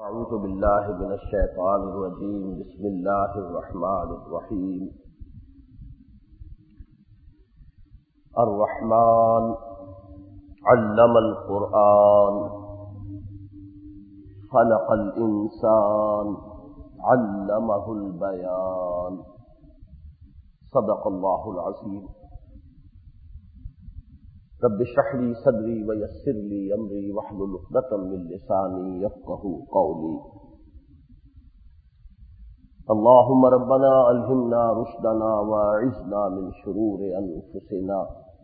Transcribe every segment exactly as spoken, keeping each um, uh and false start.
اعوذ باللہ من الشیطان الرجیم بسم اللہ الرحمن الرحیم الرحمن علم القرآن خلق الانسان علمہ البیان صدق اللہ العظیم رب اشرح لي صدري ويسر لي امري واحلل عقدة من لساني يفقهوا قولي اللهم ربنا الهمنا رشدنا واعذنا من شرور انفسنا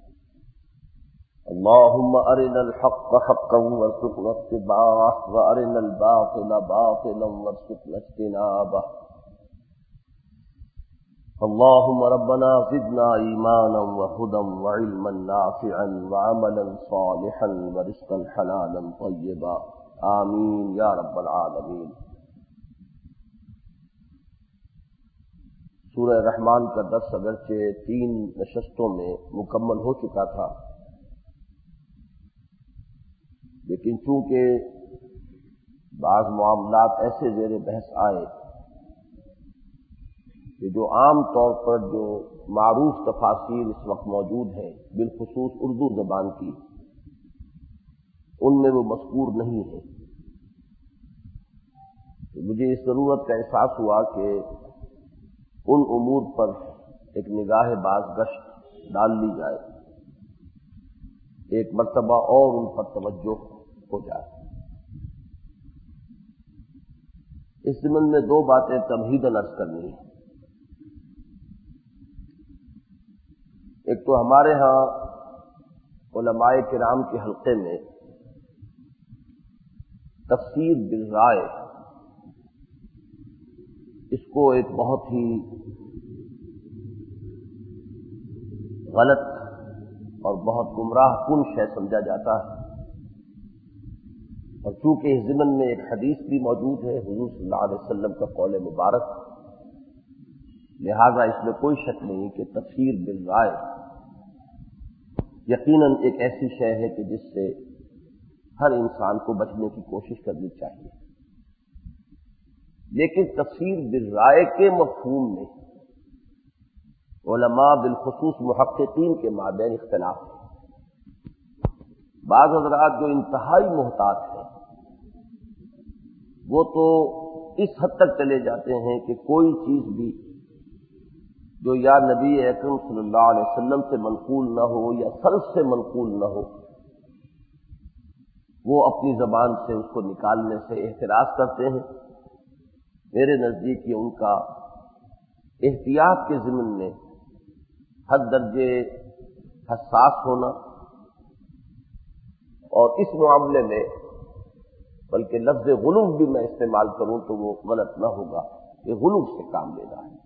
اللهم ارنا الحق حقا وارزقنا اتباعه وارنا الباطل باطلا وارزقنا اجتنابه اللهم ربنا زدنا ایمانا وهدى وعلما نافعا وعملا صالحا ورزقا حلالا طیبا آمین یا رب العالمین۔ سورہ رحمان کا درس اگرچہ تین نشستوں میں مکمل ہو چکا تھا، لیکن چونکہ بعض معاملات ایسے زیر بحث آئے کہ جو عام طور پر جو معروف تفاسیر اس وقت موجود ہیں بالخصوص اردو زبان کی، ان میں وہ مذکور نہیں ہے، تو مجھے اس ضرورت کا احساس ہوا کہ ان امور پر ایک نگاہ باز گشت ڈال لی جائے، ایک مرتبہ اور ان پر توجہ ہو جائے۔ اس ضمن میں دو باتیں تمہیداً عرض کرنی ہیں۔ ایک تو ہمارے ہاں علماء کرام کے حلقے میں تفسیر بالرائے، اس کو ایک بہت ہی غلط اور بہت گمراہ کن شے سمجھا جاتا ہے، اور چونکہ اس ضمن میں ایک حدیث بھی موجود ہے حضور صلی اللہ علیہ وسلم کا قول مبارک، لہذا اس میں کوئی شک نہیں کہ تفسیر بالرائے یقیناً ایک ایسی شے ہے کہ جس سے ہر انسان کو بچنے کی کوشش کرنی چاہیے، لیکن تفسیر بالرائے کے مفہوم میں علماء بالخصوص محققین کے مابین اختلاف ہے۔ بعض حضرات جو انتہائی محتاط ہیں وہ تو اس حد تک چلے جاتے ہیں کہ کوئی چیز بھی جو یا نبی اکرم صلی اللہ علیہ وسلم سے منقول نہ ہو یا سلف سے منقول نہ ہو، وہ اپنی زبان سے اس کو نکالنے سے احتراز کرتے ہیں۔ میرے نزدیک یہ ان کا احتیاط کے ضمن میں حد درجے حساس ہونا، اور اس معاملے میں بلکہ لفظ غلو بھی میں استعمال کروں تو وہ غلط نہ ہوگا، یہ غلو سے کام لینا ہے۔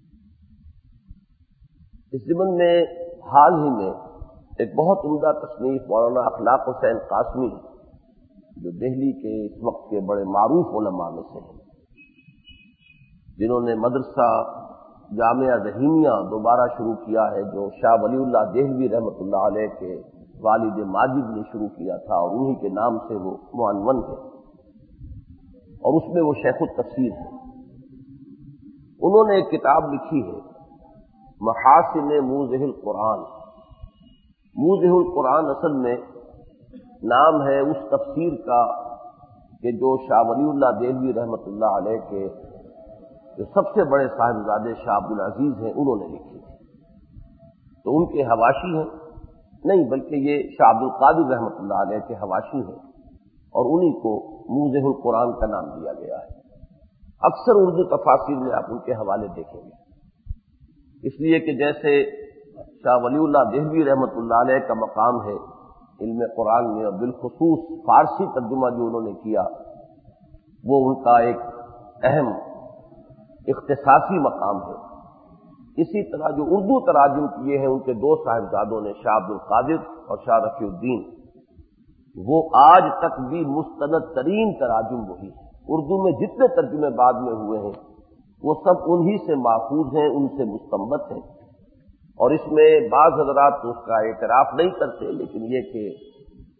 اس ضمن میں حال ہی میں ایک بہت عمدہ تصنیف مولانا اخلاق حسین قاسمی، جو دہلی کے اس وقت کے بڑے معروف علماء میں سے ہیں، جنہوں نے مدرسہ جامعہ رحیمیہ دوبارہ شروع کیا ہے، جو شاہ ولی اللہ دہلوی رحمۃ اللہ علیہ کے والد ماجد نے شروع کیا تھا، اور انہی کے نام سے وہ معنون ہے، اور اس میں وہ شیخ التفسیر ہے۔ انہوں نے ایک کتاب لکھی ہے محاسن موضح القرآن۔ موضح القرآن اصل میں نام ہے اس تفسیر کا کہ جو شاہ ولی اللہ دہلوی رحمۃ اللہ علیہ کے جو سب سے بڑے صاحبزادے شاہ عبد العزیز ہیں انہوں نے لکھی تھی، تو ان کے حواشی ہیں، نہیں بلکہ یہ شاہ عبد القادر رحمۃ اللہ علیہ کے حواشی ہیں، اور انہی کو موضح القرآن کا نام دیا گیا ہے۔ اکثر اردو تفاسیر میں آپ ان کے حوالے دیکھیں گے، اس لیے کہ جیسے شاہ ولی اللہ دہلوی رحمۃ اللہ علیہ کا مقام ہے علم قرآن میں، اور بالخصوص فارسی ترجمہ جو انہوں نے کیا وہ ان کا ایک اہم اختصاصی مقام ہے، اسی طرح جو اردو تراجم کیے ہیں ان کے دو صاحبزادوں نے شاہ عبد القادر اور شاہ رفیع الدین، وہ آج تک بھی مستند ترین تراجم وہی ہیں۔ اردو میں جتنے ترجمے بعد میں ہوئے ہیں وہ سب انہی سے ماخوذ ہیں، ان سے مستنبط ہیں، اور اس میں بعض حضرات تو اس کا اعتراف نہیں کرتے، لیکن یہ کہ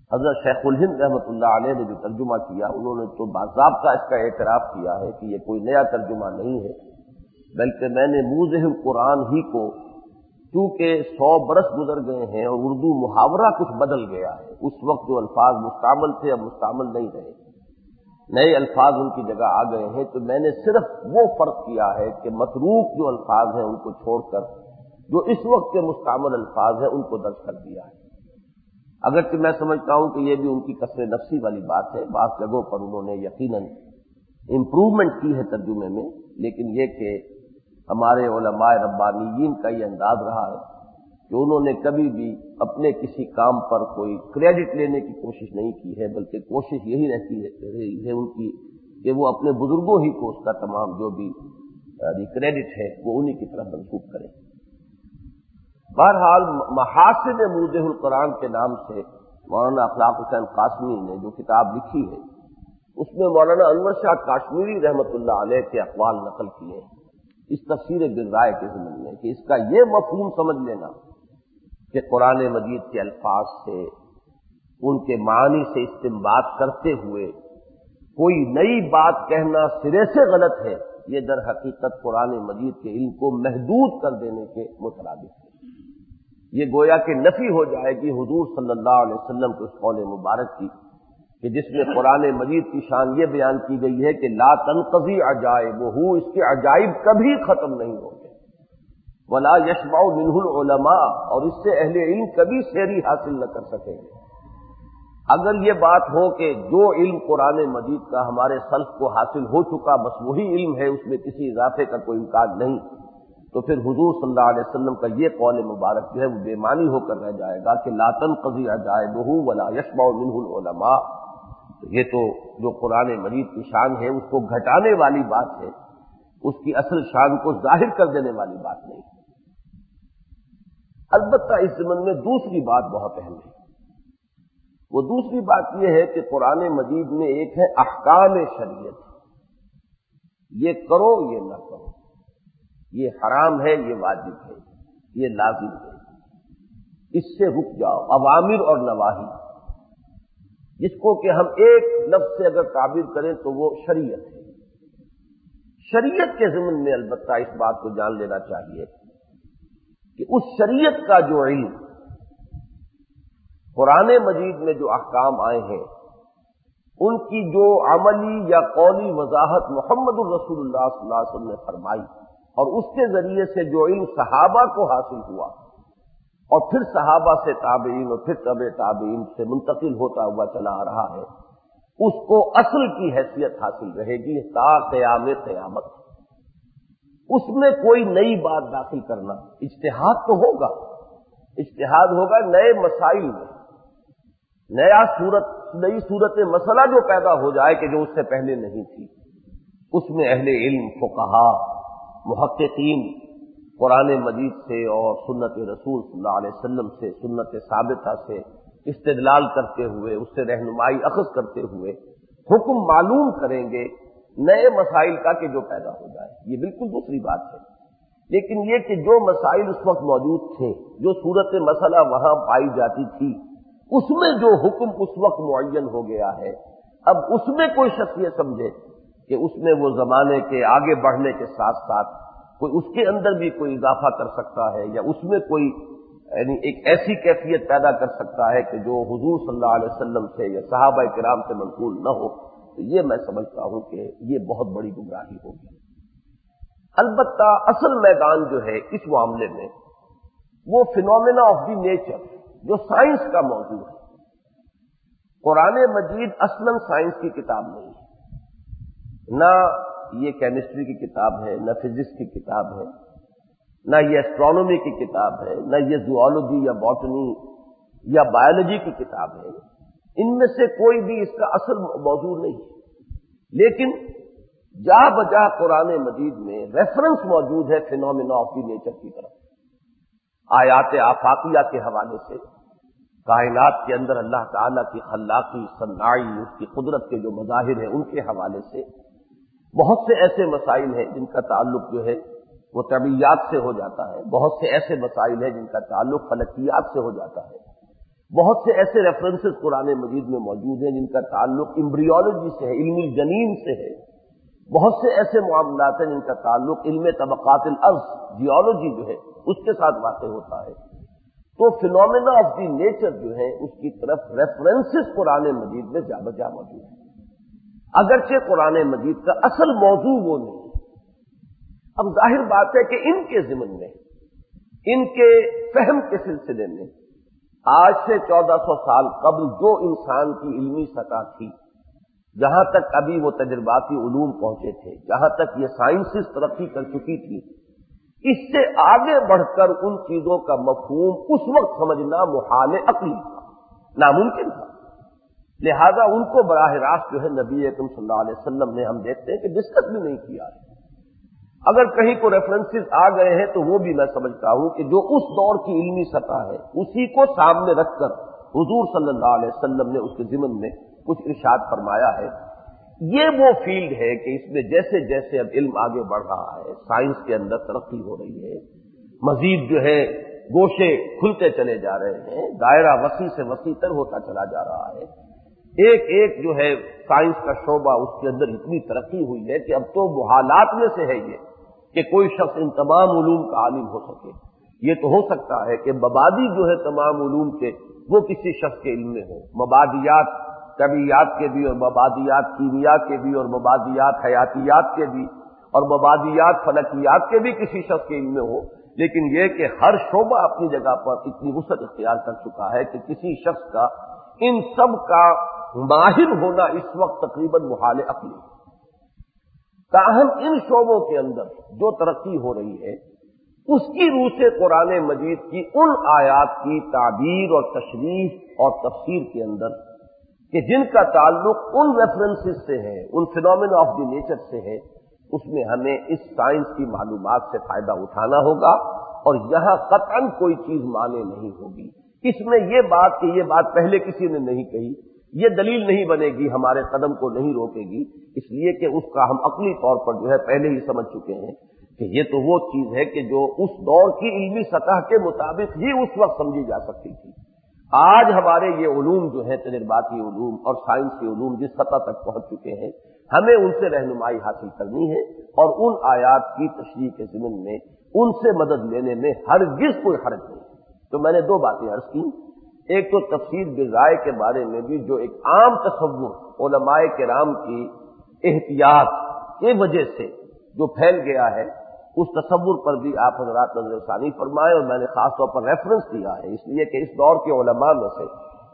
حضرت شیخ الہند رحمۃ اللہ علیہ نے جو ترجمہ کیا، انہوں نے تو باضابطہ اس کا اعتراف کیا ہے کہ یہ کوئی نیا ترجمہ نہیں ہے، بلکہ میں نے موضح القرآن ہی کو، چونکہ سو برس گزر گئے ہیں اور اردو محاورہ کچھ بدل گیا ہے، اس وقت جو الفاظ مستعمل تھے اب مستعمل نہیں رہے، نئے الفاظ ان کی جگہ آ گئے ہیں، تو میں نے صرف وہ فرق کیا ہے کہ متروک جو الفاظ ہیں ان کو چھوڑ کر جو اس وقت کے مستعمل الفاظ ہیں ان کو درج کر دیا ہے۔ اگرچہ میں سمجھتا ہوں کہ یہ بھی ان کی کثر نفسی والی بات ہے، بعض جگہوں پر انہوں نے یقیناً امپروومنٹ کی ہے ترجمے میں، لیکن یہ کہ ہمارے علماء ربانیین کا یہ انداز رہا ہے کہ انہوں نے کبھی بھی اپنے کسی کام پر کوئی کریڈٹ لینے کی کوشش نہیں کی ہے، بلکہ کوشش یہی رہتی ہے ان کی کہ وہ اپنے بزرگوں ہی کو اس کا تمام جو بھی کریڈٹ ہے وہ انہی کی طرف منسوب کریں۔ بہرحال محاسن موضح القرآن کے نام سے مولانا اخلاق حسین قاسمی نے جو کتاب لکھی ہے، اس میں مولانا انور شاہ کاشمیری رحمۃ اللہ علیہ کے اقوال نقل کیے ہیں اس تفسیر بالرائے کے ضمن میں، کہ اس کا یہ مفہوم سمجھ لینا کہ قرآن مجید کے الفاظ سے، ان کے معنی سے استنباط کرتے ہوئے کوئی نئی بات کہنا سرے سے غلط ہے، یہ در حقیقت قرآن مجید کے علم کو محدود کر دینے کے مترادف ہے۔ یہ گویا کہ نفی ہو جائے گی حضور صلی اللہ علیہ وسلم کے اس قول مبارک کی کہ جس میں قرآن مجید کی شان یہ بیان کی گئی ہے کہ لا تنقضی عجائبہ، اس کے عجائب کبھی ختم نہیں ہوں گے، ولا یشبع منہ العلماء، اور اس سے اہل علم کبھی سیری حاصل نہ کر سکیں گے۔ اگر یہ بات ہو کہ جو علم قرآن مجید کا ہمارے سلف کو حاصل ہو چکا بس وہی علم ہے، اس میں کسی اضافے کا کوئی امکان نہیں، تو پھر حضور صلی اللہ علیہ وسلم کا یہ قول مبارک جو ہے وہ بے معنی ہو کر رہ جائے گا کہ لا تنقضی عجائبہ ولا یشبع منہ العلماء۔ یہ تو جو قرآن مجید کی شان ہے اس کو گھٹانے والی بات ہے، اس کی اصل شان کو ظاہر کر دینے والی بات نہیں۔ البتہ اس ضمن میں دوسری بات بہت اہم ہے، وہ دوسری بات یہ ہے کہ قرآن مجید میں ایک ہے احکام شریعت، یہ کرو یہ نہ کرو، یہ حرام ہے یہ واجب ہے یہ لازم ہے، اس سے رک جاؤ، اوامر اور نواہی، جس کو کہ ہم ایک لفظ سے اگر تعبیر کریں تو وہ شریعت ہے۔ شریعت کے ضمن میں البتہ اس بات کو جان لینا چاہیے کہ اس شریعت کا جو علم قرآن مجید میں جو احکام آئے ہیں ان کی جو عملی یا قولی وضاحت محمد الرسول اللہ صلی اللہ علیہ وسلم نے فرمائی، اور اس کے ذریعے سے جو علم صحابہ کو حاصل ہوا اور پھر صحابہ سے تابعین اور پھر تبع تابعین سے منتقل ہوتا ہوا چلا آ رہا ہے، اس کو اصل کی حیثیت حاصل رہے گی تا قیام قیامت۔ اس میں کوئی نئی بات داخل کرنا، اجتہاد تو ہوگا، اجتہاد ہوگا نئے مسائل میں، نیا صورت نئی صورت مسئلہ جو پیدا ہو جائے کہ جو اس سے پہلے نہیں تھی، اس میں اہل علم، فقہا، محققین قرآن مجید سے اور سنت رسول صلی اللہ علیہ وسلم سے، سنت ثابتہ سے استدلال کرتے ہوئے، اس سے رہنمائی اخذ کرتے ہوئے حکم معلوم کریں گے نئے مسائل کا کہ جو پیدا ہو جائے، یہ بالکل دوسری بات ہے۔ لیکن یہ کہ جو مسائل اس وقت موجود تھے، جو صورت مسئلہ وہاں پائی جاتی تھی، اس میں جو حکم اس وقت معین ہو گیا ہے، اب اس میں کوئی شخص یہ سمجھے کہ اس میں وہ زمانے کے آگے بڑھنے کے ساتھ ساتھ کوئی اس کے اندر بھی کوئی اضافہ کر سکتا ہے یا اس میں کوئی یعنی ایک ایسی کیفیت پیدا کر سکتا ہے کہ جو حضور صلی اللہ علیہ وسلم سے یا صحابہ کرام سے منقول نہ ہو، تو یہ میں سمجھتا ہوں کہ یہ بہت بڑی گمراہی ہوگی۔ البتہ اصل میدان جو ہے اس معاملے میں وہ فینومینا آف دی نیچر جو سائنس کا موضوع ہے۔ قرآن مجید اصلاً سائنس کی کتاب نہیں ہے، نہ یہ کیمسٹری کی کتاب ہے، نہ فزکس کی کتاب ہے، نہ یہ ایسٹرونومی کی کتاب ہے، نہ یہ زوالوجی یا باٹنی یا بایولوجی کی کتاب ہے، ان میں سے کوئی بھی اس کا اصل موضوع نہیں ہے۔ لیکن جا بجا قرآن مجید میں ریفرنس موجود ہے فینومینا آف دی نیچر کی طرف، آیات آفاقیہ کے حوالے سے، کائنات کے اندر اللہ تعالیٰ کی خلاقی، صناعی، اس کی قدرت کے جو مظاہر ہیں ان کے حوالے سے بہت سے ایسے مسائل ہیں جن کا تعلق جو ہے وہ طبیعیات سے ہو جاتا ہے، بہت سے ایسے مسائل ہیں جن کا تعلق فلکیات سے ہو جاتا ہے، بہت سے ایسے ریفرنسز قرآن مجید میں موجود ہیں جن کا تعلق ایمبریولوجی سے ہے، علم الجنین سے ہے. بہت سے ایسے معاملات ہیں جن کا تعلق علم طبقات الارض، جیولوجی جو ہے اس کے ساتھ واقع ہوتا ہے. تو فینومینا آف دی نیچر جو ہے اس کی طرف ریفرنسز قرآن مجید میں جا بجا موجود ہیں، اگرچہ قرآن مجید کا اصل موضوع وہ نہیں. اب ظاہر بات ہے کہ ان کے ضمن میں، ان کے فہم کے سلسلے میں آج سے چودہ سو سال قبل جو انسان کی علمی سطح تھی، جہاں تک ابھی وہ تجرباتی علوم پہنچے تھے، جہاں تک یہ سائنسز ترقی کر چکی تھی، اس سے آگے بڑھ کر ان چیزوں کا مفہوم اس وقت سمجھنا محال عقلی تھا، ناممکن تھا. لہذا ان کو براہ راست جو ہے نبی اکرم صلی اللہ علیہ وسلم نے، ہم دیکھتے ہیں کہ ڈسکس بھی نہیں کیا ہے. اگر کہیں کو ریفرنسز آ گئے ہیں تو وہ بھی میں سمجھتا ہوں کہ جو اس دور کی علمی سطح ہے اسی کو سامنے رکھ کر حضور صلی اللہ علیہ وسلم نے اس کے ضمن میں کچھ ارشاد فرمایا ہے. یہ وہ فیلڈ ہے کہ اس میں جیسے جیسے اب علم آگے بڑھ رہا ہے، سائنس کے اندر ترقی ہو رہی ہے، مزید جو ہے گوشے کھلتے چلے جا رہے ہیں، دائرہ وسیع سے وسیع تر ہوتا چلا جا رہا ہے. ایک ایک جو ہے سائنس کا شعبہ اس کے اندر اتنی ترقی ہوئی ہے کہ اب تو محالات میں سے ہے یہ کہ کوئی شخص ان تمام علوم کا عالم ہو سکے. یہ تو ہو سکتا ہے کہ مبادی جو ہے تمام علوم کے وہ کسی شخص کے علم میں ہو، مبادیات طبیعیات کے بھی اور مبادیات کیمیا کے بھی اور مبادیات حیاتیات کے بھی اور مبادیات فلکیات کے بھی کسی شخص کے علم میں ہو. لیکن یہ کہ ہر شعبہ اپنی جگہ پر اتنی وسعت اختیار کر چکا ہے کہ کسی شخص کا ان سب کا ماہر ہونا اس وقت تقریباً محال عقلی. تاہم ان شعبوں کے اندر جو ترقی ہو رہی ہے اس کی روح سے قرآن مجید کی ان آیات کی تعبیر اور تشریح اور تفسیر کے اندر کہ جن کا تعلق ان ریفرنسز سے ہے، ان فینومینا آف دی نیچر سے ہے، اس میں ہمیں اس سائنس کی معلومات سے فائدہ اٹھانا ہوگا اور یہاں قطعاً کوئی چیز مانے نہیں ہوگی. اس میں یہ بات کہ یہ بات پہلے کسی نے نہیں کہی، یہ دلیل نہیں بنے گی، ہمارے قدم کو نہیں روکے گی، اس لیے کہ اس کا ہم عقلی طور پر جو ہے پہلے ہی سمجھ چکے ہیں کہ یہ تو وہ چیز ہے کہ جو اس دور کی علمی سطح کے مطابق ہی اس وقت سمجھی جا سکتی تھی. آج ہمارے یہ علوم جو ہیں تجرباتی علوم اور سائنسی علوم جس سطح تک پہنچ چکے ہیں، ہمیں ان سے رہنمائی حاصل کرنی ہے اور ان آیات کی تشریح کے ضمن میں ان سے مدد لینے میں ہرگز کوئی حرج نہیں. تو میں نے دو باتیں عرض کی، ایک تو تفسیر بالرائے کے بارے میں بھی جو ایک عام تصور علماء کرام کی احتیاط کی وجہ سے جو پھیل گیا ہے، اس تصور پر بھی آپ حضرات نظر ثانی فرمائیں. اور میں نے خاص طور پر ریفرنس دیا ہے اس لیے کہ اس دور کے علماء میں سے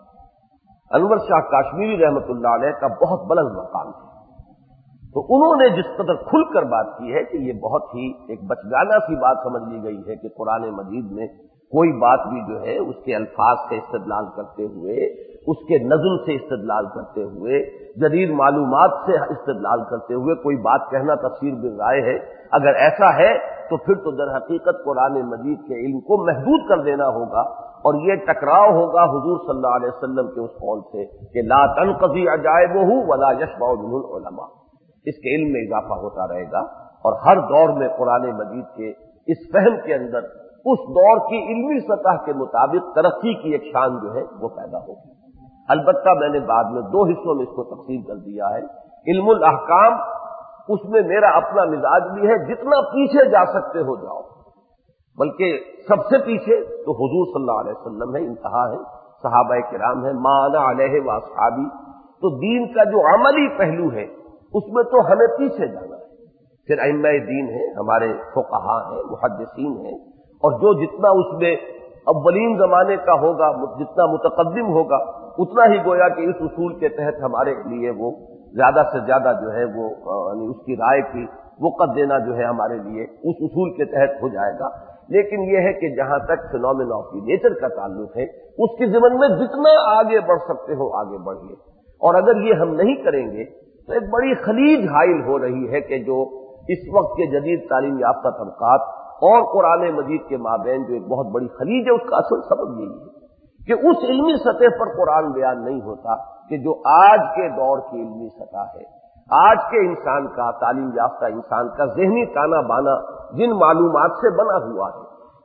انور شاہ کاشمیری رحمۃ اللہ علیہ کا بہت بلند مقام ہے. تو انہوں نے جس قدر کھل کر بات کی ہے کہ یہ بہت ہی ایک بچگانہ سی بات سمجھ لی گئی ہے کہ قرآن مجید میں کوئی بات بھی جو ہے اس کے الفاظ سے استدلال کرتے ہوئے، اس کے نظم سے استدلال کرتے ہوئے، جدید معلومات سے استدلال کرتے ہوئے کوئی بات کہنا تفسیر بالرائے ہے. اگر ایسا ہے تو پھر تو در حقیقت قرآن مجید کے علم کو محدود کر دینا ہوگا اور یہ ٹکراؤ ہوگا حضور صلی اللہ علیہ وسلم کے اس قول سے کہ لا تنقضی عجائبہ ولا یشبع منہ العلماء. اس کے علم میں اضافہ ہوتا رہے گا اور ہر دور میں قرآن مجید کے اس فہم کے اندر اس دور کی علمی سطح کے مطابق ترقی کی ایک شان جو ہے وہ پیدا ہوگی. البتہ میں نے بعد میں دو حصوں میں اس کو تقسیم کر دیا ہے. علم الاحکام، اس میں میرا اپنا مزاج بھی ہے، جتنا پیچھے جا سکتے ہو جاؤ، بلکہ سب سے پیچھے تو حضور صلی اللہ علیہ وسلم ہے، انتہا ہے، صحابہ کرام ہے، ما انا علیہ واصحابی. تو دین کا جو عملی پہلو ہے اس میں تو ہمیں پیچھے جانا ہے. پھر ائمہ دین ہیں، ہمارے فقہا ہیں، محدثین ہیں، اور جو جتنا اس میں اولین زمانے کا ہوگا، جتنا متقدم ہوگا، اتنا ہی گویا کہ اس اصول کے تحت ہمارے لیے وہ زیادہ سے زیادہ جو ہے وہ یعنی اس کی رائے کی وقت دینا جو ہے ہمارے لیے اس اصول کے تحت ہو جائے گا. لیکن یہ ہے کہ جہاں تک فینومینا آف دی نیچر کا تعلق ہے اس کے ضمن میں جتنا آگے بڑھ سکتے ہو آگے بڑھیے. اور اگر یہ ہم نہیں کریں گے تو ایک بڑی خلیج حائل ہو رہی ہے کہ جو اس وقت کے جدید تعلیم یافتہ طبقات اور قرآن مجید کے مابین جو ایک بہت بڑی خلیج ہے، اس کا اصل سبب یہی ہے کہ اس علمی سطح پر قرآن بیان نہیں ہوتا کہ جو آج کے دور کی علمی سطح ہے. آج کے انسان کا، تعلیم یافتہ انسان کا ذہنی تانا بانا جن معلومات سے بنا ہوا ہے،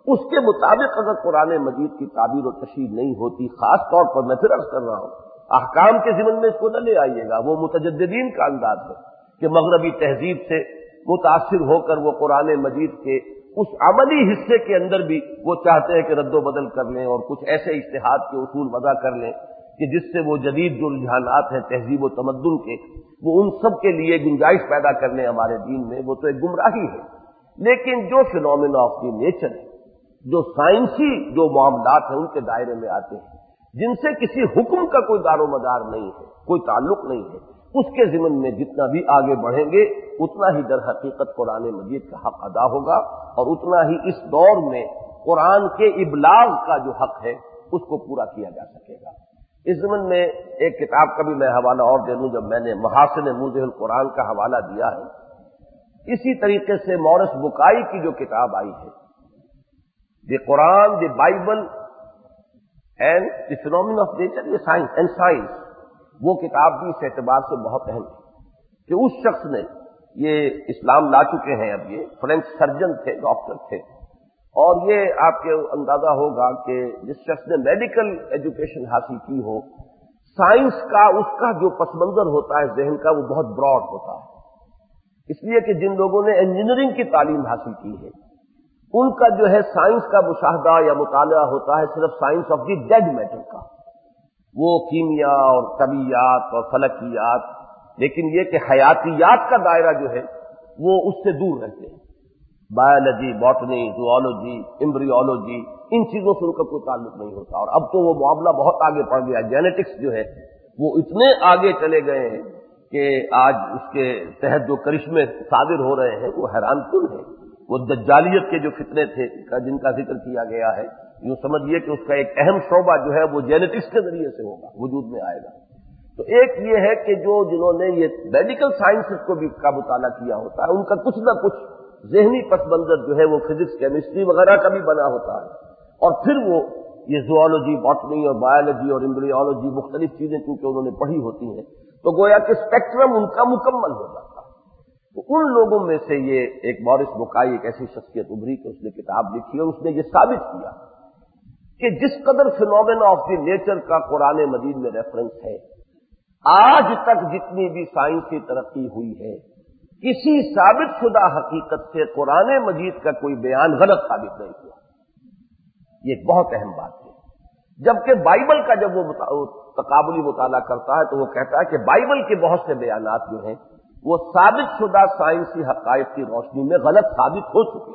اس کے مطابق اگر قرآن مجید کی تعبیر و تشریح نہیں ہوتی، خاص طور پر میں پھر عرض کر رہا ہوں، احکام کے ضمن میں اس کو نہ لے آئیے گا، وہ متجددین کا انداز ہے کہ مغربی تہذیب سے متاثر ہو کر وہ قرآن مجید کے اس عملی حصے کے اندر بھی وہ چاہتے ہیں کہ رد و بدل کر لیں اور کچھ ایسے اجتہاد کے اصول وضع کر لیں کہ جس سے وہ جدید جو رجحانات ہیں تہذیب و تمدن کے، وہ ان سب کے لیے گنجائش پیدا کرنے ہمارے دین میں، وہ تو ایک گمراہی ہے۔ لیکن جو فینومینا آف دی نیچر ہے، جو سائنسی جو معاملات ہیں ان کے دائرے میں آتے ہیں، جن سے کسی حکم کا کوئی دار و مدار نہیں ہے، کوئی تعلق نہیں ہے، اس کے ضمن میں جتنا بھی آگے بڑھیں گے اتنا ہی در حقیقت قرآن مجید کا حق ادا ہوگا، اور اتنا ہی اس دور میں قرآن کے ابلاغ کا جو حق ہے اس کو پورا کیا جا سکے گا۔ اس ضمن میں ایک کتاب کا بھی میں حوالہ اور دے دوں، جب میں نے محاسن موضح القرآن کا حوالہ دیا ہے، اسی طریقے سے مورس بکائی کی جو کتاب آئی ہے، the Quran the Bible and the phenomena of nature یہ سائنس اینڈ سائنس، وہ کتاب بھی اس اعتبار سے بہت اہم ہے کہ اس شخص نے، یہ اسلام لا چکے ہیں اب، یہ فرینچ سرجن تھے، ڈاکٹر تھے، اور یہ آپ کے اندازہ ہوگا کہ جس شخص نے میڈیکل ایجوکیشن حاصل کی ہو، سائنس کا اس کا جو پس منظر ہوتا ہے ذہن کا، وہ بہت براڈ ہوتا ہے، اس لیے کہ جن لوگوں نے انجینئرنگ کی تعلیم حاصل کی ہے ان کا جو ہے سائنس کا مشاہدہ یا مطالعہ ہوتا ہے صرف science of the dead matter کا، وہ کیمیا اور طبیعیات اور فلکیات، لیکن یہ کہ حیاتیات کا دائرہ جو ہے وہ اس سے دور رہتے ہیں، بایولوجی، باٹنی، زوالوجی، ایمبریولوجی، ان چیزوں سے ان کا کوئی تعلق نہیں ہوتا۔ اور اب تو وہ معاملہ بہت آگے بڑھ گیا، جینیٹکس جو ہے وہ اتنے آگے چلے گئے ہیں کہ آج اس کے تحت جو کرشمے صادر ہو رہے ہیں وہ حیران کن ہیں۔ وہ دجالیت کے جو فتنے تھے جن کا ذکر کیا گیا ہے، یوں سمجھیے کہ اس کا ایک اہم شعبہ جو ہے وہ جینیٹکس کے ذریعے سے ہوگا، وجود میں آئے گا۔ تو ایک یہ ہے کہ جو جنہوں نے یہ میڈیکل سائنسز کو بھی کا مطالعہ کیا ہوتا ہے، ان کا کچھ نہ کچھ ذہنی پس منظر جو ہے وہ فزکس، کیمسٹری وغیرہ کا بھی بنا ہوتا ہے، اور پھر وہ یہ زوالوجی، باٹنی اور بایولوجی اور ایمبریولوجی مختلف چیزیں چونکہ انہوں نے پڑھی ہوتی ہیں تو گویا کہ اسپیکٹرم ان کا مکمل ہو جاتا ہے۔ تو ان لوگوں میں سے یہ ایک مورس بکائی ایک ایسی شخصیت ابھری کہ اس نے کتاب لکھی اور اس نے یہ ثابت کیا کہ جس قدر فینومینا آف دی نیچر کا قرآن مجید میں ریفرنس ہے، آج تک جتنی بھی سائنسی ترقی ہوئی ہے، کسی ثابت شدہ حقیقت سے قرآن مجید کا کوئی بیان غلط ثابت نہیں ہوا۔ یہ ایک بہت اہم بات ہے۔ جبکہ بائبل کا جب وہ تقابلی مطالعہ کرتا ہے تو وہ کہتا ہے کہ بائبل کے بہت سے بیانات جو ہیں وہ ثابت شدہ سائنسی حقائق کی روشنی میں غلط ثابت ہو چکے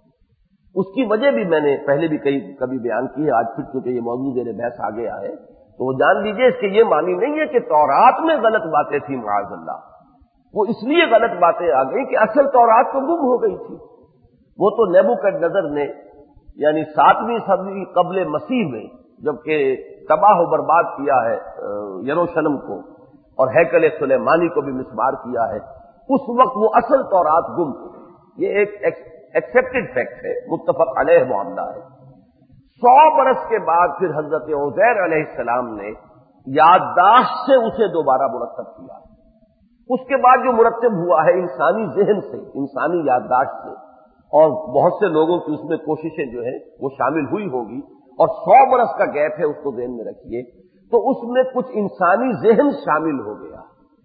ہیں۔ اس کی وجہ بھی میں نے پہلے بھی کئی کبھی بیان کی ہے، آج پھر چونکہ یہ موضوع زیر بحث آ گیا ہے تو وہ جان لیجئے اس کے یہ معنی نہیں ہے کہ تورات میں غلط باتیں تھیں، معاذ اللہ، وہ اس لیے غلط باتیں آ گئی کہ اصل تورات تو گم ہو گئی تھی۔ وہ تو نیبوکڈنیزر نے یعنی ساتویں صدی قبل مسیح میں جبکہ تباہ و برباد کیا ہے یروشلم کو اور ہیکل سلیمانی کو بھی مسمار کیا ہے، اس وقت وہ اصل تورات گم ہو گئی۔ یہ ایک ایکسپٹڈ فیکٹ ہے، متفق علیہ معاملہ ہے۔ سو برس کے بعد پھر حضرت عزیر علیہ السلام نے یادداشت سے اسے دوبارہ مرتب کیا۔ اس کے بعد جو مرتب ہوا ہے انسانی ذہن سے، انسانی یادداشت سے، اور بہت سے لوگوں کی اس میں کوششیں جو ہیں وہ شامل ہوئی ہوگی، اور سو برس کا گیپ ہے، اس کو ذہن میں رکھیے، تو اس میں کچھ انسانی ذہن شامل ہو گیا۔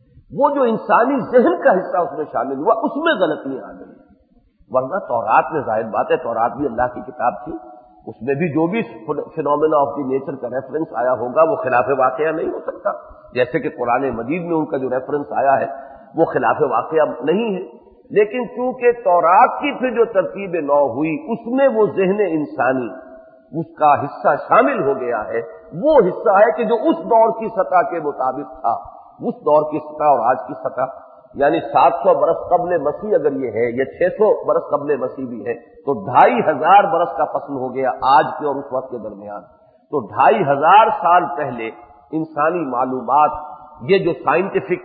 وہ جو انسانی ذہن کا حصہ اس میں شامل ہوا اس میں غلطیاں آ گئی، ورنہ تورات میں ظاہر بات ہے تورات بھی اللہ کی کتاب تھی، اس میں بھی جو بھی فینومینا آف دی نیچر کا ریفرنس آیا ہوگا وہ خلاف واقعہ نہیں ہو سکتا، جیسے کہ قرآن مجید میں ان کا جو ریفرنس آیا ہے وہ خلاف واقعہ نہیں ہے۔ لیکن چونکہ تورات کی پھر جو ترتیب نو ہوئی اس میں وہ ذہن انسانی اس کا حصہ شامل ہو گیا ہے، وہ حصہ ہے کہ جو اس دور کی سطح کے مطابق تھا، اس دور کی سطح اور آج کی سطح، یعنی سات سو برس قبل مسیح اگر یہ ہے یا چھ سو برس قبل مسیح بھی ہے تو ڈھائی ہزار برس کا فصل ہو گیا آج کے اور اس وقت کے درمیان۔ تو ڈھائی ہزار سال پہلے انسانی معلومات، یہ جو سائنٹیفک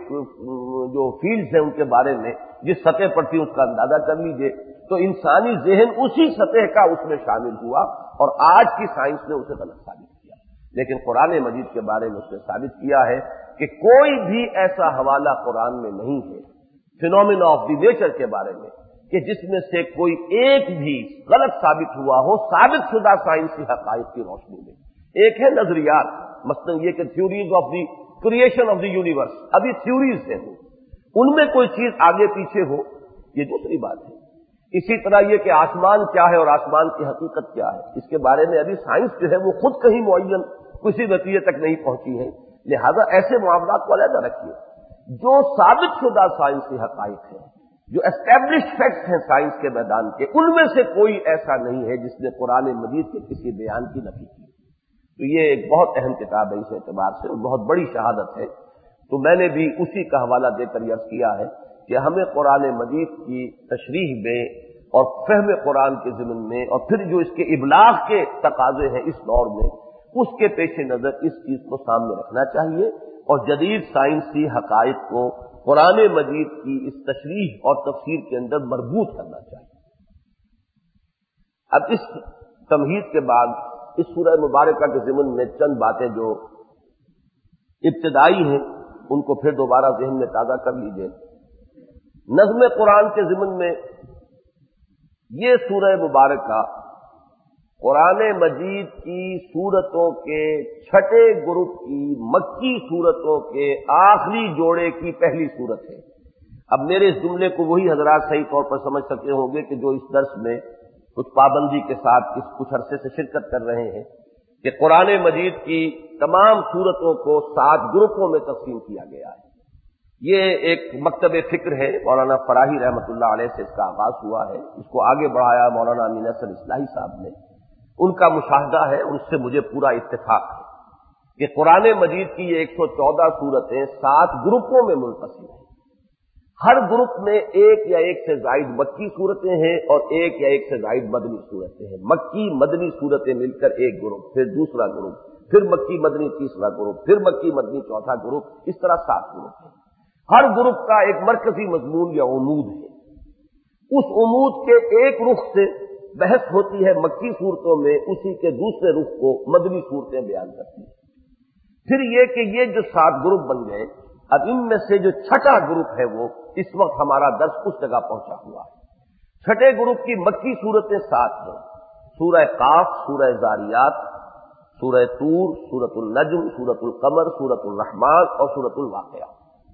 جو فیلڈز ہیں ان کے بارے میں جس سطح پر تھی اس کا اندازہ کر لیجئے، تو انسانی ذہن اسی سطح کا اس میں شامل ہوا اور آج کی سائنس نے اسے غلط ثابت کیا۔ لیکن قرآن مجید کے بارے میں اس نے ثابت کیا ہے کہ کوئی بھی ایسا حوالہ قرآن میں نہیں ہے فینومینا آف دی نیچر کے بارے میں کہ जिसमें से कोई एक भी गलत साबित हुआ हो साबित शुदा साइंसी हकाइक की रोशनी में। एक है नजरियात, मसलन ये कि theories of the creation of the universe, अभी थ्योरीज है, उनमें कोई चीज आगे पीछे हो, ये दूसरी बात है। इसी तरह ये कि आसमान क्या है और आसमान की हकीकत क्या है, इसके बारे में अभी साइंस जो है वो खुद कहीं मुअय्यन किसी नतीजे तक नहीं पहुंची है। लिहाजा ऐसे मामलात को अलग रखिए। जो साबित शुदा साइंसी हकाइक है, जो एस्टैब्लिश्ड फैक्ट्स हैं साइंस के मैदान के, उनमें से कोई ऐसा नहीं है जिसने कुरान मजीद के किसी बयान की नफी की। तो ये एक बहुत अहम किताब है इस एतबार से, और बहुत बड़ी शहादत है। तो मैंने भी उसी का हवाला देकर अर्ज किया है कि हमें कुरान मजीद की तशरीह में और फहम कुरान के ज़िम्न में, और फिर जो इसके इबलाग के तकाजे हैं इस दौर में, उसके पेश नजर इस चीज को सामने रखना चाहिए और जदीद साइंसी हकाइक को कुरान मजीद की इस तशरीह और तफसीर के अंदर मरबूत करना चाहिए। अब इस तमहीद के बाद इस सूरह मुबारका के ज़िम्न में चंद बातें जो इब्तिदाई हैं उनको फिर दोबारा ज़हन में ताज़ा कर लीजिए। नज़्म कुरान के ज़िम्न में ये सूरह मुबारका कुरान मजीद की सूरतों के छठे ग्रुप की मक्की सूरतों के आखिरी जोड़े की पहली सूरत है। अब मेरे इस जुमले को वही हजरात सही तौर पर समझ सकते होंगे कि जो इस दर्स में कुछ पाबंदी के साथ इस कुछ अरसे से शिरकत कर रहे हैं कि कुरान मजीद की तमाम सूरतों को सात ग्रुपों में तकसीम किया गया है। ये एक मकतब फिक्र है, मौलाना फराही रहमतुल्लाह अलैह से इसका आगाज हुआ है। इसको आगे बढ़ाया मौलाना अमीन असद इस्लाही साहब ने। उनका मुशाहदा है और उससे मुझे पूरा इत्तेफाक है कि कुरान मजीद की ये एक सौ चौदह सूरतें सात ग्रुपों में मुनक़सिम हैं। हर ग्रुप में एक या एक से जायद मक्की सूरतें हैं और एक या एक से जायद मदनी सूरतें हैं। मक्की मदनी सूरतें मिलकर एक ग्रुप, फिर दूसरा ग्रुप, फिर मक्की मदनी तीसरा ग्रुप, फिर मक्की मदनी चौथा ग्रुप, इस तरह सात ग्रुप हैं। हर ग्रुप का एक मरकजी मजमून या उमूद है। उस उमूद के एक रुख से बहस होती है मक्की सूरतों में, उसी के दूसरे रुख को मदनी सूरतें बयान करती हैं। फिर ये कि ये जो सात ग्रुप बन गए, अब इनमें से जो छठा ग्रुप है वो इस वक्त हमारा दर्स उस जगह पहुंचा हुआ है। छठे ग्रुप की मक्की सूरतें सात हैं। सूरह काफ, सूरह जारियात, सूरह तूर, सूरतुल नज्म, सूरतुल कमर, सूरतुल रहमान और सूरतुल वाक़िया।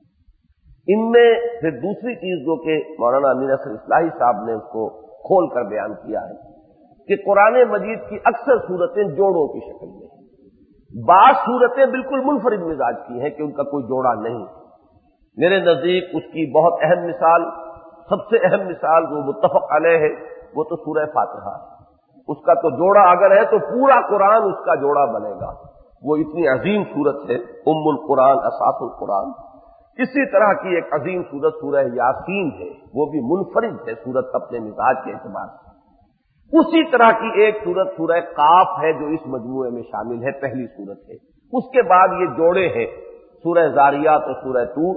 इनमें फिर दूसरी चीज जो कि मौलाना अमीन असद इस्लाही साहब ने उसको खोल कर बयान किया है कि कुरान मजीद की अक्सर सूरतें जोड़ों की शक्ल में हैं। बाज़ सूरतें बिल्कुल मुनफरिद मिजाज की हैं कि उनका कोई जोड़ा नहीं। मेरे नजदीक उसकी बहुत अहम मिसाल, सबसे अहम मिसाल जो मुत्तफक अलैह है वो तो सूरह फातिहा है। उसका तो जोड़ा अगर है तो पूरा कुरान उसका जोड़ा बनेगा। वो इतनी अजीम सूरत है, उम्मुल कुरान, असासुल कुरान। इसी तरह की एक अजीम सूरत सूरह यासीन है, वो भी मुनफरिद है सूरत अपने मिजाज के एतबार से। उसी तरह की एक सूरत सूरह काफ है जो इस मजमूए में शामिल है, पहली सूरत है। उसके बाद ये जोड़े हैं सूरह जारियात और सूरह तूर,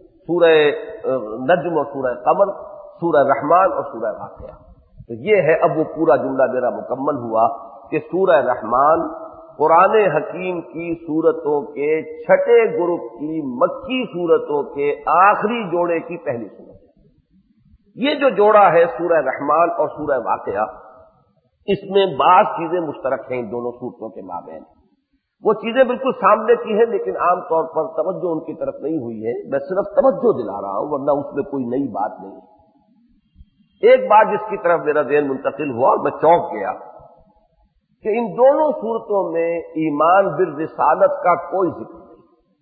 सूरह नज्म और सूरह कमर, सूरह रहमान और सूरह वाक़िया। तो ये है, अब वो पूरा जुमला मेरा मुकम्मल हुआ कि सूरह रहमान कुरान हकीम की सूरतों के छठे ग्रुप की मक्की सूरतों के आखिरी जोड़े की पहली सूरत है। ये जो जोड़ा है सूरह रहमान और सूरह वाक़िया, इसमें बाज़ चीजें मुश्तरक हैं इन दोनों सूरतों के माबैन। वो चीजें बिल्कुल सामने की हैं लेकिन आमतौर पर तवज्जो उनकी तरफ नहीं हुई है। मैं सिर्फ तवज्जो दिला रहा हूं, वरना उसमें कोई नई बात नहीं। एक बात जिसकी तरफ मेरा ज़हन मुंतकिल हुआ और मैं चौंक गया कि इन दोनों सूरतों में ईमान बिल रिसालत का कोई जिक्र नहीं।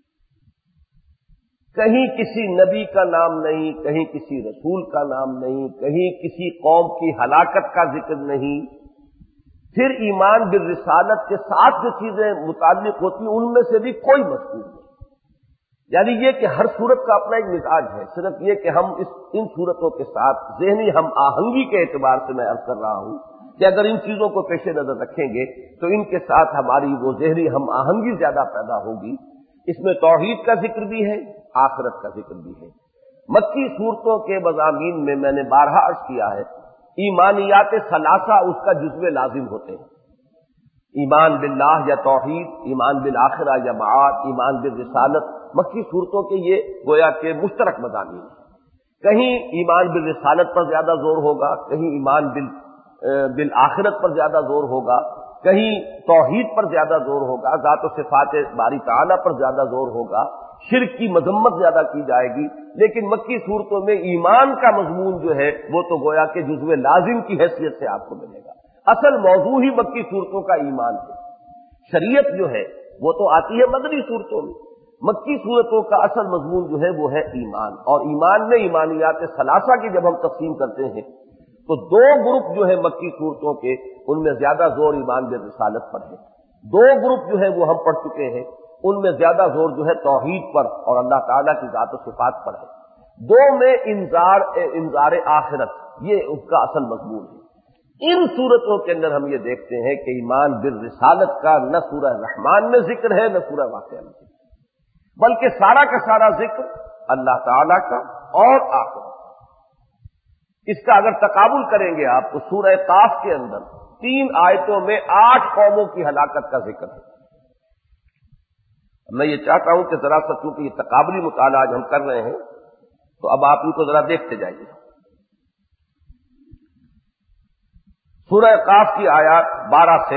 कहीं किसी नबी का नाम नहीं, कहीं किसी रसूल का नाम नहीं, कहीं किसी कौम की हलाकत का जिक्र नहीं। फिर ईमान बिल रिसालत के साथ जो चीजें मुताल्लिक होती हैं उनमें से भी कोई मज़कूर नहीं। यानी ये कि हर सूरत का अपना एक मिजाज है। सिर्फ ये कि हम इस इन सूरतों के साथ ज़हनी हम आहंगी के एतबार से मैं अर्ज कर रहा हूं कि अगर इन चीजों को पेश नजर रखेंगे तो इनके साथ हमारी वो ज़हनी हम आहंगी ज्यादा पैदा होगी। इसमें तौहीद का जिक्र भी है, आखिरत का जिक्र भी है। मक्की सूरतों के मज़ामीन में मैंने बारहा अर्ज किया है, ईमानियात सलासा उसका जुज़्व लाजिम होते हैं। ईमान बिल्लाह या तौहीद, ईमान बिल आखिरा या माआद, ईमान बिल रिसालत, मक्की सूरतों के ये गोया के मुश्तरक मज़ामीन हैं। کہیں ایمان بالرسالت پر زیادہ زور ہوگا، کہیں ایمان بال بالآخرت پر زیادہ زور ہوگا، کہیں توحید پر زیادہ زور ہوگا، ذات و صفات باری تعالیٰ پر زیادہ زور ہوگا، شرک کی مذمت زیادہ کی جائے گی. لیکن مکی صورتوں میں ایمان کا مضمون جو ہے وہ تو گویا کہ جزو لازم کی حیثیت سے آپ کو ملے گا. اصل موضوع ہی مکی صورتوں کا ایمان ہے. شریعت جو ہے وہ تو آتی ہے مدنی صورتوں میں. مکی صورتوں کا اصل مضمون جو ہے وہ ہے ایمان. اور ایمان میں ایمانیات ثلاثہ کی جب ہم تقسیم کرتے ہیں تو دو گروپ جو ہے مکی صورتوں کے ان میں زیادہ زور ایمان بالرسالت پر ہے. دو گروپ جو ہے وہ ہم پڑھ چکے ہیں، ان میں زیادہ زور جو ہے توحید پر اور اللہ تعالیٰ کی ذات و صفات پر ہے. دو میں انذار انذار آخرت، یہ اس کا اصل مضمون ہے. ان صورتوں کے اندر ہم یہ دیکھتے ہیں کہ ایمان بالرسالت کا نہ سورہ رحمان میں ذکر ہے نہ سورہ واقعہ میں ذکر ہے، بلکہ سارا کا سارا ذکر اللہ تعالیٰ کا اور آخرت. اس کا اگر تقابل کریں گے آپ تو سورہ قاف کے اندر تین آیتوں میں آٹھ قوموں کی ہلاکت کا ذکر ہے. میں یہ چاہتا ہوں کہ ذرا سا چونکہ یہ تقابلی مطالعہ آج ہم کر رہے ہیں تو اب آپ ان کو ذرا دیکھتے جائیے. سورہ قاف کی آیات بارہ سے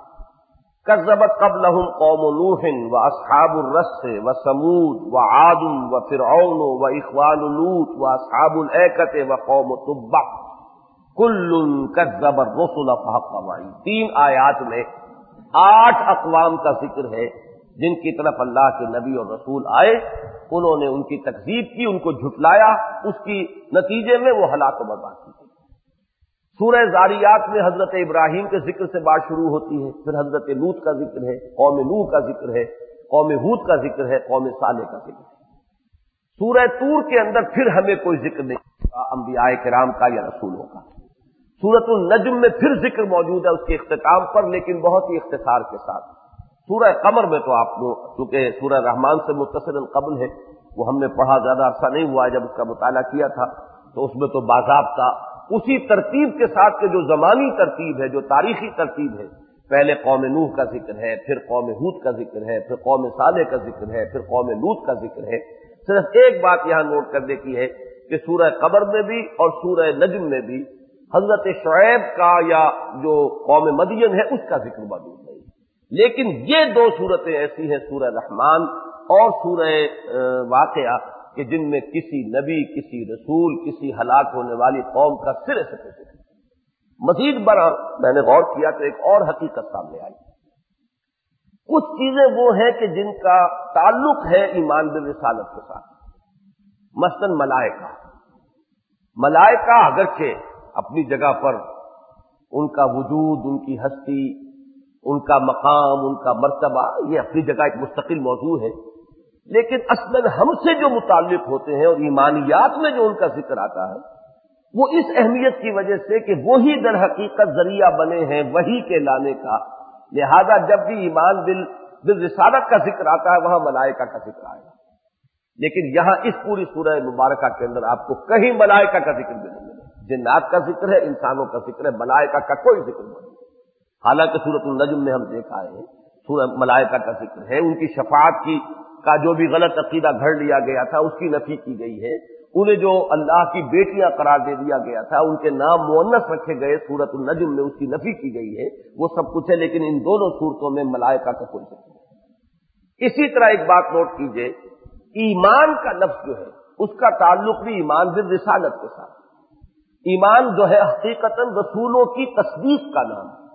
کذبت قبلہم قوم نوح واصحاب الرس وثمود وعاد وفرعون واخوان لوط واصحاب الایکۃ وقوم تبع کل کذب الرسل فحق وعید. تین آیات میں آٹھ اقوام کا ذکر ہے جن کی طرف اللہ کے نبی اور رسول آئے، انہوں نے ان کی تکذیب کی، ان کو جھٹلایا، اس کی نتیجے میں وہ ہلاک و برباد کی. سورہ زاریات میں حضرت ابراہیم کے ذکر سے بات شروع ہوتی ہے، پھر حضرت لوط کا ذکر ہے، قوم نوح کا ذکر ہے، قوم ہود کا ذکر ہے، قوم صالح کا ذکر ہے. سورہ طور کے اندر پھر ہمیں کوئی ذکر نہیں انبیاء کرام کا یا رسولوں کا. سورۃ النجم میں پھر ذکر موجود ہے اس کے اختتام پر، لیکن بہت ہی اختصار کے ساتھ. سورہ قمر میں تو آپ کو چونکہ سورہ رحمان سے متصل قبل ہے، وہ ہم نے پڑھا، زیادہ عرصہ نہیں ہوا جب اس کا مطالعہ کیا تھا، تو اس میں تو باضابطہ اسی ترتیب کے ساتھ کہ جو زمانی ترتیب ہے، جو تاریخی ترتیب ہے، پہلے قوم نوح کا ذکر ہے، پھر قوم ہود کا ذکر ہے، پھر قوم صالح کا ذکر ہے، پھر قوم لوط کا ذکر ہے. صرف ایک بات یہاں نوٹ کرنے کی ہے کہ سورہ قمر میں بھی اور سورہ نجم میں بھی حضرت شعیب کا یا جو قوم مدین ہے اس کا ذکر موجود نہیں. لیکن یہ دو صورتیں ایسی ہیں، سورہ رحمان اور سورہ واقعہ، کہ جن میں کسی نبی، کسی رسول، کسی ہلاک ہونے والی قوم کا سرے سے ذکر ہے. مزید برآں میں نے غور کیا تو ایک اور حقیقت سامنے آئی. کچھ چیزیں وہ ہیں کہ جن کا تعلق ہے ایمان بالرسالت کے ساتھ، مثلا ملائکہ. ملائکہ اگرچہ اپنی جگہ پر ان کا وجود، ان کی ہستی، ان کا مقام، ان کا مرتبہ یہ اپنی جگہ ایک مستقل موضوع ہے، لیکن اصلاً ہم سے جو متعلق ہوتے ہیں اور ایمانیات میں جو ان کا ذکر آتا ہے وہ اس اہمیت کی وجہ سے کہ وہی در حقیقت ذریعہ بنے ہیں وحی کے لانے کا. لہذا جب بھی ایمان بال بالرسالت کا ذکر آتا ہے وہاں ملائکہ کا ذکر آئے گا. لیکن یہاں اس پوری سورہ مبارکہ کے اندر آپ کو کہیں ملائکہ کا ذکر بھی نہیں ملے. جنات کا ذکر ہے، انسانوں کا ذکر ہے، ملائکہ کا کوئی ذکر نہیں. حالانکہ سورۃ النجم میں ہم دیکھ آئے ہیں سورہ ملائکہ کا ذکر ہے. ان کی شفاعت کی کا جو بھی غلط عقیدہ گھڑ لیا گیا تھا اس کی نفی کی گئی ہے. انہیں جو اللہ کی بیٹیاں قرار دے دیا گیا تھا، ان کے نام مؤنث رکھے گئے، سورۃ النجم میں اس کی نفی کی گئی ہے. وہ سب کچھ ہے، لیکن ان دونوں صورتوں میں ملائکہ کا کوئی ذکر نہیں. اسی طرح ایک بات نوٹ کیجئے، ایمان کا لفظ جو ہے اس کا تعلق بھی ایمان بالرسالت کے ساتھ. ایمان جو ہے حقیقتاً رسولوں کی تصدیق کا نام ہے.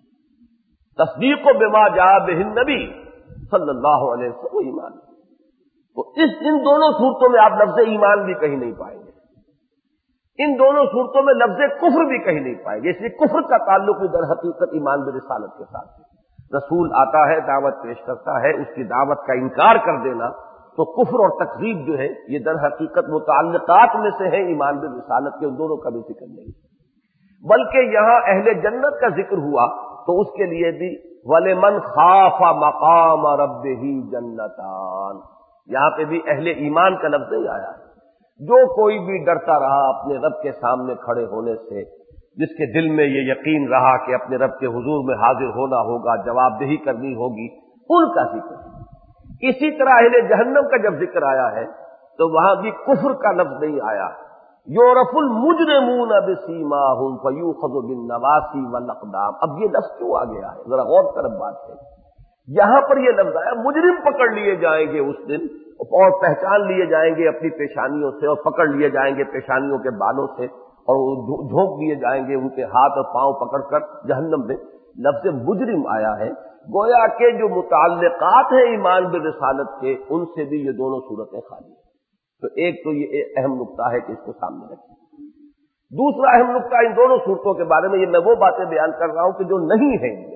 تصدیق و بما جاء بہ النبی صلی اللہ علیہ وسلم ایمان. تو اس ان دونوں صورتوں میں آپ لفظ ایمان بھی کہیں نہیں پائیں گے. ان دونوں صورتوں میں لفظ کفر بھی کہیں نہیں پائیں گے. اس لیے کفر کا تعلق بھی در حقیقت ایمان برسالت کے ساتھ ہے. رسول آتا ہے، دعوت پیش کرتا ہے، اس کی دعوت کا انکار کر دینا تو کفر اور تکذیب جو ہے یہ در حقیقت متعلقات میں سے ہے ایمان برسالت کے. ان دونوں کا بھی ذکر نہیں، بلکہ یہاں اہل جنت کا ذکر ہوا تو اس کے لیے بھی وَلِمَنْ خَافَ مَقَامَ رَبِّهِ جَنَّتَانِ، یہاں پہ بھی اہل ایمان کا لفظ ہی آیا ہے. جو کوئی بھی ڈرتا رہا اپنے رب کے سامنے کھڑے ہونے سے، جس کے دل میں یہ یقین رہا کہ اپنے رب کے حضور میں حاضر ہونا ہوگا، جواب دہی کرنی ہوگی، ان کا ذکر ہے. اسی طرح اہل جہنم کا جب ذکر آیا ہے تو وہاں بھی کفر کا لفظ نہیں آیا، یعرف المجرمون بسیماہم فیؤخذ بالنواصی والاقدام. اب یہ لفظ کیوں آ گیا ہے؟ ذرا غور کرب بات ہے. یہاں پر یہ لفظ آیا مجرم پکڑ لیے جائیں گے اس دن اور پہچان لیے جائیں گے اپنی پیشانیوں سے اور پکڑ لیے جائیں گے پیشانیوں کے بالوں سے اور جھونک دیے جائیں گے ان کے ہاتھ اور پاؤں پکڑ کر جہنم میں. لفظ مجرم آیا ہے گویا کہ جو متعلقات ہیں ایمان برسالت کے ان سے بھی یہ دونوں صورتیں خالی ہیں. تو ایک تو یہ اہم نقطہ ہے کہ اس کو سامنے رکھیں. دوسرا اہم نقطہ ان دونوں صورتوں کے بارے میں یہ میں وہ باتیں بیان کر رہا ہوں کہ جو نہیں ہیں ان میں،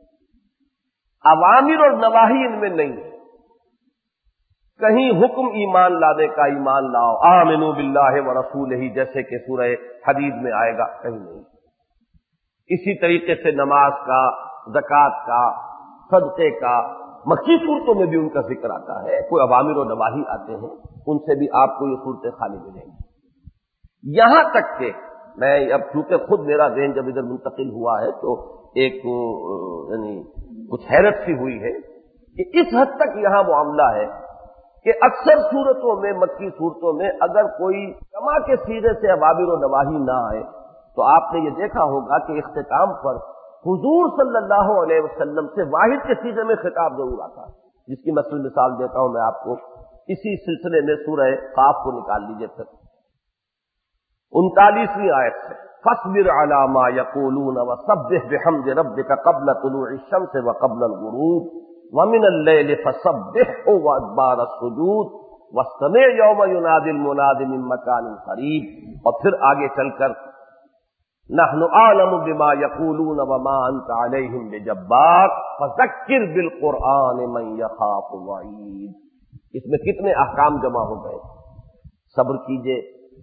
اوامر اور نواہی ان میں نہیں ہے. کہیں حکم ایمان لانے کا ایمان لاؤ آمنوا باللہ ورسولہ جیسے کہ سورہ حدید میں آئے گا، کہیں نہیں. اسی طریقے سے نماز کا، زکوٰۃ کا، صدقے کا مکی صورتوں میں بھی ان کا ذکر آتا ہے. کوئی اوامر و نواہی آتے ہیں ان سے بھی آپ کو یہ صورتیں خالی ملیں گی. یہاں تک کہ میں اب چونکہ خود میرا ذہن جب ادھر منتقل ہوا ہے تو ایک یعنی کچھ حیرت سی ہوئی ہے کہ اس حد تک یہاں معاملہ ہے کہ اکثر صورتوں میں، مکی صورتوں میں اگر کوئی جمع کے سیرے سے اوامر و نواہی نہ آئے تو آپ نے یہ دیکھا ہوگا کہ اختتام پر حضور صلی اللہ علیہ وسلم سے واحد کے سیرے میں خطاب ضرور آتا ہے. جس کی مثل مثال دیتا ہوں میں آپ کو. اسی سلسلے میں سورہ قاف کو نکال لیجیے پھر انتالیسویں آیت سے فاصبر علی ما یقولون وسبح بحمد ربک قبل طلوع الشمس وقبل الغروب ومن اللیل فسبحه وادبار السجود واستمع یوم ینادی المناد من مکان قریب. اور پھر آگے چل کر نحن اعلم بما یقولون وما انت علیہم بجبار فذکر بالقرآن من یخاف وعید. اس میں کتنے احکام جمع ہو گئے. صبر کیجئے،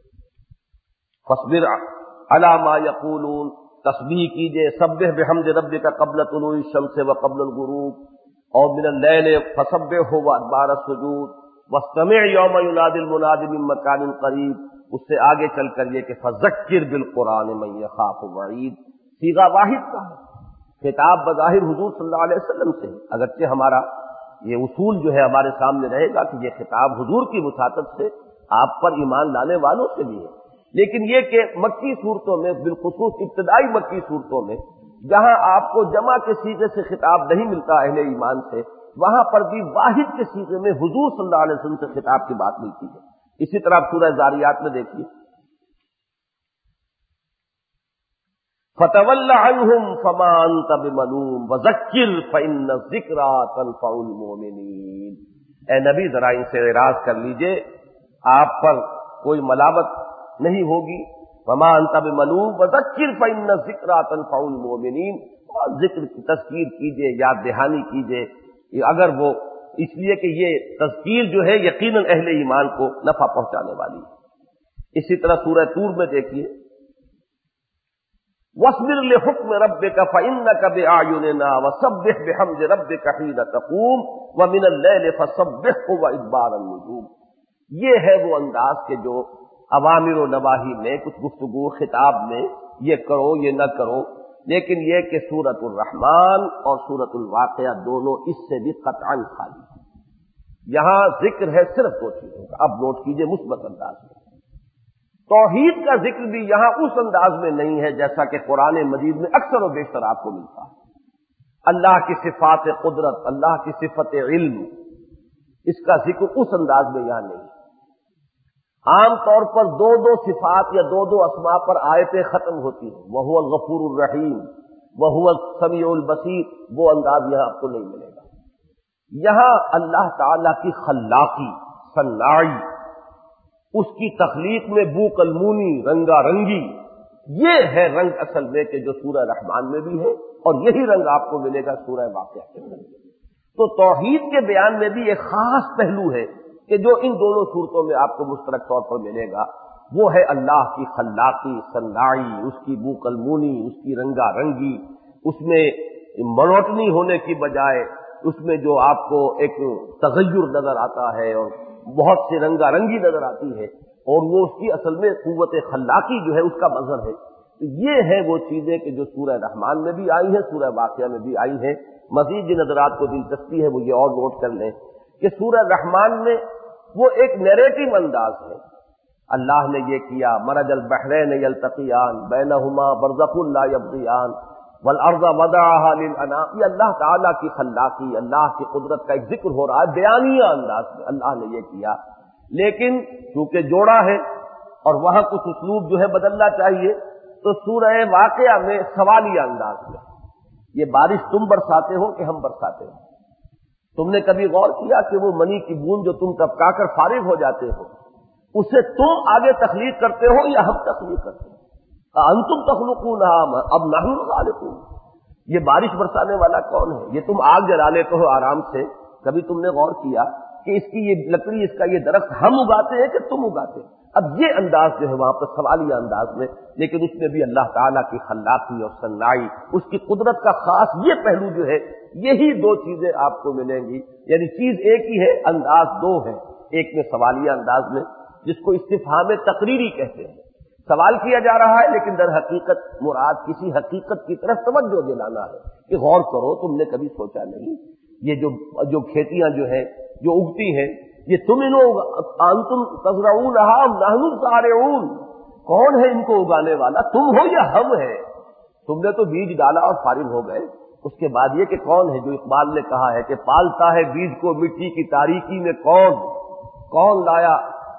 فاصبر علی ما یقولون، تسبیح کیجئے، سبح بحمد ربک قبل طلوع الشمس وقبل الغروب، اور من اللیل فسبحه وادبار السجود واستمع یوم ینادی المناد من مکان قریب. اس سے آگے چل کر یہ کہ فذکر بالقرآن من یخاف وعید. صیغہ واحد کا ہے. خطاب بظاہر حضور صلی اللہ علیہ وسلم سے، اگرچہ ہمارا یہ اصول جو ہے ہمارے سامنے رہے گا کہ یہ خطاب حضور کی وساطت سے آپ پر ایمان لانے والوں سے بھی ہے، لیکن یہ کہ مکی صورتوں میں، بالخصوص ابتدائی مکی صورتوں میں جہاں آپ کو جمع کے سیغے سے خطاب نہیں ملتا اہل ایمان سے، وہاں پر بھی واحد کے سیغے میں حضور صلی اللہ علیہ وسلم سے خطاب کی بات ملتی ہے. اسی طرح سورہ ذاریات میں دیکھیے فَتَوَلَّ عَنْهُمْ فَمَا أَنْتَ بِمَلُومٍ وَذَكِّرْ فَإِنَّ الذِّكْرَىٰ تَنفَعُ الْمُؤْمِنِينَ. اے نبی ذرا ان سے اعراض کر لیجئے، آپ پر کوئی ملامت نہیں ہوگی. فَمَا أَنْتَ بِمَلُومٍ وَذَكِّرْ فَإِنَّ الذِّكْرَىٰ تَنفَعُ الْمُؤْمِنِينَ. اور ذکر کی تذکیر کیجئے، یاد دہانی کیجئے، اگر وہ اس لیے کہ یہ تذکیر جو ہے یقیناً اہل ایمان کو نفع پہنچانے والی ہے. اسی طرح سورہ طور میں دیکھیے وَاصْبِرْ لِحُکْمِ رَبِّكَ فَإِنَّكَ بِأَعْيُنِنَا وَسَبِّحْ بِحَمْدِ رَبِّكَ حِينَ تَقُومُ وَمِنَ اللَّيْلِ فَسَبِّحْهُ وَإِدْبَارَ النُّجُومِ. یہ ہے وہ انداز کہ جو اوامر و نواہی میں کچھ گفتگو خطاب میں یہ کرو یہ نہ کرو، لیکن یہ کہ سورۃ الرحمن اور سورۃ الواقعہ دونوں اس سے بھی قطعاً خالی ہیں. یہاں ذکر ہے صرف دو چیزوں کا. اب نوٹ کیجئے مثبت انداز میں توحید کا ذکر بھی یہاں اس انداز میں نہیں ہے جیسا کہ قرآن مجید میں اکثر و بیشتر آپ کو ملتا ہے. اللہ کی صفات قدرت، اللہ کی صفت علم، اس کا ذکر اس انداز میں یہاں نہیں. عام طور پر دو دو صفات یا دو دو اسماء پر آیتیں ختم ہوتی ہیں. وَهُوَ الغفور الرحیم، وَهُوَ السمیع البصیر. وہ انداز یہاں آپ کو نہیں ملے گا. یہاں اللہ تعالی کی خلاقی، صناعی، اس کی تخلیق میں بو کلمونی، رنگا رنگی، یہ ہے رنگ اصل میں کہ جو سورہ رحمان میں بھی ہے، اور یہی رنگ آپ کو ملے گا سورہ واقعہ کے اندر. تو توحید کے بیان میں بھی ایک خاص پہلو ہے کہ جو ان دونوں صورتوں میں آپ کو مشترک طور پر ملے گا، وہ ہے اللہ کی خلاقی، صناعی، اس کی بو کلمونی، اس کی رنگا رنگی، اس میں منوٹنی ہونے کی بجائے اس میں جو آپ کو ایک تغیر نظر آتا ہے اور بہت سی رنگا رنگی نظر آتی ہے، اور وہ اس کی اصل میں قوت خلاقی جو ہے اس کا مظہر ہے. تو یہ ہے وہ چیزیں کہ جو سورہ رحمان میں بھی آئی ہیں، سورہ واقعہ میں بھی آئی ہیں. مزید جن حضرات کو دلچسپی ہے وہ یہ اور نوٹ کر لیں کہ سورہ رحمان میں وہ ایک نیریٹو انداز ہے. اللہ نے یہ کیا، مرج البحرین یلتقیان بینہما برزخ لا یبغیان والارض وضعها للانام. یہ اللہ تعالیٰ کی خلاقی، اللہ کی قدرت کا ایک ذکر ہو رہا ہے بیانیہ انداز میں. اللہ نے یہ کیا، لیکن چونکہ جوڑا ہے اور وہاں کچھ اسلوب جو ہے بدلنا چاہیے، تو سورہ واقعہ میں سوالیہ انداز میں یہ بارش تم برساتے ہو کہ ہم برساتے ہو؟ تم نے کبھی غور کیا کہ وہ منی کی بوند جو تم ٹپکا کر فارغ ہو جاتے ہو، اسے تم آگے تخلیق کرتے ہو یا ہم تخلیق کرتے ہیں؟ انتم تخلقونها اب نحن الخالقون. یہ بارش برسانے والا کون ہے؟ یہ تم آگ جلا لیتے ہو آرام سے، کبھی تم نے غور کیا کہ اس کی یہ لکڑی، اس کا یہ درخت ہم اگاتے ہیں کہ تم اگاتے ہیں؟ اب یہ انداز جو ہے وہاں پر سوالیہ انداز میں، لیکن اس میں بھی اللہ تعالیٰ کی خلاقی اور صنائی، اس کی قدرت کا خاص یہ پہلو جو ہے، یہی دو چیزیں آپ کو ملیں گی. یعنی چیز ایک ہی ہے، انداز دو ہے. ایک میں سوالیہ انداز میں جس کو استفہام تقریری کہتے ہیں، سوال کیا جا رہا ہے لیکن در حقیقت مراد کسی حقیقت کی طرف توجہ دلانا ہے کہ غور کرو، تم نے کبھی سوچا نہیں یہ جو جو کھیتیاں جو ہیں جو اگتی ہیں، یہ تم انہوں انتم تزرعونہا ام نحن الزارعون، کون ہے ان کو اگانے والا، تم ہو یا ہم ہیں؟ تم نے تو بیج ڈالا اور فارغ ہو گئے. اس کے بعد یہ کہ کون ہے، جو اقبال نے کہا ہے کہ پالتا ہے بیج کو مٹی کی تاریکی میں کون، کون لایا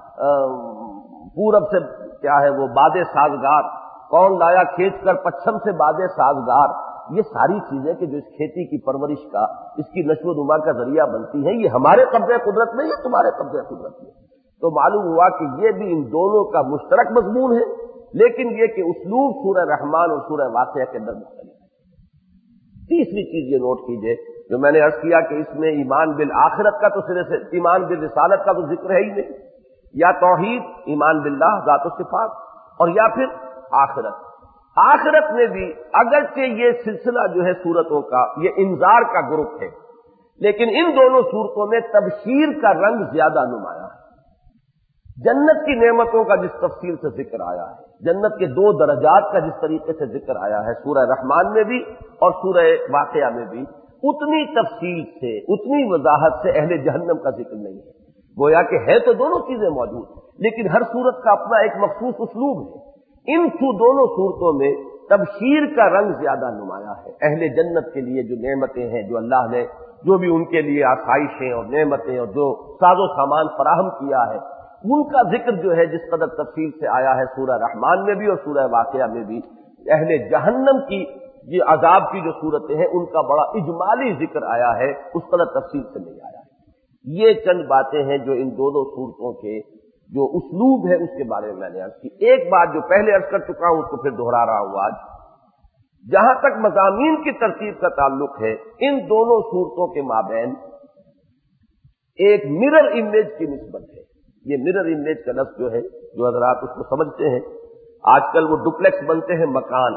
پورب سے کیا ہے وہ باد سازگار، کون لایا کھینچ کر پچھم سے باد سازگار. یہ ساری چیزیں کہ جو اس کھیتی کی پرورش کا، اس کی نشو و نما کا ذریعہ بنتی ہیں، یہ ہمارے قبضہ قدرت میں، یہ تمہارے قبضہ قدرت میں. تو معلوم ہوا کہ یہ بھی ان دونوں کا مشترک مضمون ہے، لیکن یہ کہ اسلوب سورہ رحمان اور سورہ واقعہ کے اندر مختلف ہے. تیسری چیز یہ نوٹ کیجئے جو میں نے عرض کیا کہ اس میں ایمان بالآخرت کا تو سرے سے، ایمان بالرسالت کا تو ذکر ہے ہی نہیں، یا توحید ایمان باللہ ذات و صفات، اور یا پھر آخرت. آخرت میں بھی اگرچہ یہ سلسلہ جو ہے صورتوں کا یہ انذار کا گروپ ہے، لیکن ان دونوں صورتوں میں تبشیر کا رنگ زیادہ نمایاں ہے. جنت کی نعمتوں کا جس تفصیل سے ذکر آیا ہے، جنت کے دو درجات کا جس طریقے سے ذکر آیا ہے سورہ رحمان میں بھی اور سورہ واقعہ میں بھی، اتنی تفصیل سے، اتنی وضاحت سے اہل جہنم کا ذکر نہیں ہے. گویا کہ ہے تو دونوں چیزیں موجود، لیکن ہر صورت کا اپنا ایک مخصوص اسلوب ہے. ان دونوں صورتوں میں تبشیر کا رنگ زیادہ نمایاں ہے. اہل جنت کے لیے جو نعمتیں ہیں، جو اللہ نے جو بھی ان کے لیے آسائشیں اور نعمتیں اور جو ساز و سامان فراہم کیا ہے، ان کا ذکر جو ہے جس قدر تفصیل سے آیا ہے سورہ رحمان میں بھی اور سورہ واقعہ میں بھی. اہل جہنم کی یہ عذاب کی جو صورتیں ہیں ان کا بڑا اجمالی ذکر آیا ہے، اس قدر تفصیل سے نہیں آیا ہے. یہ چند باتیں ہیں جو ان دونوں صورتوں کے جو اسلوب ہے اس کے بارے میں میں نے عرض کی. ایک بات جو پہلے عرض کر چکا ہوں اس کو پھر دوہرا رہا ہوں آج. جہاں تک مضامین کی ترتیب کا تعلق ہے، ان دونوں صورتوں کے مابین ایک مرر امیج کی نسبت ہے. یہ مرر امیج کا لفظ جو ہے، جو حضرات اس کو سمجھتے ہیں، آج کل وہ ڈپلیکس بنتے ہیں مکان،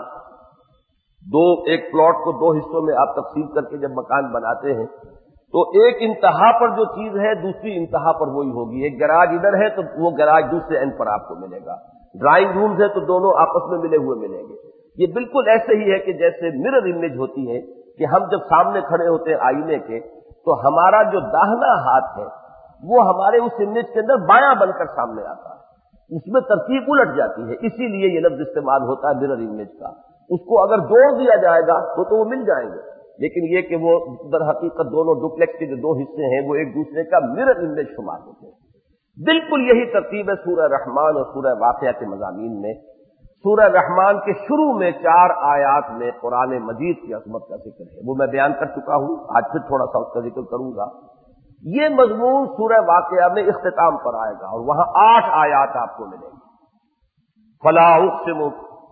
دو ایک پلاٹ کو دو حصوں میں آپ تقسیم کر کے جب مکان بناتے ہیں تو ایک انتہا پر جو چیز ہے دوسری انتہا پر وہی ہوگی. ایک گراج ادھر ہے تو وہ گراج دوسرے اینڈ پر آپ کو ملے گا. ڈرائنگ رومز ہے تو دونوں آپس میں ملے ہوئے ملیں گے. یہ بالکل ایسے ہی ہے کہ جیسے مرر امیج ہوتی ہے کہ ہم جب سامنے کھڑے ہوتے ہیں آئینے کے تو ہمارا جو داہنا ہاتھ ہے وہ ہمارے اس امیج کے اندر بایاں بن کر سامنے آتا ہے، اس میں ترتیب الٹ جاتی ہے. اسی لیے یہ لفظ استعمال ہوتا ہے مرر امیج کا. اس کو اگر جوڑ دیا جائے گا تو تو وہ مل جائیں گے، لیکن یہ کہ وہ در حقیقت دونوں ڈپلیکس کے جو دو حصے ہیں وہ ایک دوسرے کا مرر امیج شمار ہوتے ہیں. بالکل یہی ترتیب ہے سورہ رحمان اور سورہ واقعہ کے مضامین میں. سورہ رحمان کے شروع میں چار آیات میں قرآن مجید کی عظمت کا ذکر ہے، وہ میں بیان کر چکا ہوں، آج پھر تھوڑا سا اس کا ذکر کروں گا. یہ مضمون سورہ واقعہ میں اختتام پر آئے گا اور وہاں آٹھ آیات آپ کو ملیں گی. فلا اقسم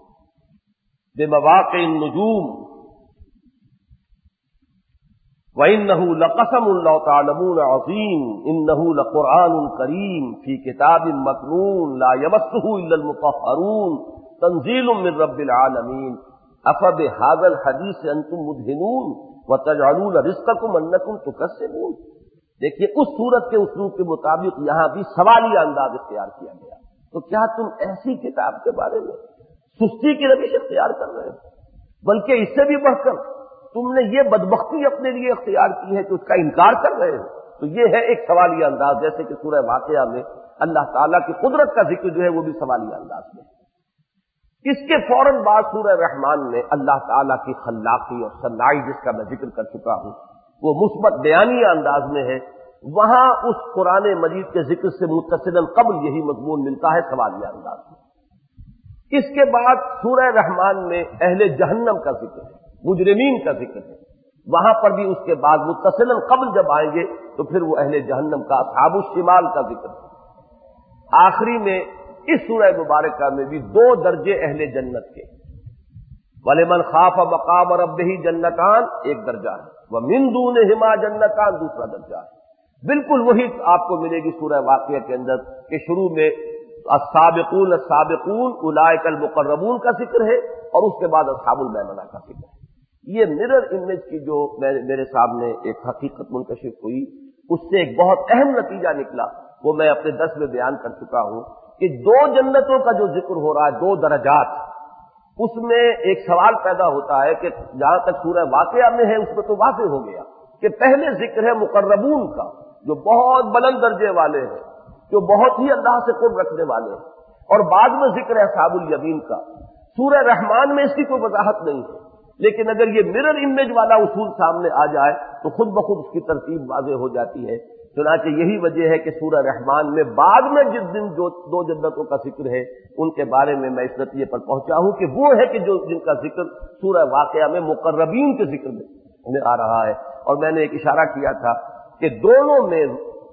بمواقع النجوم وَإِنَّهُ لَقَسَمٌ لَّوْ تَعْلَمُونَ عَظِيمٌ إِنَّهُ لَقُرْآنٌ كَرِيمٌ فِي كِتَابٍ مَّكْنُونٍ لَّا يَمَسُّهُ إِلَّا الْمُطَهَّرُونَ تَنزِيلٌ مِّن رَّبِّ الْعَالَمِينَ أَفَبِهَٰذَا الْحَدِيثِ أَنتُم مُّدْهِنُونَ وَتَجْعَلُونَ رِزْقَكُمْ أَنَّكُمْ تُكَذِّبُونَ. دیکھیے اس صورت کے اسلوب کے مطابق یہاں بھی سوالیہ انداز اختیار کیا گیا. تو کیا تم ایسی کتاب کے بارے میں سستی کی روش اختیار کر رہے ہو؟ بلکہ اس سے بھی بڑھ کر تم نے یہ بدبختی اپنے لیے اختیار کی ہے کہ اس کا انکار کر رہے ہو. تو یہ ہے ایک سوالیہ انداز، جیسے کہ سورہ واقعہ میں اللہ تعالیٰ کی قدرت کا ذکر جو ہے وہ بھی سوالیہ انداز میں ہے۔ اس کے فوراً بعد سورہ رحمان میں اللہ تعالیٰ کی خلاقی اور صناعی جس کا میں ذکر کر چکا ہوں وہ مثبت بیانیہ انداز میں ہے، وہاں اس قرآن مجید کے ذکر سے متصلاً قبل یہی مضمون ملتا ہے سوالیہ انداز میں۔ اس کے بعد سورہ رحمان میں اہل جہنم کا ذکر ہے، مجرمین کا ذکر ہے، وہاں پر بھی اس کے بعد متصلاً قبل جب آئیں گے تو پھر وہ اہل جہنم کا اصحاب الشمال کا ذکر ہے۔ آخری میں اس سورہ مبارکہ میں بھی دو درجے اہل جنت کے، وَلِمَنْ خَافَ مَقَامَ رَبِّهِ جنتان ایک درجہ ہے، وَمِن دُونِهِمَا جنتان دوسرا درجہ ہے۔ بالکل وہی آپ کو ملے گی سورہ واقعہ کے اندر کہ شروع میں السابقون السابقون اولئک المقربون کا ذکر ہے اور اس کے بعد اصحاب المیمنہ کا ذکر ہے۔ یہ مرر امیج کی جو میرے سامنے ایک حقیقت منکشف ہوئی، اس سے ایک بہت اہم نتیجہ نکلا، وہ میں اپنے درس میں بیان کر چکا ہوں کہ دو جنتوں کا جو ذکر ہو رہا ہے، دو درجات، اس میں ایک سوال پیدا ہوتا ہے کہ جہاں تک سورہ واقعہ میں ہے اس میں تو واضح ہو گیا کہ پہلے ذکر ہے مقربون کا جو بہت بلند درجے والے ہیں، جو بہت ہی اللہ سے قرب رکھنے والے ہیں، اور بعد میں ذکر ہے اصحاب الیمین کا۔ سورہ رحمان میں اس کی کوئی وضاحت نہیں ہے، لیکن اگر یہ مرر امیج والا اصول سامنے آ جائے تو خود بخود اس کی ترتیب واضح ہو جاتی ہے۔ چنانچہ یہی وجہ ہے کہ سورہ رحمان میں بعد میں جس دن جو دو جنتوں کا ذکر ہے ان کے بارے میں میں اس نتیجے پر پہنچا ہوں کہ وہ ہے کہ جو جن کا ذکر سورہ واقعہ میں مقربین کے ذکر میں آ رہا ہے، اور میں نے ایک اشارہ کیا تھا کہ دونوں میں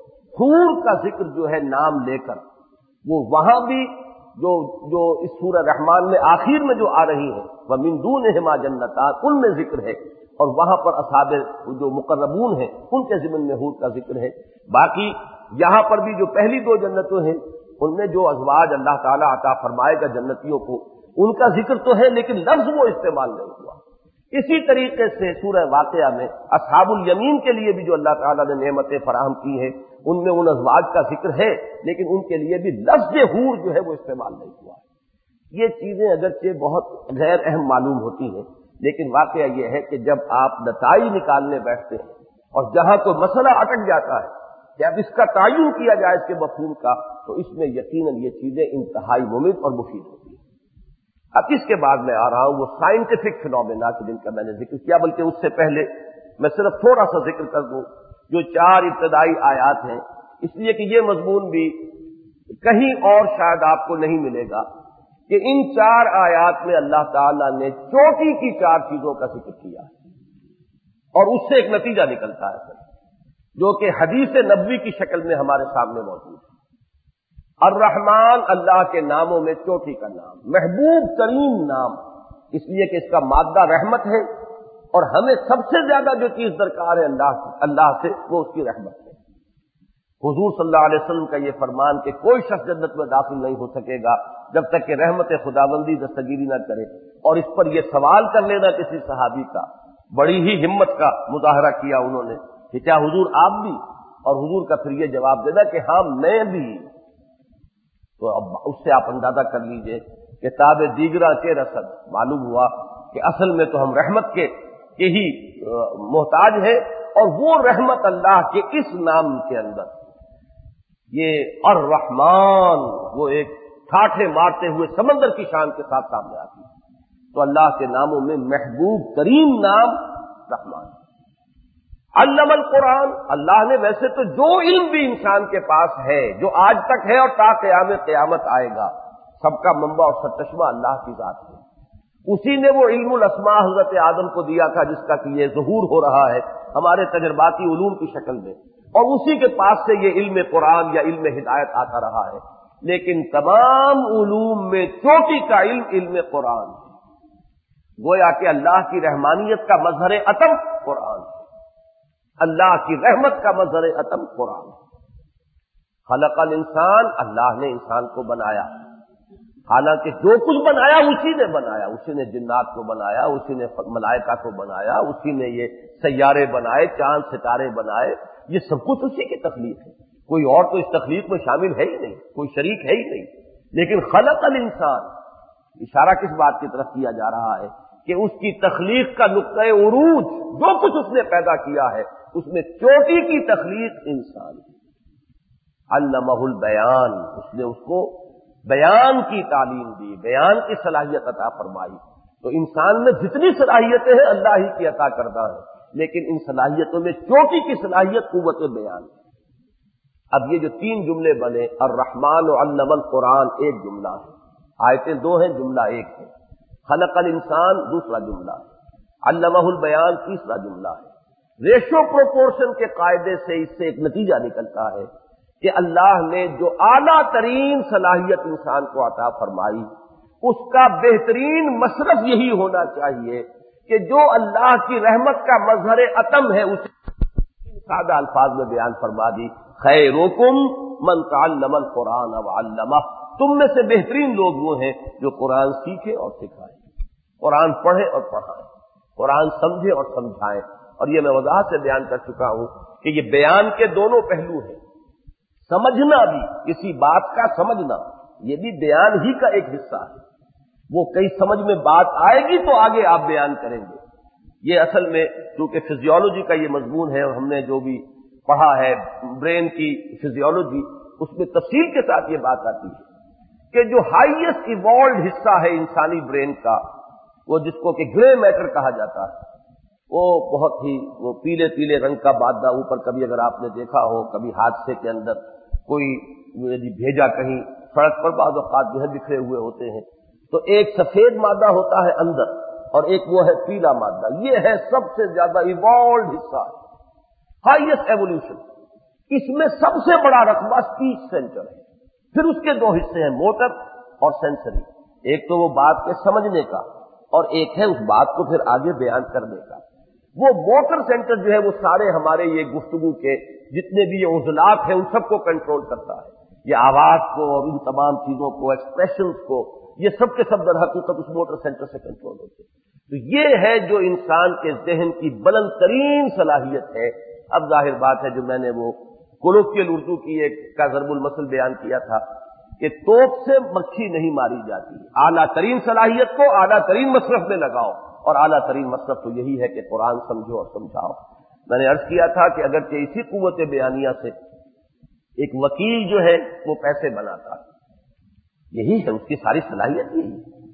حور کا ذکر جو ہے نام لے کر، وہ وہاں بھی جو جو اس سورہ رحمان میں آخر میں جو آ رہی ہیں وَمِن دُونِهِمَا جنتان ان میں ذکر ہے، اور وہاں پر اصحاب جو مقربون ہیں ان کے ضمن میں حور کا ذکر ہے۔ باقی یہاں پر بھی جو پہلی دو جنتوں ہیں ان میں جو ازواج اللہ تعالیٰ عطا فرمائے گا جنتیوں کو ان کا ذکر تو ہے، لیکن لفظ وہ استعمال نہیں ہوا۔ اسی طریقے سے سورہ واقعہ میں اصحاب الیمین کے لیے بھی جو اللہ تعالیٰ نے نعمتیں فراہم کی ہیں ان میں ان ازواج کا ذکر ہے، لیکن ان کے لیے بھی لفظ حور جو ہے وہ استعمال نہیں ہوا ہے۔ یہ چیزیں اگرچہ بہت غیر اہم معلوم ہوتی ہیں، لیکن واقعہ یہ ہے کہ جب آپ نتائج نکالنے بیٹھتے ہیں اور جہاں کوئی مسئلہ اٹک جاتا ہے کہ اب اس کا تعین کیا جائے اس کے مفہوم کا، تو اس میں یقیناً یہ چیزیں انتہائی مفید اور مفید ہوتی ہیں۔ اب اس کے بعد میں آ رہا ہوں وہ سائنٹیفک فینومینا کے جن کا میں نے ذکر کیا، بلکہ اس سے پہلے میں صرف تھوڑا سا ذکر کر دوں جو چار ابتدائی آیات ہیں، اس لیے کہ یہ مضمون بھی کہیں اور شاید آپ کو نہیں ملے گا کہ ان چار آیات میں اللہ تعالیٰ نے چوٹی کی چار چیزوں کا ذکر کیا ہے، اور اس سے ایک نتیجہ نکلتا ہے جو کہ حدیث نبوی کی شکل میں ہمارے سامنے موجود ہے۔ الرحمن اللہ کے ناموں میں چوٹی کا نام، محبوب ترین نام، اس لیے کہ اس کا مادہ رحمت ہے، اور ہمیں سب سے زیادہ جو چیز درکار ہے اللہ کی اللہ سے وہ اس کی رحمت ہے۔ حضور صلی اللہ علیہ وسلم کا یہ فرمان کہ کوئی شخص جنت میں داخل نہیں ہو سکے گا جب تک کہ رحمت خداوندی دستگیری نہ کرے، اور اس پر یہ سوال کر لینا کسی صحابی کا، بڑی ہی ہمت کا مظاہرہ کیا انہوں نے کہ کیا حضور آپ بھی، اور حضور کا پھر یہ جواب دینا کہ ہاں میں بھی۔ تو اب اس سے آپ اندازہ کر لیجئے کہ تاب دیگرہ کے رسد، معلوم ہوا کہ اصل میں تو ہم رحمت کے کے ہی محتاج ہیں، اور وہ رحمت اللہ کے اس نام کے اندر، یہ الرحمن وہ ایک ٹھاٹھے مارتے ہوئے سمندر کی شان کے ساتھ سامنے آتی ہے۔ تو اللہ کے ناموں میں محبوب ترین نام رحمان۔ علم القرآن، اللہ نے ویسے تو جو علم بھی انسان کے پاس ہے، جو آج تک ہے اور تا قیام قیامت آئے گا، سب کا منبع اور سرچشمہ اللہ کی ذات ہے۔ اسی نے وہ علم الاسماء حضرت آدم کو دیا تھا جس کا کہ یہ ظہور ہو رہا ہے ہمارے تجرباتی علوم کی شکل میں، اور اسی کے پاس سے یہ علم قرآن یا علم ہدایت آتا رہا ہے۔ لیکن تمام علوم میں چوٹی کا علم علم قرآن ہے، گویا کہ اللہ کی رحمانیت کا مظہر عتم قرآن ہے، اللہ کی رحمت کا مظہر عتم قرآن ہے۔ خلق الانسان، اللہ نے انسان کو بنایا، حالانکہ جو کچھ بنایا اسی نے بنایا، اسی نے جنات کو بنایا، اسی نے ملائکہ کو بنایا، اسی نے یہ سیارے بنائے، چاند ستارے بنائے، یہ سب کچھ اسی کی تخلیق ہے، کوئی اور تو اس تخلیق میں شامل ہے ہی نہیں، کوئی شریک ہے ہی نہیں۔ لیکن خلق الانسان، اشارہ کس بات کی طرف کیا جا رہا ہے کہ اس کی تخلیق کا نقطۂ عروج جو کچھ اس نے پیدا کیا ہے اس میں چوٹی کی تخلیق انسان کی. علمہ البیان، اس نے اس کو بیان کی تعلیم دی، بیان کی صلاحیت عطا فرمائی. تو انسان میں جتنی صلاحیتیں ہیں اللہ ہی کی عطا کردہ ہے، لیکن ان صلاحیتوں میں چوٹی کی صلاحیت قوت بیان. اب یہ جو تین جملے بنے، الرحمن علم القرآن ایک جملہ ہے، آیتیں دو ہیں جملہ ایک ہے، خلق الانسان دوسرا جملہ ہے، علمہ البیان تیسرا جملہ ہے. ریشو پروپورشن کے قاعدے سے اس سے ایک نتیجہ نکلتا ہے کہ اللہ نے جو اعلیٰ ترین صلاحیت انسان کو عطا فرمائی اس کا بہترین مصرف یہی ہونا چاہیے کہ جو اللہ کی رحمت کا مظہر عتم ہے اسے سادہ الفاظ میں بیان فرما دی، خیرکم من تعلم القرآن وعلمہ. تم میں سے بہترین لوگ وہ ہیں جو قرآن سیکھے اور سکھائیں، قرآن پڑھے اور پڑھائیں، قرآن سمجھے اور سمجھائیں. اور یہ میں وضاحت سے بیان کر چکا ہوں کہ یہ بیان کے دونوں پہلو ہیں. سمجھنا بھی، کسی بات کا سمجھنا یہ بھی بیان ہی کا ایک حصہ ہے. وہ کئی سمجھ میں بات آئے گی تو آگے آپ بیان کریں گے. یہ اصل میں کیونکہ فزیولوجی کا یہ مضمون ہے اور ہم نے جو بھی پڑھا ہے برین کی فزیولوجی، اس میں تفصیل کے ساتھ یہ بات آتی ہے کہ جو ہائیسٹ ایوالوڈ حصہ ہے انسانی برین کا، وہ جس کو کہ گرے میٹر کہا جاتا ہے، وہ بہت ہی وہ پیلے پیلے رنگ کا مادہ اوپر، کبھی اگر آپ نے دیکھا ہو کبھی حادثے کے اندر کوئی بھیجا کہیں سڑک پر بعض اوقات جو ہے بکھرے ہوئے ہوتے ہیں، تو ایک سفید مادہ ہوتا ہے اندر اور ایک وہ ہے پیلا مادہ. یہ ہے سب سے زیادہ ایوالوڈ حصہ، ہائیسٹ ایوولوشن. اس میں سب سے بڑا رقبہ اسپیچ سینٹر ہے. پھر اس کے دو حصے ہیں، موٹر اور سینسری. ایک تو وہ بات کے سمجھنے کا اور ایک ہے اس بات کو پھر آگے بیان کرنے کا. وہ موٹر سینٹر جو ہے وہ سارے ہمارے یہ گفتگو کے جتنے بھی یہ عضلات ہیں ان سب کو کنٹرول کرتا ہے. یہ آواز کو اور ان تمام چیزوں کو، ایکسپریشنز کو، یہ سب کے سب در حقیقت اس موٹر سینٹر سے کنٹرول ہوتے ہیں. تو یہ ہے جو انسان کے ذہن کی بلند ترین صلاحیت ہے. اب ظاہر بات ہے جو میں نے وہ کولوکیل اردو کی ایک کا ضرب المثل بیان کیا تھا کہ توپ سے مکھی نہیں ماری جاتی. اعلیٰ ترین صلاحیت کو اعلیٰ ترین مصرف میں لگاؤ، اور اعلیٰ ترین مصرف تو یہی ہے کہ قرآن سمجھو اور سمجھاؤ. میں نے عرض کیا تھا کہ اگرچہ اسی قوت بیانیہ سے ایک وکیل جو ہے وہ پیسے بناتا ہے، یہی ہے اس کی ساری صلاحیت یہی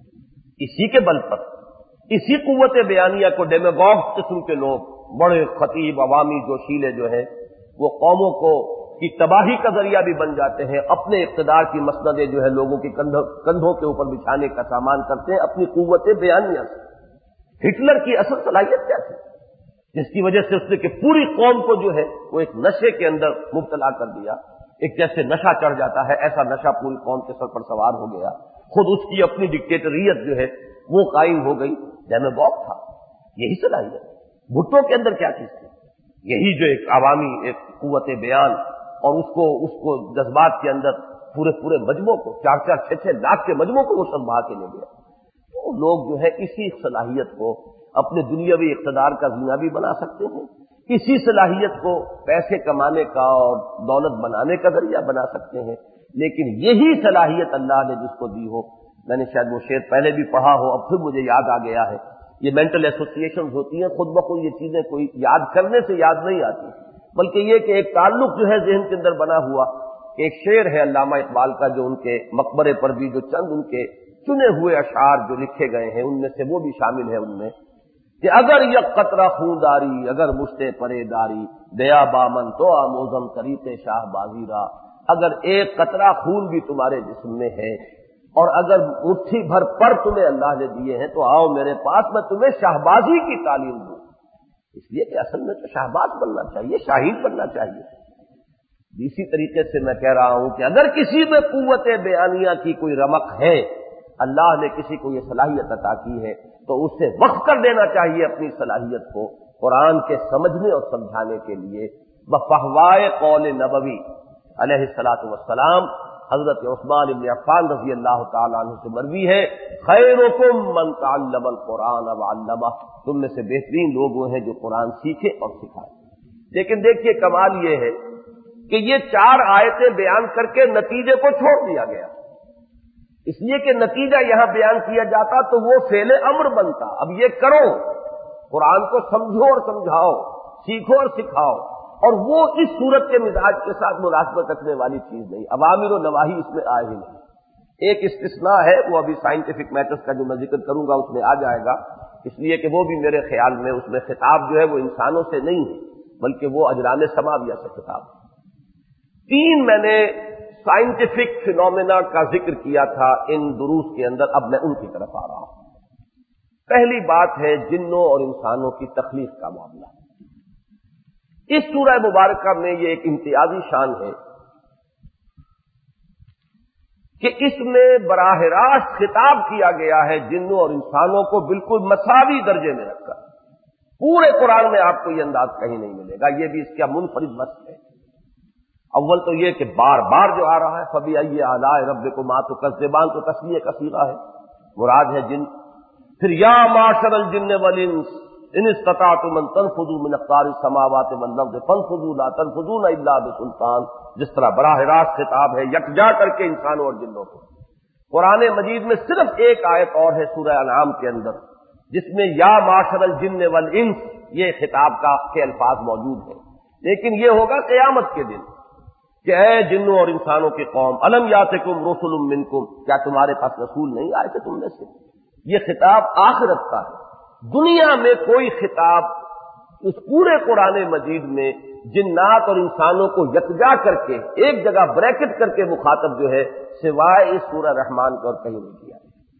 ہے. اسی کے بل پر اسی قوت بیانیہ کو ڈیمیگوگ قسم کے لوگ، بڑے خطیب عوامی جوشیلے جو ہیں، وہ قوموں کو کی تباہی کا ذریعہ بھی بن جاتے ہیں. اپنے اقتدار کی مسندیں جو ہے لوگوں کی کندھوں کے اوپر بچھانے کا سامان کرتے ہیں اپنی قوت بیانیہ سے. ہٹلر کی اصل صلاحیت کیا تھی جس کی وجہ سے اس نے کہ پوری قوم کو جو ہے وہ ایک نشے کے اندر مبتلا کر دیا. ایک جیسے نشہ چڑھ جاتا ہے ایسا نشہ پوری قوم کے سر پر سوار ہو گیا. خود اس کی اپنی ڈکٹیٹریت جو ہے وہ قائم ہو گئی. ڈیمیگوگ تھا. یہی صلاحیت. بھٹو کے اندر کیا چیز تھی؟ یہی جو ایک عوامی ایک قوت بیان اور اس کو اس کو جذبات کے اندر پورے پورے مجموعوں کو، چار چار چھ چھ لاکھ کے مجموعوں کو وہ سنبھال کے لے گیا. تو لوگ جو ہے اسی صلاحیت کو اپنے دنیاوی اقتدار کا زینہ بھی بنا سکتے ہیں، اسی صلاحیت کو پیسے کمانے کا اور دولت بنانے کا ذریعہ بنا سکتے ہیں. لیکن یہی صلاحیت اللہ نے جس کو دی ہو، میں نے شاید وہ شعر پہلے بھی پڑھا ہو، اب پھر مجھے یاد آ گیا ہے. یہ مینٹل ایسوسیشنز ہوتی ہیں، خود بخود یہ چیزیں کوئی یاد کرنے سے یاد نہیں آتی، بلکہ یہ کہ ایک تعلق جو ہے ذہن کے اندر بنا ہوا. ایک شعر ہے علامہ اقبال کا جو ان کے مقبرے پر بھی جو چند ان کے چنے ہوئے اشعار جو لکھے گئے ہیں ان میں سے وہ بھی شامل ہے، ان میں کہ اگر یک قطرہ خون داری اگر مشتے پرے داری دیا بامن تو آموزم طریق شاہ بازی را. اگر ایک قطرہ خون بھی تمہارے جسم میں ہے اور اگر مٹھی بھر پر تمہیں اللہ نے دیے ہیں تو آؤ میرے پاس، میں تمہیں شاہبازی کی تعلیم دوں. اس لیے کہ اصل میں تو شاہباز بننا چاہیے، شاہین بننا چاہیے. اسی طریقے سے میں کہہ رہا ہوں کہ اگر کسی میں قوت بیانیہ کی کوئی رمق ہے، اللہ نے کسی کو یہ صلاحیت عطا کی ہے، تو اسے وقف کر دینا چاہیے اپنی صلاحیت کو قرآن کے سمجھنے اور سمجھانے کے لیے. بفہوائے قول نبوی علیہ الصلاۃ والسلام حضرت عثمان بن عفان رضی اللہ تعالیٰ عنہ سے مروی ہے، خیرکم من تعلم القرآن وعلمہ. تم میں سے بہترین لوگ وہ ہیں جو قرآن سیکھے اور سکھائے. لیکن دیکھیے کمال یہ ہے کہ یہ چار آیتیں بیان کر کے نتیجے کو چھوڑ دیا گیا، اس لیے کہ نتیجہ یہاں بیان کیا جاتا تو وہ فعل امر بنتا. اب یہ کرو، قرآن کو سمجھو اور سمجھاؤ، سیکھو اور سکھاؤ، اور وہ اس صورت کے مزاج کے ساتھ مناسبت رکھنے والی چیز نہیں، اوامر و نواہی اس میں آئے ہی نہیں۔ ایک استثناء ہے، وہ ابھی سائنٹیفک میٹرز کا جو میں ذکر کروں گا اس میں آ جائے گا، اس لیے کہ وہ بھی میرے خیال میں اس میں خطاب جو ہے وہ انسانوں سے نہیں ہے بلکہ وہ اجرام سماویہ سے خطاب ہے۔ تین میں نے سائنٹیفک فینومینا کا ذکر کیا تھا ان دروس کے اندر، اب میں ان کی طرف آ رہا ہوں۔ پہلی بات ہے جنوں اور انسانوں کی تخلیق کا معاملہ۔ اس سورہ مبارکہ میں یہ ایک امتیازی شان ہے کہ اس میں براہ راست خطاب کیا گیا ہے جنوں اور انسانوں کو بالکل مساوی درجے میں رکھ کر۔ پورے قرآن میں آپ کو یہ انداز کہیں نہیں ملے گا، یہ بھی اس کا منفرد وصف ہے۔ اول تو یہ کہ بار بار جو آ رہا ہے فَبِأَيِّ آلَاءِ رَبِّكُمَا تُكَذِّبَانِ، تو تسمیہ کثیرہ ہے، مراد ہے جن۔ پھر یا معشر الجن والانس ان استطعتم ان تنفذوا من اقطار السماوات والارض فانفذوا لا تنفذون الا بسلطان، جس طرح براہ راست خطاب ہے یکجا کر کے انسانوں اور جنوں کو۔ قرآن مجید میں صرف ایک آیت اور ہے سورہ انعام کے اندر جس میں یا معشر الجن والانس یہ خطاب کا کے الفاظ موجود ہیں، لیکن یہ ہوگا قیامت کے دن کہ اے جنوں اور انسانوں کی قوم، الم یاتکم رسل منکم، کیا تمہارے پاس رسول نہیں آئے تھے تم میں سے؟ یہ خطاب آخرت کا ہے۔ دنیا میں کوئی خطاب اس پورے قرآن مجید میں جنات اور انسانوں کو یکجا کر کے ایک جگہ بریکٹ کر کے مخاطب جو ہے سوائے اس سورہ رحمان کے اور کہیں نہیں کیا۔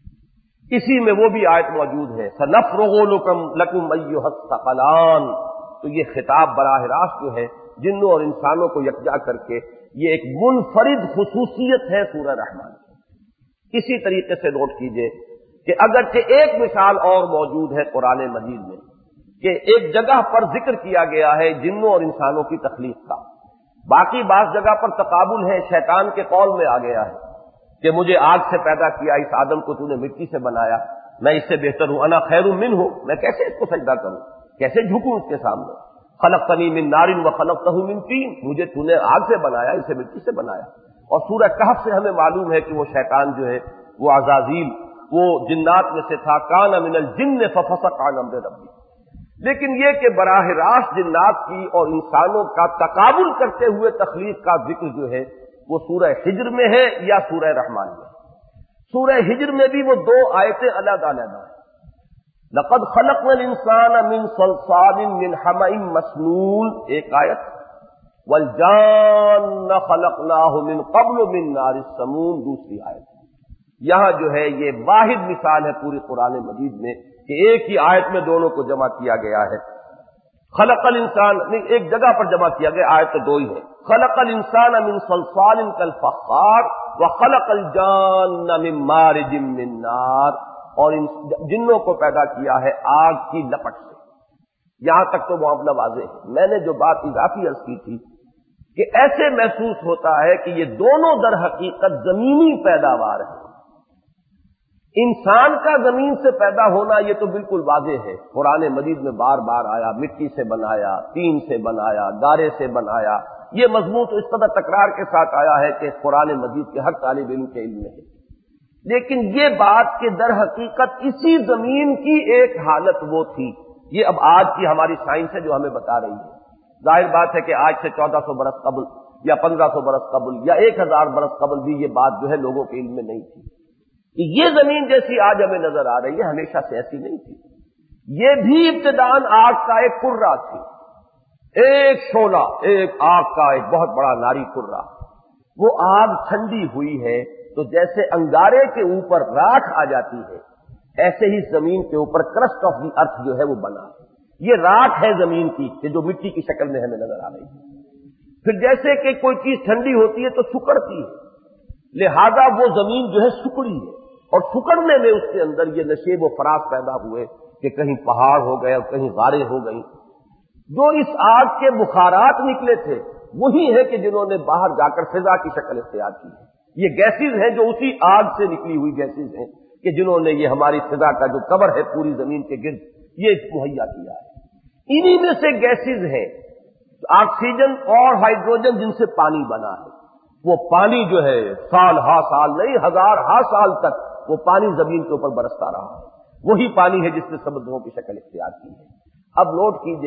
اسی میں وہ بھی آیت موجود ہے سنفرغ لکم لکم ایھا الثقلان، تو یہ خطاب براہ راست جو ہے جنوں اور انسانوں کو یکجا کر کے یہ ایک منفرد خصوصیت ہے سورہ رحمان کی۔ اسی طریقے سے نوٹ کیجئے کہ اگرچہ ایک مثال اور موجود ہے قرآن مجید میں کہ ایک جگہ پر ذکر کیا گیا ہے جنوں اور انسانوں کی تخلیق کا، باقی بعض جگہ پر تقابل ہے، شیطان کے قول میں آ گیا ہے کہ مجھے آگ سے پیدا کیا، اس آدم کو تو نے مٹی سے بنایا، میں اس سے بہتر ہوں، انا خیر منہ، میں کیسے اس کو سجدہ کروں، کیسے جھکوں اس کے سامنے، خلقتنی من نار وخلقتہ من طین، مجھے تو نے آگ سے بنایا، اسے مٹی سے بنایا۔ اور سورہ کہف سے ہمیں معلوم ہے کہ وہ شیطان جو ہے وہ عزازیل وہ جنات میں سے تھا، کان من الجن ففسق عن امر ربی۔ لیکن یہ کہ براہ راست جنات کی اور انسانوں کا تقابل کرتے ہوئے تخلیق کا ذکر جو ہے وہ سورہ ہجر میں ہے یا سورہ رحمان میں؟ سورہ ہجر میں بھی وہ دو آیتیں علیحدہ علیحدہ ہیں، لقد خلقنا الانسان من صلصال من حمأ مسنون ایک آیت، والجان خلقناہ من قبل من نار السموم دوسری آیت۔ یہاں جو ہے یہ واحد مثال ہے پوری قرآن مجید میں کہ ایک ہی آیت میں دونوں کو جمع کیا گیا ہے۔ خلق الانسان نہیں، ایک جگہ پر جمع کیا گیا، آیت تو دو ہی ہے، خلق الانسان من صلصال کالفخار وخلق الجان من مارج من نار، اور ان جنوں کو پیدا کیا ہے آگ کی لپٹ سے۔ یہاں تک تو معاملہ واضح ہے۔ میں نے جو بات اضافی عرض کی تھی کہ ایسے محسوس ہوتا ہے کہ یہ دونوں در حقیقت زمینی پیداوار ہیں۔ انسان کا زمین سے پیدا ہونا یہ تو بالکل واضح ہے، قرآن مجید میں بار بار آیا، مٹی سے بنایا، تین سے بنایا، گارے سے بنایا، یہ مضمون تو اس قدر تکرار کے ساتھ آیا ہے کہ قرآن مجید کے ہر طالب علم کے علم میں ہے۔ لیکن یہ بات کہ در حقیقت اسی زمین کی ایک حالت وہ تھی، یہ اب آج کی ہماری سائنس ہے جو ہمیں بتا رہی ہے۔ ظاہر بات ہے کہ آج سے چودہ سو برس قبل یا پندرہ سو برس قبل یا ایک ہزار برس قبل بھی یہ بات جو ہے لوگوں کے علم میں نہیں تھی کہ یہ زمین جیسی آج ہمیں نظر آ رہی ہے ہمیشہ سے ایسی نہیں تھی۔ یہ بھی ابتداءً آگ کا ایک کرہ تھی، ایک شعلہ، ایک آگ کا ایک بہت بڑا ناری کرہ۔ وہ آگ ٹھنڈی ہوئی ہے تو جیسے انگارے کے اوپر راکھ آ جاتی ہے ایسے ہی زمین کے اوپر کرسٹ آف دی ارتھ جو ہے وہ بنا ہے۔ یہ راکھ ہے زمین کی کہ جو مٹی کی شکل میں ہمیں نظر آ رہی ہے۔ پھر جیسے کہ کوئی چیز ٹھنڈی ہوتی ہے تو سکڑتی ہے، لہذا وہ زمین جو ہے سکڑی ہے، اور سکڑنے میں اس کے اندر یہ نشیب و فراز پیدا ہوئے کہ کہیں پہاڑ ہو گئے اور کہیں غاریں ہو گئیں۔ جو اس آگ کے بخارات نکلے تھے وہی ہے کہ جنہوں نے باہر جا کر فضا کی شکل اختیار کی ہے۔ یہ گیسز ہیں جو اسی آگ سے نکلی ہوئی گیسز ہیں کہ جنہوں نے یہ ہماری فضا کا جو کور ہے پوری زمین کے گرد یہ مہیا کیا ہے۔ انہی میں سے گیسز ہیں آکسیجن اور ہائیڈروجن جن سے پانی بنا ہے۔ وہ پانی جو ہے سال ہا سال نہیں ہزار ہا سال تک وہ پانی زمین کے اوپر برستا رہا ہے، وہی پانی ہے جس نے سمندروں کی شکل اختیار کی ہے۔ اب نوٹ کیجئے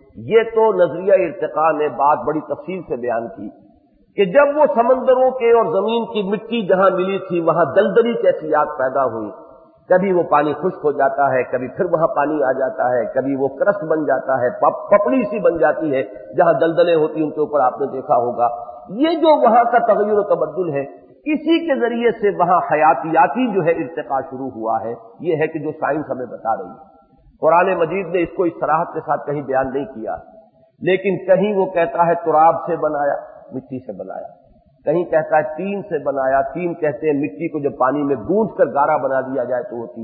یہ تو نظریہ ارتقاء نے بات بڑی تفصیل سے بیان کی کہ جب وہ سمندروں کے اور زمین کی مٹی جہاں ملی تھی وہاں دلدلی کیفیات پیدا ہوئی، کبھی وہ پانی خشک ہو جاتا ہے، کبھی پھر وہاں پانی آ جاتا ہے، کبھی وہ کرسٹ بن جاتا ہے، پپڑی سی بن جاتی ہے جہاں دلدلیں ہوتی ان کے اوپر آپ نے دیکھا ہوگا۔ یہ جو وہاں کا تغیر و تبدل ہے، اسی کے ذریعے سے وہاں حیاتیاتی جو ہے ارتقاء شروع ہوا ہے۔ یہ ہے کہ جو سائنس ہمیں بتا رہی ہے۔ قرآن مجید نے اس کو اس صراحت کے ساتھ کہیں بیان نہیں کیا، لیکن کہیں وہ کہتا ہے تراب سے بنایا، مٹی سے بنایا، کہیں کہتا ہے تین سے بنایا، تین کہتے ہیں مٹی کو جب پانی میں گوندھ کر گارا بنا دیا جائے تو وہ تین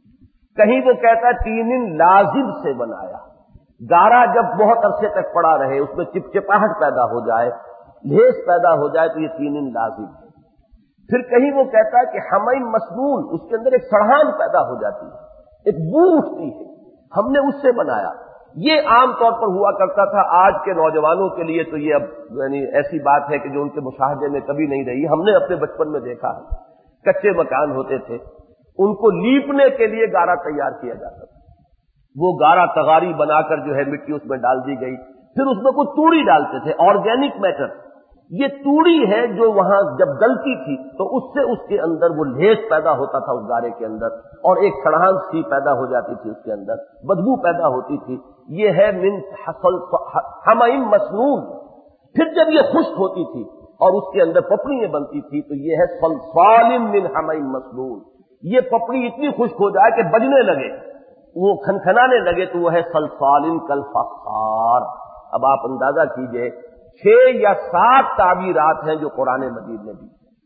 ہے، کہیں وہ کہتا ہے تین لازب سے بنایا، گارا جب بہت عرصے تک پڑا رہے اس میں چپچپاہٹ پیدا ہو جائے، لیس پیدا ہو جائے تو یہ تین لازب ہے۔ پھر کہیں وہ کہتا ہے کہ ہمیں مسنون، اس کے اندر ایک سڑھان پیدا ہو جاتی ہے، ایک بو اٹھتی ہے، ہم نے اس سے بنایا۔ یہ عام طور پر ہوا کرتا تھا، آج کے نوجوانوں کے لیے تو یہ اب یعنی ایسی بات ہے کہ جو ان کے مشاہدے میں کبھی نہیں رہی۔ ہم نے اپنے بچپن میں دیکھا ہے، کچے مکان ہوتے تھے، ان کو لیپنے کے لیے گارا تیار کیا جاتا تھا، وہ گارا تغاری بنا کر جو ہے مٹی اس میں ڈال دی گئی، پھر اس میں کچھ توڑی ڈالتے تھے، آرگینک میٹر۔ یہ توڑی ہے جو وہاں جب گلتی تھی تو اس سے اس کے اندر وہ لیس پیدا ہوتا تھا اس گارے کے اندر، اور ایک سڑھان سی پیدا ہو جاتی تھی اس کے اندر، بدبو پیدا ہوتی تھی۔ یہ ہے من حصل ہمائم مسنون۔ پھر جب یہ خشک ہوتی تھی اور اس کے اندر پپڑیاں بنتی تھی تو یہ ہے صلصال من ہمائم مسنون۔ یہ پپڑی اتنی خشک ہو جائے کہ بجنے لگے، وہ کھنکھنانے لگے تو وہ ہے صلصال کالفخار۔ اب آپ اندازہ کیجئے چھ یا سات تعبیرات ہیں جو قرآن مجید نے دی،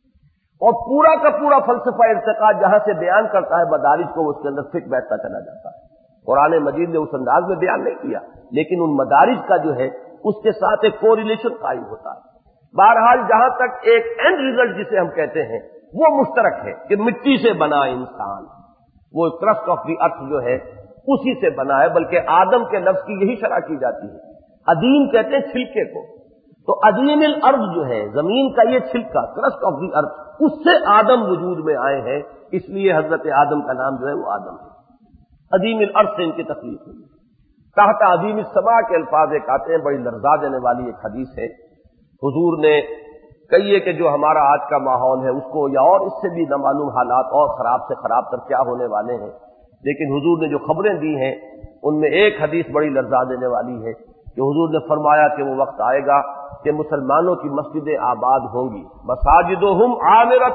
اور پورا کا پورا فلسفہ ارتقاء جہاں سے بیان کرتا ہے مدارج کو اس کے اندر فٹ بیٹھتا چلا جاتا ہے۔ قرآن مجید نے اس انداز میں بیان نہیں کیا، لیکن ان مدارج کا جو ہے اس کے ساتھ ایک کوریلیشن قائم ہوتا ہے۔ بہرحال جہاں تک ایک اینڈ ریزلٹ جسے ہم کہتے ہیں وہ مشترک ہے کہ مٹی سے بنا انسان، وہ کرسٹ آف دی ارتھ جو ہے اسی سے بنا ہے، بلکہ آدم کے لفظ کی یہی شرح کی جاتی ہے۔ ادیم کہتے ہیں چھلکے کو، تو ادیم الارض جو ہے زمین کا یہ چھلکا، کرسٹ آف دی ارتھ، اس سے آدم وجود میں آئے ہیں، اس لیے حضرت آدم کا نام جو ہے وہ آدم ہے۔ ادیم الارض سے ان کی تخلیق ہوئی۔ تحت ادیم السماء کے الفاظ ایک آتے ہیں، بڑی لرزا دینے والی ایک حدیث ہے۔ حضور نے کہیے کہ جو ہمارا آج کا ماحول ہے اس کو یا اور اس سے بھی نامعلوم حالات اور خراب سے خراب تر کیا ہونے والے ہیں، لیکن حضور نے جو خبریں دی ہیں ان میں ایک حدیث بڑی لرزا دینے والی ہے کہ حضور نے فرمایا کہ وہ وقت آئے گا کہ مسلمانوں کی مسجدیں آباد ہوں گی، مساجدہم عامرۃ،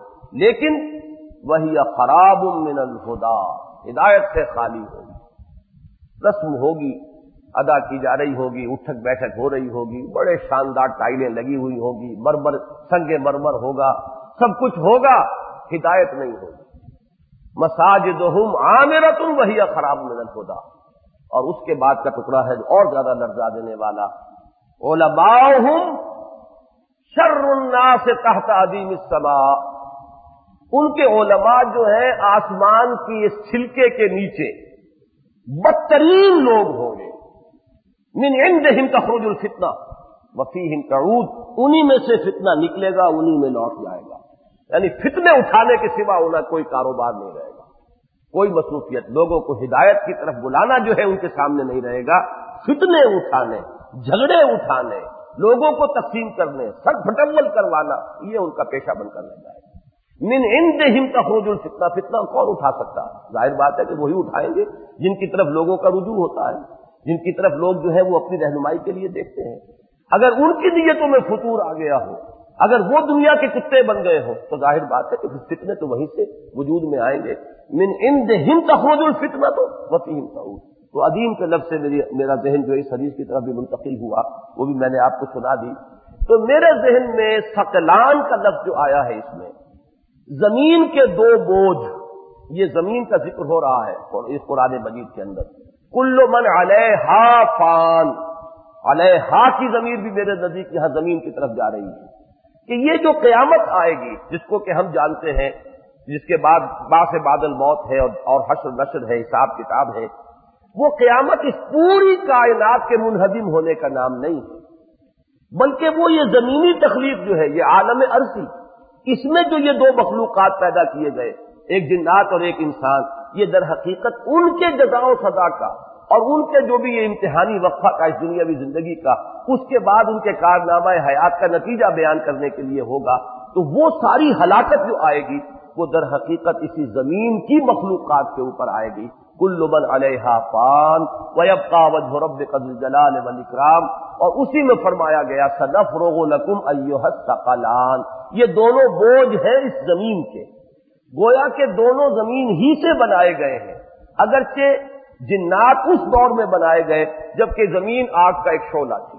لیکن وہی خراب من الہدی، ہدایت سے خالی ہوگی، رسم ہوگی ادا کی جا رہی ہوگی، اٹھک بیٹھک ہو رہی ہوگی، بڑے شاندار ٹائلیں لگی ہوئی ہوگی، مرمر سنگ مرمر ہوگا، سب کچھ ہوگا، ہدایت نہیں ہوگی۔ مساجدہم عامرۃ وہی خراب من الہدی۔ اور اس کے بعد کا ٹکڑا ہے جو اور زیادہ لرزا دینے والا، علماؤہم شر الناس تحت ادیم السماء، ان کے علماء جو ہیں آسمان کی اس چھلکے کے نیچے بدترین لوگ ہوں گے۔ من عندہم تخرج الفتنہ وفیہم تعود، انہی میں سے فتنہ نکلے گا، انہی میں لوٹ جائے گا، یعنی فتنے اٹھانے کے سوا انہیں کوئی کاروبار نہیں رہے گا، کوئی مصروفیت، لوگوں کو ہدایت کی طرف بلانا جو ہے ان کے سامنے نہیں رہے گا، فتنے اٹھانے، جھگڑے اٹھانے، لوگوں کو تقسیم کرنے، سر پھٹول کروانا، یہ ان کا پیشہ بن کر رہ جائے گا۔ من عندہم تخرج الفتنہ، فتنہ کون اٹھا سکتا ہے؟ ظاہر بات ہے کہ وہی اٹھائیں گے جن کی طرف لوگوں کا رجوع ہوتا ہے، جن کی طرف لوگ جو ہے وہ اپنی رہنمائی کے لیے دیکھتے ہیں۔ اگر ان کی نیتوں میں فطور آ گیا ہو، اگر وہ دنیا کے کتے بن گئے ہوں، تو ظاہر بات ہے کہ فتنے تو وہیں سے وجود میں آئیں گے۔ من عندہم تخرج الفتنہ تو وفیہم تعود، تو ادیم کے لفظ سے میری میرا ذہن جو اس حدیث کی طرف بھی منتقل ہوا، وہ بھی میں نے آپ کو سنا دی۔ تو میرے ذہن میں ثقلان کا لفظ جو آیا ہے، اس میں زمین کے دو بوجھ، یہ زمین کا ذکر ہو رہا ہے اس قرآن مجید کے اندر۔ کل من علیہا فان، علیہا کی ضمیر بھی میرے نزدیک یہاں زمین کی طرف جا رہی ہے کہ یہ جو قیامت آئے گی، جس کو کہ ہم جانتے ہیں، جس کے بعد باس بعد الموت ہے اور حشر نشر ہے، حساب کتاب ہے، وہ قیامت اس پوری کائنات کے منہدم ہونے کا نام نہیں ہے، بلکہ وہ یہ زمینی تخلیق جو ہے، یہ عالم ارضی، اس میں جو یہ دو مخلوقات پیدا کیے گئے، ایک جنات اور ایک انسان، یہ در حقیقت ان کے جزا و سزا کا اور ان کے جو بھی یہ امتحانی وقفہ کا اس دنیاوی زندگی کا، اس کے بعد ان کے کارنامہ حیات کا نتیجہ بیان کرنے کے لیے ہوگا، تو وہ ساری ہلاکت جو آئے گی وہ در حقیقت اسی زمین کی مخلوقات کے اوپر آئے گی۔ کل من علیہا فان ویبقی وجہ ربک ذو الجلال والاکرام، اور اسی میں فرمایا گیا سنفرغ لکم ایھا الثقلان، یہ دونوں بوجھ ہیں اس زمین کے، گویا کہ دونوں زمین ہی سے بنائے گئے ہیں، اگرچہ جنات اس دور میں بنائے گئے جبکہ زمین آگ کا ایک شعلہ تھی،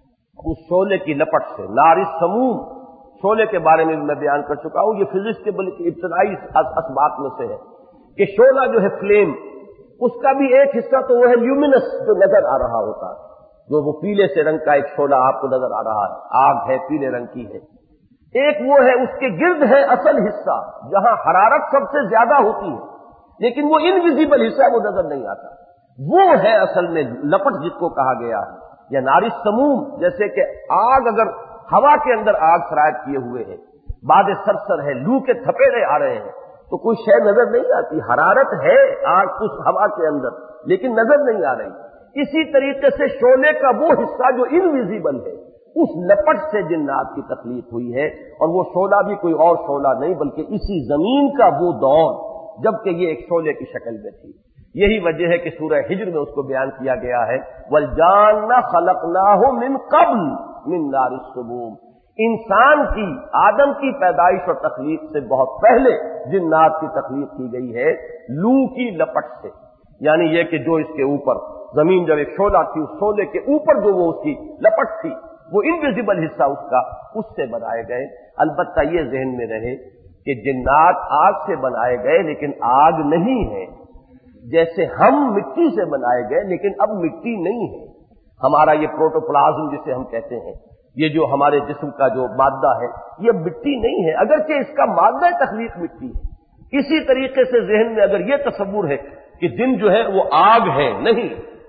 اس شعلے کی لپٹ سے نار السموم شعلے کے بارے میں بھی میں بیان کر چکا ہوں، یہ فزکس کے بلکہ ابتدائی اسباق میں سے ہے کہ شعلہ جو ہے فلیم، اس کا بھی ایک حصہ تو وہ ہے لیومینس جو نظر آ رہا ہوتا ہے، جو وہ پیلے سے رنگ کا ایک شعلہ آپ کو نظر آ رہا ہے، آگ ہے پیلے رنگ کی ہے، ایک وہ ہے اس کے گرد ہے اصل حصہ جہاں حرارت سب سے زیادہ ہوتی ہے، لیکن وہ انویزیبل حصہ وہ نظر نہیں آتا، وہ ہے اصل میں لپٹ جس کو کہا گیا ہے، یا نار السموم، جیسے کہ آگ اگر ہوا کے اندر آگ سرایت کیے ہوئے ہے، باد سرسر ہے، لو کے تھپیڑے آ رہے ہیں تو کوئی شے نظر نہیں آتی، حرارت ہے آگ اس ہوا کے اندر لیکن نظر نہیں آ رہی۔ اسی طریقے سے شعلے کا وہ حصہ جو انویزیبل ہے، اس لپٹ سے جنات کی تخلیق ہوئی ہے، اور وہ شعلہ بھی کوئی اور شعلہ نہیں بلکہ اسی زمین کا وہ دور جبکہ یہ ایک شعلے کی شکل میں تھی۔ یہی وجہ ہے کہ سورہ ہجر میں اس کو بیان کیا گیا ہے وَالْجَانَّ خَلَقْنَاهُ مِنْ قَبْلُ مِنْ نَارِ السُّمُومِ، انسان کی، آدم کی پیدائش اور تخلیق سے بہت پہلے جنات کی تخلیق کی گئی ہے لو کی لپٹ سے، یعنی یہ کہ جو اس کے اوپر زمین جب ایک شعلہ تھی، اس شعلے کے اوپر جو وہ اس کی لپٹ تھی، وہ انویزیبل حصہ اس کا، اس سے بنائے گئے۔ البتہ یہ ذہن میں رہے کہ جنات آگ سے بنائے گئے لیکن آگ نہیں ہے، جیسے ہم مٹی سے بنائے گئے لیکن اب مٹی نہیں ہے۔ ہمارا یہ پروٹوپلازم جسے ہم کہتے ہیں، یہ جو ہمارے جسم کا جو مادہ ہے یہ مٹی نہیں ہے، اگرچہ اس کا مادہ تخلیق مٹی ہے۔ اسی طریقے سے ذہن میں اگر یہ تصور ہے کہ جن جو ہے وہ آگ ہے، نہیں،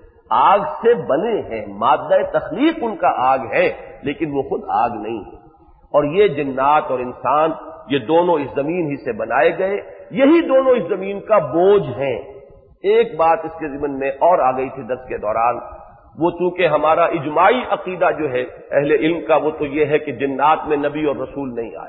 آگ سے بنے ہیں، مادہ تخلیق ان کا آگ ہے لیکن وہ خود آگ نہیں ہے۔ اور یہ جنات اور انسان یہ دونوں اس زمین ہی سے بنائے گئے، یہی دونوں اس زمین کا بوجھ ہیں۔ ایک بات اس کے ضمن میں اور آ گئی تھی درس کے دوران، وہ چونکہ ہمارا اجماعی عقیدہ جو ہے اہل علم کا وہ تو یہ ہے کہ جنات میں نبی اور رسول نہیں آئے۔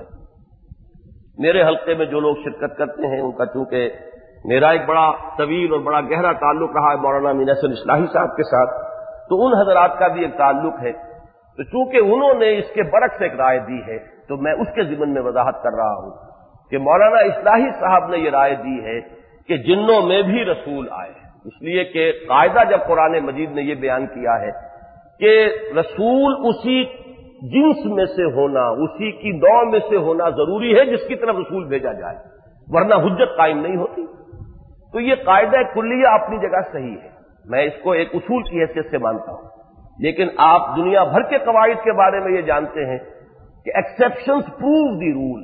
میرے حلقے میں جو لوگ شرکت کرتے ہیں ان کا چونکہ میرا ایک بڑا طویل اور بڑا گہرا تعلق رہا ہے مولانا امین احسن اصلاحی صاحب کے ساتھ، تو ان حضرات کا بھی ایک تعلق ہے، تو چونکہ انہوں نے اس کے برعکس ایک رائے دی ہے تو میں اس کے ضمن میں وضاحت کر رہا ہوں کہ مولانا اصلاحی صاحب نے یہ رائے دی ہے کہ جنوں میں بھی رسول آئے، اس لیے کہ قاعدہ جب قرآن مجید نے یہ بیان کیا ہے کہ رسول اسی جنس میں سے ہونا، اسی کی نوع میں سے ہونا ضروری ہے جس کی طرف رسول بھیجا جائے، ورنہ حجت قائم نہیں ہوتی، تو یہ قاعدہ کلیہ اپنی جگہ صحیح ہے، میں اس کو ایک اصول کی حیثیت سے مانتا ہوں، لیکن آپ دنیا بھر کے قواعد کے بارے میں یہ جانتے ہیں کہ ایکسیپشنز پروو دی رول،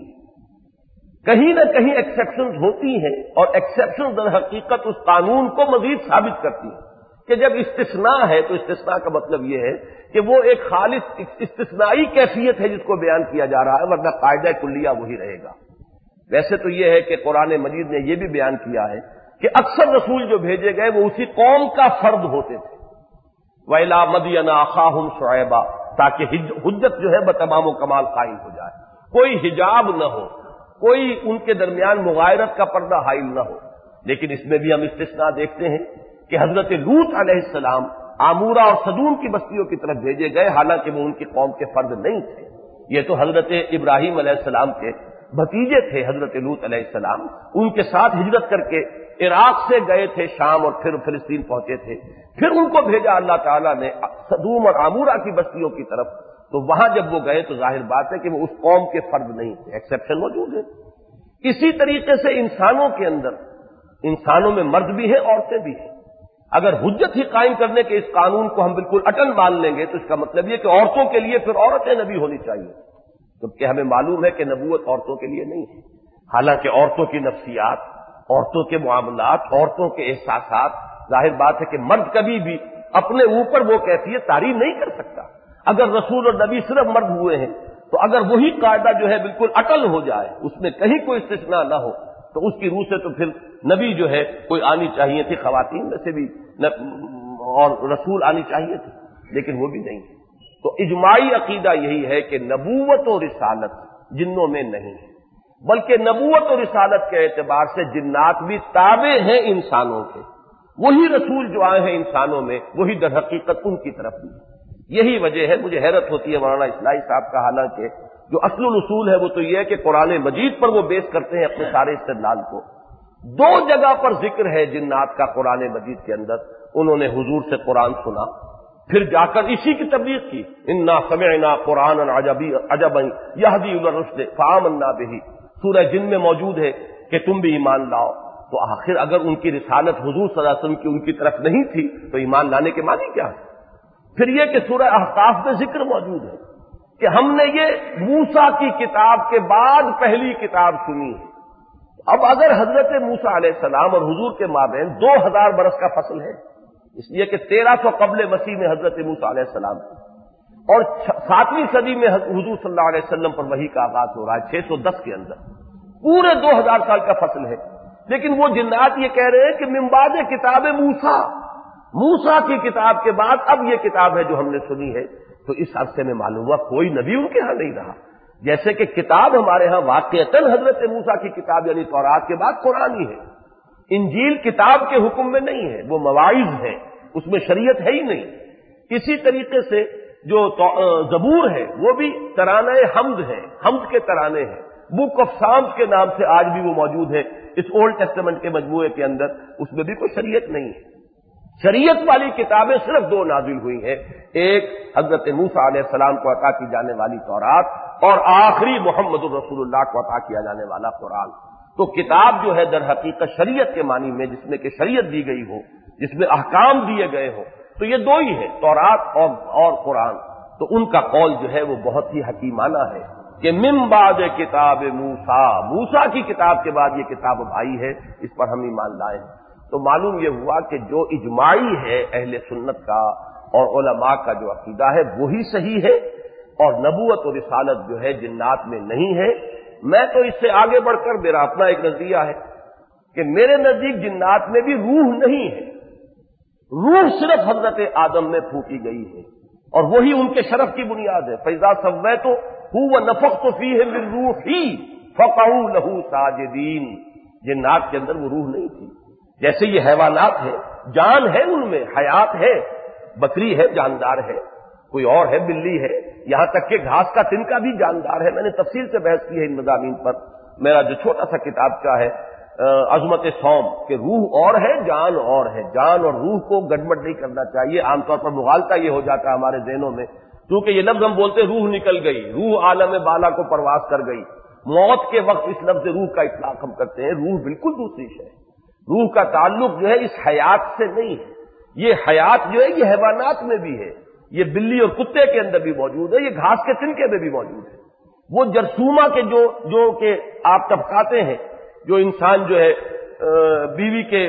کہیں نہ کہیں ایکسیپشنز ہوتی ہیں، اور ایکسیپشنز در حقیقت اس قانون کو مزید ثابت کرتی ہیں کہ جب استثناء ہے تو استثناء کا مطلب یہ ہے کہ وہ ایک خالص استثنائی کیفیت ہے جس کو بیان کیا جا رہا ہے، ورنہ قاعدہ کلیہ وہی رہے گا۔ ویسے تو یہ ہے کہ قرآن مجید نے یہ بھی بیان کیا ہے کہ اکثر رسول جو بھیجے گئے وہ اسی قوم کا فرد ہوتے تھے، وَإِلَىٰ مَدْيَنَ أَخَاهُمْ شُعَيْبًا، تاکہ حجت جو ہے بتمام و کمال قائم ہو جائے، کوئی حجاب نہ ہو، کوئی ان کے درمیان مغایرت کا پردہ حائل نہ ہو۔ لیکن اس میں بھی ہم استثناء دیکھتے ہیں کہ حضرت لوط علیہ السلام آمورہ اور صدوم کی بستیوں کی طرف بھیجے گئے، حالانکہ وہ ان کی قوم کے فرد نہیں تھے، یہ تو حضرت ابراہیم علیہ السلام کے بھتیجے تھے حضرت لوط علیہ السلام، ان کے ساتھ ہجرت کر کے عراق سے گئے تھے شام اور پھر فلسطین پہنچے تھے، پھر ان کو بھیجا اللہ تعالیٰ نے صدوم اور آمورہ کی بستیوں کی طرف، تو وہاں جب وہ گئے تو ظاہر بات ہے کہ وہ اس قوم کے فرد نہیں تھے، ایکسیپشن موجود ہے۔ اسی طریقے سے انسانوں کے اندر، انسانوں میں مرد بھی ہیں عورتیں بھی ہیں، اگر حجت ہی قائم کرنے کے اس قانون کو ہم بالکل اٹل مان لیں گے تو اس کا مطلب یہ کہ عورتوں کے لیے پھر عورتیں نبی ہونی چاہیے، جبکہ ہمیں معلوم ہے کہ نبوت عورتوں کے لیے نہیں ہے، حالانکہ عورتوں کی نفسیات، عورتوں کے معاملات، عورتوں کے احساسات، ظاہر بات ہے کہ مرد کبھی بھی اپنے اوپر وہ کیفیت تعریف نہیں کر سکتا۔ اگر رسول اور نبی صرف مرد ہوئے ہیں تو اگر وہی قاعدہ جو ہے بالکل اٹل ہو جائے، اس میں کہیں کوئی استثناء نہ ہو، تو اس کی روح سے تو پھر نبی جو ہے کوئی آنی چاہیے تھی، خواتین میں سے بھی اور رسول آنی چاہیے تھی، لیکن وہ بھی نہیں ہے۔ تو اجماعی عقیدہ یہی ہے کہ نبوت و رسالت جنوں میں نہیں ہے، بلکہ نبوت و رسالت کے اعتبار سے جنات بھی تابع ہیں انسانوں کے، وہی رسول جو آئے ہیں انسانوں میں وہی در حقیقت ان کی طرف بھی ہے۔ یہی وجہ ہے، مجھے حیرت ہوتی ہے مولانا اصلاحی صاحب کا، حالانکہ جو اصل الاصول ہے وہ تو یہ ہے کہ قرآن مجید پر وہ بیس کرتے ہیں اپنے سارے استدلال کو۔ دو جگہ پر ذکر ہے جنات کا قرآن مجید کے اندر، انہوں نے حضور سے قرآن سنا، پھر جا کر اسی کی تبلیغ کی، انا سمعنا قرآنا عجبا یہدی الی الرشد فآمنا بہ، سورہ جن میں موجود ہے کہ تم بھی ایمان لاؤ۔ تو آخر اگر ان کی رسالت حضور صلی اللہ علیہ وسلم کی ان کی طرف نہیں تھی تو ایمان لانے کے معنی کیا ہے؟ پھر یہ کہ سورہ احقاف میں ذکر موجود ہے کہ ہم نے یہ موسیٰ کی کتاب کے بعد پہلی کتاب سنی ہے۔ اب اگر حضرت موسیٰ علیہ السلام اور حضور کے مابین دو ہزار برس کا فصل ہے، اس لیے کہ تیرہ سو قبل مسیح میں حضرت موسیٰ علیہ السلام اور ساتویں صدی میں حضور صلی اللہ علیہ وسلم پر وحی کا آغاز ہو رہا ہے چھ سو دس کے اندر، پورے دو ہزار سال کا فصل ہے۔ لیکن وہ جنات یہ کہہ رہے ہیں کہ من بعد کتاب موسیٰ، موسیٰ کی کتاب کے بعد اب یہ کتاب ہے جو ہم نے سنی ہے۔ تو اس عرصے میں معلوم ہوا کوئی نبی ان کے ہاں نہیں رہا، جیسے کہ کتاب ہمارے ہاں واقعتاً حضرت موسیٰ کی کتاب یعنی تورات کے بعد قرآن ہی ہے۔ انجیل کتاب کے حکم میں نہیں ہے، وہ مواعظ ہے، اس میں شریعت ہے ہی نہیں۔ اسی طریقے سے جو زبور ہے وہ بھی ترانہ حمد ہے، حمد کے ترانے ہیں۔ بک آف سامس کے نام سے آج بھی وہ موجود ہے اس اولڈ ٹیسٹمنٹ کے مجموعے کے اندر، اس میں بھی کوئی شریعت نہیں ہے۔ شریعت والی کتابیں صرف دو نازل ہوئی ہیں، ایک حضرت موسیٰ علیہ السلام کو عطا کی جانے والی تورات اور آخری محمد الرسول اللہ کو عطا کیا جانے والا قرآن۔ تو کتاب جو ہے در حقیقت شریعت کے معنی میں، جس میں کہ شریعت دی گئی ہو، جس میں احکام دیے گئے ہوں، تو یہ دو ہی ہیں، تورات اور اور قرآن۔ تو ان کا قول جو ہے وہ بہت ہی حکیمانہ ہے کہ من بعد کتاب موسیٰ، موسیٰ کی کتاب کے بعد یہ کتاب اب آئی ہے، اس پر ہم ایمان لائے ہیں۔ تو معلوم یہ ہوا کہ جو اجماعی ہے اہل سنت کا اور علماء کا جو عقیدہ ہے وہی صحیح ہے، اور نبوت و رسالت جو ہے جنات میں نہیں ہے۔ میں تو اس سے آگے بڑھ کر میرا اپنا ایک نظریہ ہے کہ میرے نزدیک جنات میں بھی روح نہیں ہے، روح صرف حضرت آدم میں پھونکی گئی ہے، اور وہی ان کے شرف کی بنیاد ہے۔ فَإِذَا سَوَّيْتُهُ وَنَفَخْتُ فِيهِ مِن رُّوحِي فَقَعُوا لَهُ سَاجِدِينَ، جنات کے اندر وہ روح نہیں تھی۔ جیسے یہ حیوانات ہے، جان ہے ان میں، حیات ہے، بکری ہے جاندار ہے، کوئی اور ہے بلی ہے، یہاں تک کہ گھاس کا تنکا بھی جاندار ہے۔ میں نے تفصیل سے بحث کی ہے ان مضامین پر، میرا جو چھوٹا سا کتاب کیا ہے عظمت سوم، کہ روح اور ہے جان اور ہے، جان اور روح کو گڑبڑ نہیں کرنا چاہیے۔ عام طور پر مغالطہ یہ ہو جاتا ہے ہمارے ذہنوں میں، کیونکہ یہ لفظ ہم بولتے روح نکل گئی، روح عالم بالا کو پرواز کر گئی، موت کے وقت اس لفظ روح کا اطلاق ہم کرتے ہیں۔ روح بالکل دوسری شے ہے، روح کا تعلق جو ہے اس حیات سے نہیں ہے۔ یہ حیات جو ہے یہ حیوانات میں بھی ہے، یہ بلی اور کتے کے اندر بھی موجود ہے، یہ گھاس کے تنکے میں بھی موجود ہے۔ وہ جرثومہ کے جو جو کہ آپ ٹپکاتے ہیں، جو انسان جو ہے بیوی کے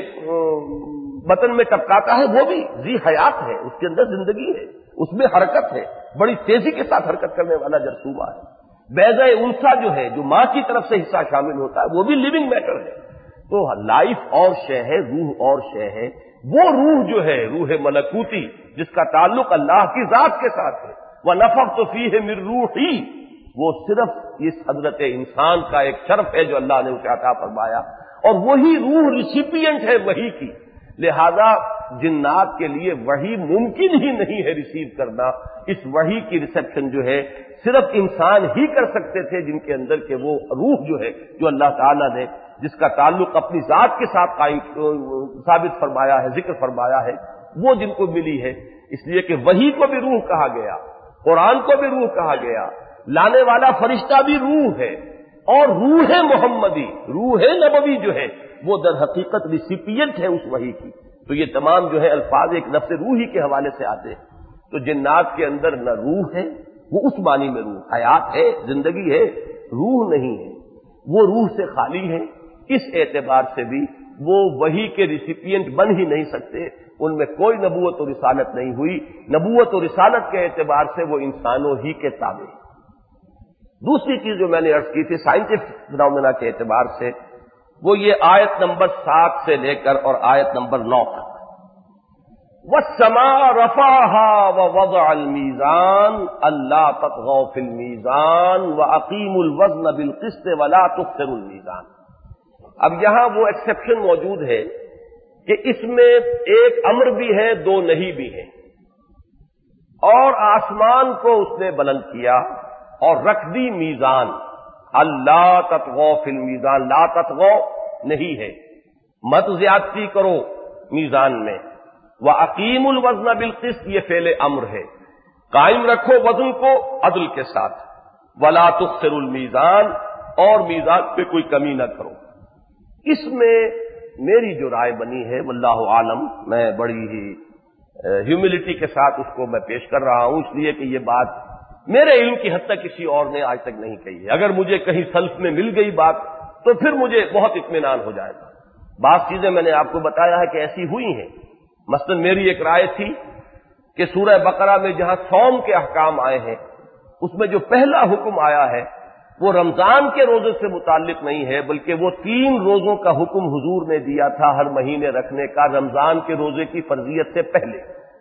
بطن میں ٹپکاتا ہے، وہ بھی ذی حیات ہے، اس کے اندر زندگی ہے، اس میں حرکت ہے، بڑی تیزی کے ساتھ حرکت کرنے والا جرثومہ ہے۔ بیضہ انثیٰ جو ہے، جو ماں کی طرف سے حصہ شامل ہوتا ہے، وہ بھی لیونگ میٹر ہے۔ تو لائف اور شے ہے، روح اور شے ہے۔ وہ روح جو ہے روح ملکوتی، جس کا تعلق اللہ کی ذات کے ساتھ ہے، وَنَفَخْتُ فِيهِ مِن رُّوحِي، وہ صرف اس حضرت انسان کا ایک شرف ہے جو اللہ نے اسے عطا فرمایا، اور وہی روح ریسیپینٹ ہے وحی کی۔ لہذا جنات کے لیے وحی ممکن ہی نہیں ہے ریسیو کرنا۔ اس وحی کی ریسیپشن جو ہے صرف انسان ہی کر سکتے تھے، جن کے اندر کے وہ روح جو ہے جو اللہ تعالیٰ نے جس کا تعلق اپنی ذات کے ساتھ قائم ثابت فرمایا ہے، ذکر فرمایا ہے، وہ جن کو ملی ہے۔ اس لیے کہ وحی کو بھی روح کہا گیا، قرآن کو بھی روح کہا گیا، لانے والا فرشتہ بھی روح ہے، اور روح محمدی، روح نبوی جو ہے وہ در حقیقت ریسیپینٹ ہے اس وحی کی۔ تو یہ تمام جو ہے الفاظ ایک لفظ روحی کے حوالے سے آتے ہیں۔ تو جنات کے اندر نہ روح ہے، وہ اس معنی میں روح حیات ہے، زندگی ہے، روح نہیں ہے، وہ روح سے خالی ہے۔ اس اعتبار سے بھی وہ وحی کے ریسیپینٹ بن ہی نہیں سکتے، ان میں کوئی نبوت و رسالت نہیں ہوئی۔ نبوت و رسالت کے اعتبار سے وہ انسانوں ہی کے تابع۔ دوسری چیز جو میں نے عرض کی تھی سائنٹفک فنومینا کے اعتبار سے، وہ یہ آیت نمبر سات سے لے کر اور آیت نمبر نو تک، والسماء رفعها ووضع الميزان الا تطغوا في الميزان واقيموا الوزن بالقسط ولا تخسروا الميزان۔ اب یہاں وہ ایکسیپشن موجود ہے کہ اس میں ایک امر بھی ہے، دو نہیں بھی ہیں، اور آسمان کو اس نے بلند کیا اور رکھ دی میزان، اللہ تطغوا فی المیزان، لا تطغوا نہیں ہے، مت زیادتی کرو میزان میں، وَأَقِيمُوا الْوَزْنَ بِالْقِسْطِ یہ فعل امر ہے، قائم رکھو وزن کو عدل کے ساتھ، وَلَا تُخْسِرُوا الْمِيزَانَ اور میزان پہ کوئی کمی نہ کرو۔ اس میں میری جو رائے بنی ہے واللہ عالم، میں بڑی ہی ہیوملٹی کے ساتھ اس کو میں پیش کر رہا ہوں، اس لیے کہ یہ بات میرے علم کی حد تک کسی اور نے آج تک نہیں کہی ہے۔ اگر مجھے کہیں سلف میں مل گئی بات تو پھر مجھے بہت اطمینان ہو جائے گا۔ بعض چیزیں میں نے آپ کو بتایا ہے کہ ایسی ہوئی ہیں، مثلا میری ایک رائے تھی کہ سورہ بقرہ میں جہاں صوم کے احکام آئے ہیں اس میں جو پہلا حکم آیا ہے وہ رمضان کے روزے سے متعلق نہیں ہے، بلکہ وہ تین روزوں کا حکم حضور نے دیا تھا ہر مہینے رکھنے کا، رمضان کے روزے کی فرضیت سے پہلے۔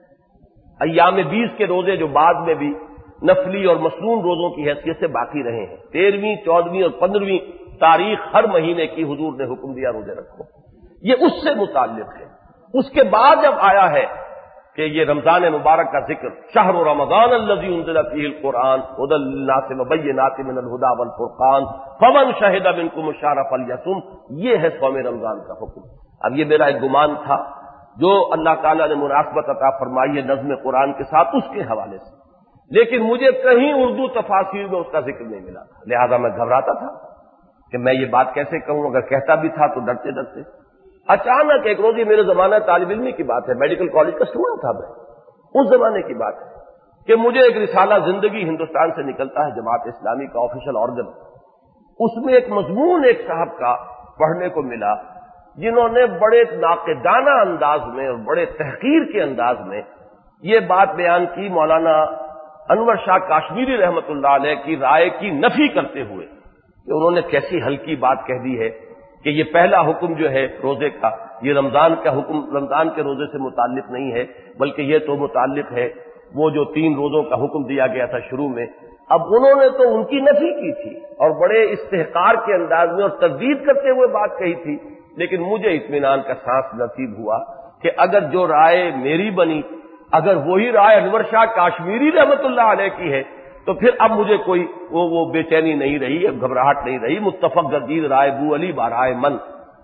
ایام بیس کے روزے جو بعد میں بھی نفلی اور مصنون روزوں کی حیثیت سے باقی رہے ہیں، تیرہویں چودہویں اور پندرہویں تاریخ ہر مہینے کی حضور نے حکم دیا روزے رکھو، یہ اس سے متعلق ہے۔ اس کے بعد جب آیا ہے کہ یہ رمضان مبارک کا ذکر، شہر رمضان الذی انزل فیہ القرآن ھدی للناس وبینات من الھدی والفرقان فمن شہد منکم الشہر فلیصم، یہ ہے صوم رمضان کا حکم۔ اب یہ میرا ایک گمان تھا جو اللہ تعالیٰ نے مناسبت عطا فرمائی ہے نظم قرآن کے ساتھ اس کے حوالے سے، لیکن مجھے کہیں اردو تفاسیر میں اس کا ذکر نہیں ملا، لہذا میں گھبراتا تھا کہ میں یہ بات کیسے کہوں، اگر کہتا بھی تھا تو ڈرتے ڈرتے۔ اچانک ایک روز، یہ میرے زمانہ طالب علمی کی بات ہے، میڈیکل کالج کا اسٹوڈنٹ تھا میں، اس زمانے کی بات ہے کہ مجھے ایک رسالہ زندگی ہندوستان سے نکلتا ہے، جماعت اسلامی کا آفیشل آرگن، اس میں ایک مضمون ایک صاحب کا پڑھنے کو ملا جنہوں نے بڑے ناقدانہ انداز میں اور بڑے تحقیر کے انداز میں یہ بات بیان کی مولانا انور شاہ کاشمیری رحمت اللہ علیہ کی رائے کی نفی کرتے ہوئے کہ انہوں نے کیسی ہلکی بات کہہ دی ہے کہ یہ پہلا حکم جو ہے روزے کا، یہ رمضان کا حکم رمضان کے روزے سے متعلق نہیں ہے، بلکہ یہ تو متعلق ہے وہ جو تین روزوں کا حکم دیا گیا تھا شروع میں۔ اب انہوں نے تو ان کی نفی کی تھی اور بڑے استحقار کے انداز میں اور تردید کرتے ہوئے بات کہی تھی، لیکن مجھے اطمینان کا سانس نصیب ہوا کہ اگر جو رائے میری بنی، اگر وہی رائے انور شاہ کاشمیری رحمت اللہ علیہ کی ہے تو پھر اب مجھے کوئی وہ وہ بے چینی نہیں رہی، اب گھبراہٹ نہیں رہی، متفق گردید رائے بو علی بارائے من۔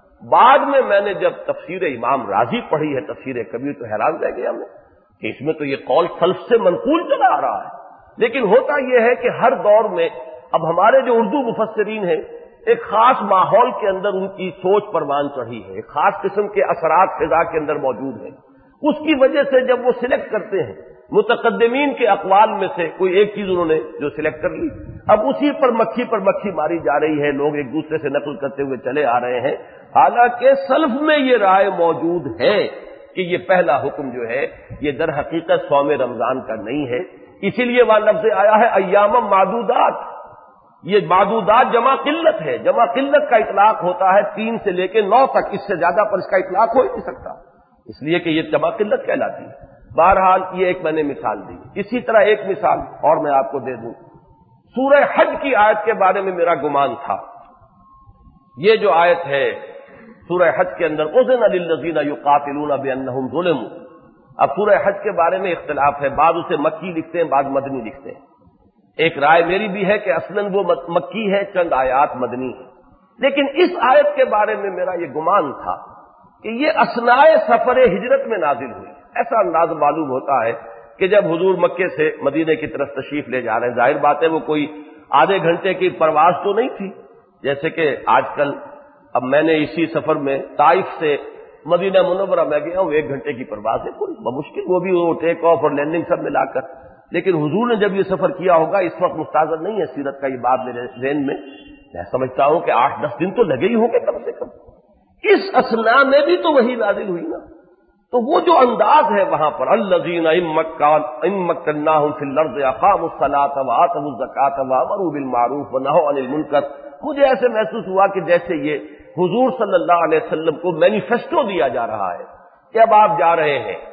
بعد میں میں نے جب تفسیر امام راضی پڑھی ہے، تفسیر کبیر، تو حیران رہ گیا میں کہ اس میں تو یہ قول سلف سے منقول چلا آ رہا ہے، لیکن ہوتا یہ ہے کہ ہر دور میں اب ہمارے جو اردو مفسرین ہیں ایک خاص ماحول کے اندر ان کی سوچ پروان چڑھی ہے، ایک خاص قسم کے اثرات فضا کے اندر موجود ہیں، اس کی وجہ سے جب وہ سلیکٹ کرتے ہیں متقدمین کے اقوال میں سے کوئی ایک چیز انہوں نے جو سلیکٹ کر لی، اب اسی پر مکھی پر مکھی ماری جا رہی ہے، لوگ ایک دوسرے سے نقل کرتے ہوئے چلے آ رہے ہیں، حالانکہ سلف میں یہ رائے موجود ہے کہ یہ پہلا حکم جو ہے یہ در حقیقت صوم رمضان کا نہیں ہے، اسی لیے وہاں لفظ آیا ہے ایام معدودات، یہ معدودات جمع قلت ہے، جمع قلت کا اطلاق ہوتا ہے تین سے لے کے نو تک، اس سے زیادہ پر اس کا اطلاق ہو ہی نہیں سکتا، اس لیے کہ یہ جمع قلت کہلاتی ہے۔ بہرحال یہ ایک میں نے مثال دی، اسی طرح ایک مثال اور میں آپ کو دے دوں، سورہ حج کی آیت کے بارے میں میرا گمان تھا، یہ جو آیت ہے سورہ حج کے اندر اذن للذین یقاتلون بانہم ظلموا، اب سورہ حج کے بارے میں اختلاف ہے، بعض اسے مکی لکھتے ہیں بعض مدنی لکھتے ہیں، ایک رائے میری بھی ہے کہ اصلاً وہ مکی ہے، چند آیات مدنی ہے، لیکن اس آیت کے بارے میں میرا یہ گمان تھا کہ یہ اثناء سفر ہجرت میں نازل ہوئی، ایسا انداز معلوم ہوتا ہے کہ جب حضور مکے سے مدینے کی طرف تشریف لے جا رہے ہیں، ظاہر بات ہے وہ کوئی آدھے گھنٹے کی پرواز تو نہیں تھی جیسے کہ آج کل، اب میں نے اسی سفر میں طائف سے مدینہ منورہ میں گیا ہوں، ایک گھنٹے کی پرواز ہے کوئی بمشکل، وہ بھی وہ ٹیک آف اور لینڈنگ سب ملا کر، لیکن حضور نے جب یہ سفر کیا ہوگا اس وقت مستحضر نہیں ہے سیرت کا یہ بات میرے ذہن میں، میں سمجھتا ہوں کہ آٹھ دس دن تو لگے ہی ہوں گے کم سے کم، اس اثناء میں بھی تو وہی نازل ہوئی نا، تو وہ جو انداز ہے وہاں پر الذین ان مکناہم فی الارض اقاموا الصلاۃ وآتوا الزکاۃ وامروا بالمعروف ونہوا عن المنکر، مجھے ایسے محسوس ہوا کہ جیسے یہ حضور صلی اللہ علیہ وسلم کو مینیفیسٹو دیا جا رہا ہے کہ اب آپ جا رہے ہیں،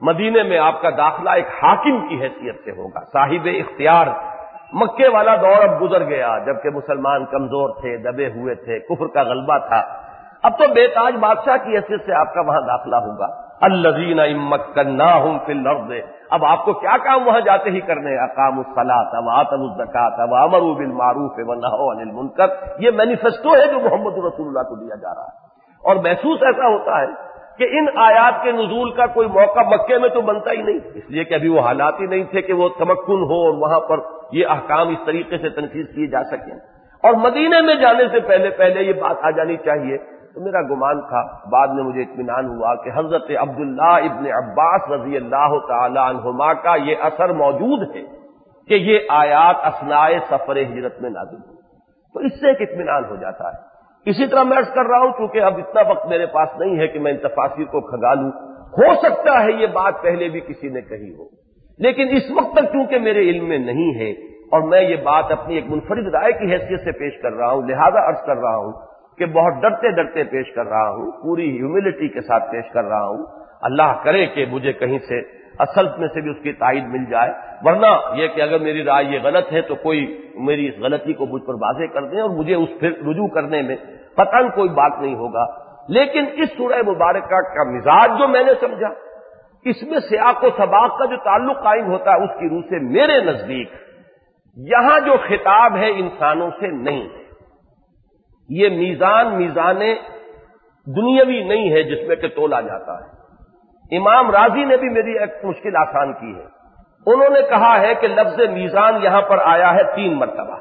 مدینے میں آپ کا داخلہ ایک حاکم کی حیثیت سے ہوگا، صاحب اختیار۔ مکے والا دور اب گزر گیا، جبکہ مسلمان کمزور تھے، دبے ہوئے تھے، کفر کا غلبہ تھا۔ اب تو بے تاج بادشاہ کی حیثیت سے آپ کا وہاں داخلہ ہوگا۔ الذین مکناہم فی الارض، اب آپ کو کیا کام وہاں جاتے ہی کرنے؟ اقاموا الصلاۃ وآتوا الزکاۃ وامروا بالمعروف ونہوا عن المنکر، یہ مینیفیسٹو ہے جو محمد رسول اللہ کو دیا جا رہا ہے۔ اور محسوس ایسا ہوتا ہے کہ ان آیات کے نزول کا کوئی موقع مکے میں تو بنتا ہی نہیں، اس لیے کہ ابھی وہ حالات ہی نہیں تھے کہ وہ تمکن ہو اور وہاں پر یہ احکام اس طریقے سے تنفیذ کیے جا سکیں۔ اور مدینے میں جانے سے پہلے پہلے یہ بات آ جانی چاہیے۔ تو میرا گمان تھا، بعد میں مجھے اطمینان ہوا کہ حضرت عبداللہ ابن عباس رضی اللہ تعالی عنہما کا یہ اثر موجود ہے کہ یہ آیات اثناء سفر ہجرت میں نازل ہوئی، تو اس سے ایک اطمینان ہو جاتا ہے۔ اسی طرح میں عرض کر رہا ہوں، چونکہ اب اتنا وقت میرے پاس نہیں ہے کہ میں ان تفاصیل کو کھگالوں، ہو سکتا ہے یہ بات پہلے بھی کسی نے کہی ہو، لیکن اس وقت تک چونکہ میرے علم میں نہیں ہے اور میں یہ بات اپنی ایک منفرد رائے کی حیثیت سے پیش کر رہا ہوں، لہذا عرض کر رہا ہوں کہ بہت ڈرتے ڈرتے پیش کر رہا ہوں، پوری ہیوملٹی کے ساتھ پیش کر رہا ہوں۔ اللہ کرے کہ مجھے کہیں سے اصل میں سے بھی اس کی تائید مل جائے، ورنہ یہ کہ اگر میری رائے یہ غلط ہے تو کوئی میری اس غلطی کو مجھ پر واضح کر دیں اور مجھے اس پھر رجوع کرنے میں قطعاً کوئی بات نہیں ہوگا۔ لیکن اس سورہ مبارکہ کا مزاج جو میں نے سمجھا، اس میں سیاق و سباق کا جو تعلق قائم ہوتا ہے، اس کی روح سے میرے نزدیک یہاں جو خطاب ہے انسانوں سے نہیں ہے، یہ میزان میزان دنیاوی نہیں ہے جس میں کہ تولا جاتا ہے۔ امام راضی نے بھی میری ایک مشکل آسان کی ہے، انہوں نے کہا ہے کہ لفظ میزان یہاں پر آیا ہے تین مرتبہ،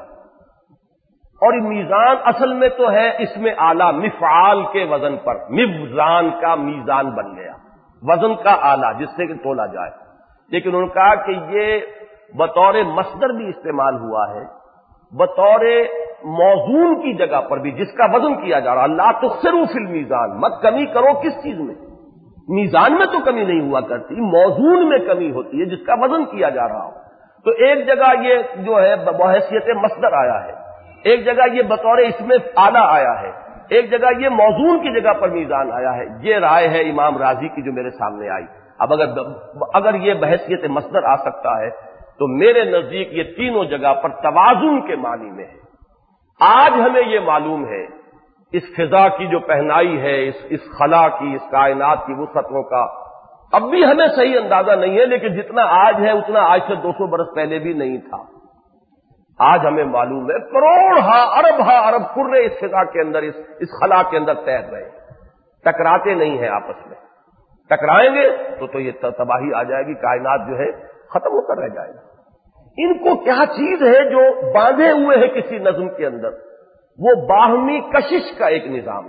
اور یہ میزان اصل میں تو ہے اس میں اعلیٰ مفعال کے وزن پر، میزان کا میزان بن گیا، وزن کا آلہ جس سے کہ تولا جائے، لیکن انہوں نے کہا کہ یہ بطور مصدر بھی استعمال ہوا ہے، بطور موزون کی جگہ پر بھی جس کا وزن کیا جا رہا، لا تخسروا فی المیزان، مت کمی کرو کس چیز میں؟ میزان میں تو کمی نہیں ہوا کرتی، موزون میں کمی ہوتی ہے جس کا وزن کیا جا رہا ہو۔ تو ایک جگہ یہ جو ہے بحیثیت مصدر آیا ہے، ایک جگہ یہ بطور اس میں آلہ آیا ہے، ایک جگہ یہ موزون کی جگہ پر میزان آیا ہے۔ یہ رائے ہے امام راضی کی جو میرے سامنے آئی۔ اب اگر اگر یہ بحیثیت مصدر آ سکتا ہے تو میرے نزدیک یہ تینوں جگہ پر توازن کے معنی میں ہے۔ آج ہمیں یہ معلوم ہے اس فضا کی جو پہنائی ہے، اس اس خلا کی، اس کائنات کی وسعتوں کا اب بھی ہمیں صحیح اندازہ نہیں ہے، لیکن جتنا آج ہے اتنا آج سے دو سو برس پہلے بھی نہیں تھا۔ آج ہمیں معلوم ہے کروڑ ہا ارب ہا ارب کرے اس فضا کے اندر، اس اس خلا کے اندر تیر رہے ہیں، ٹکراتے نہیں ہیں آپس میں۔ ٹکرائیں گے تو تو یہ تباہی آ جائے گی، کائنات جو ہے ختم ہو کر رہ جائے گی۔ ان کو کیا چیز ہے جو باندھے ہوئے ہے کسی نظم کے اندر؟ وہ باہمی کشش کا ایک نظام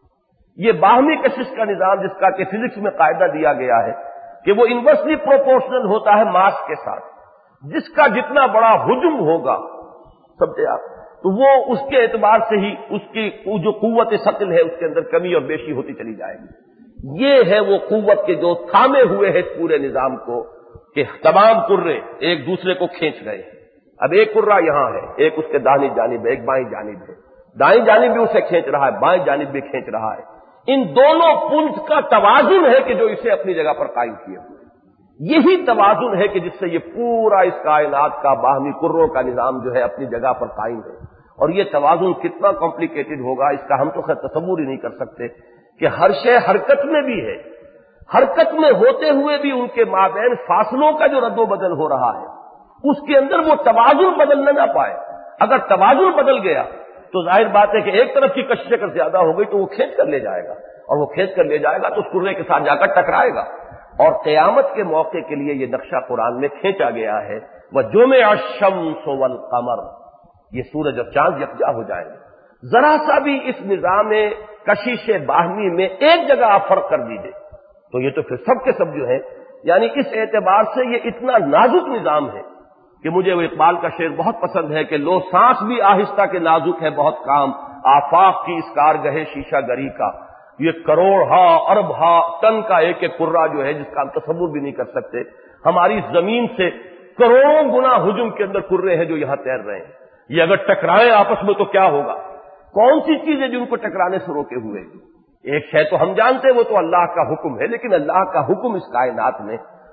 ہے۔ یہ باہمی کشش کا نظام جس کا کہ فزکس میں قاعدہ دیا گیا ہے کہ وہ انورسلی پروپورشنل ہوتا ہے ماس کے ساتھ، جس کا جتنا بڑا حجم ہوگا، سمجھے آپ، تو وہ اس کے اعتبار سے ہی اس کی جو قوت ثقل ہے اس کے اندر کمی اور بیشی ہوتی چلی جائے گی۔ یہ ہے وہ قوت کے جو تھامے ہوئے ہیں اس پورے نظام کو کہ تمام کرے ایک دوسرے کو کھینچ رہے ہیں۔ اب ایک کرہ یہاں ہے، ایک اس کے داہنی جانب ہے، ایک بائیں جانب ہے، دائیں جانب بھی اسے کھینچ رہا ہے، بائیں جانب بھی کھینچ رہا ہے۔ ان دونوں پنج کا توازن ہے کہ جو اسے اپنی جگہ پر قائم کیے ہوئے، یہی توازن ہے کہ جس سے یہ پورا اس کائنات کا باہمی کروں کا نظام جو ہے اپنی جگہ پر قائم ہے۔ اور یہ توازن کتنا کمپلیکیٹڈ ہوگا اس کا ہم تو خیر تصور ہی نہیں کر سکتے کہ ہر شے حرکت میں بھی ہے، حرکت میں ہوتے ہوئے بھی ان کے مابین فاصلوں کا جو رد و بدل ہو رہا ہے اس کے اندر وہ توازن بدلنا نہ پائے۔ اگر توازن بدل گیا تو ظاہر بات ہے کہ ایک طرف کی کشش اگر زیادہ ہو گئی تو وہ کھینچ کر لے جائے گا، اور وہ کھینچ کر لے جائے گا تو اس کرے کے ساتھ جا کر ٹکرائے گا۔ اور قیامت کے موقع کے لیے یہ نقشہ قرآن میں کھینچا گیا ہے، وَجُمِعَ الشَّمْسُ وَالْقَمَرُ، یہ سورج اور چاند یکجا ہو جائیں گے۔ ذرا سا بھی اس نظام کشش باہمی میں ایک جگہ آپ فرق کر دیجئے تو یہ تو پھر سب کے سب جو ہے، یعنی اس اعتبار سے یہ اتنا نازک نظام ہے کہ مجھے وہ اقبال کا شعر بہت پسند ہے کہ لو سانس بھی آہستہ کے نازک ہے بہت کام، آفاق کی اس کارگہ شیشہ گری کا، یہ کروڑ ہا ارب ہا ٹن کا ایک ایک کرہ جو ہے جس کا ہم تصور بھی نہیں کر سکتے، ہماری زمین سے کروڑوں گنا حجم کے اندر کرے ہیں جو یہاں تیر رہے ہیں۔ یہ اگر ٹکرائیں آپس میں تو کیا ہوگا؟ کون سی چیزیں جن کو ٹکرانے سے روکے ہوئے؟ ایک شے تو ہم جانتے وہ تو اللہ کا حکم ہے، لیکن اللہ کا حکم اس کائنات میں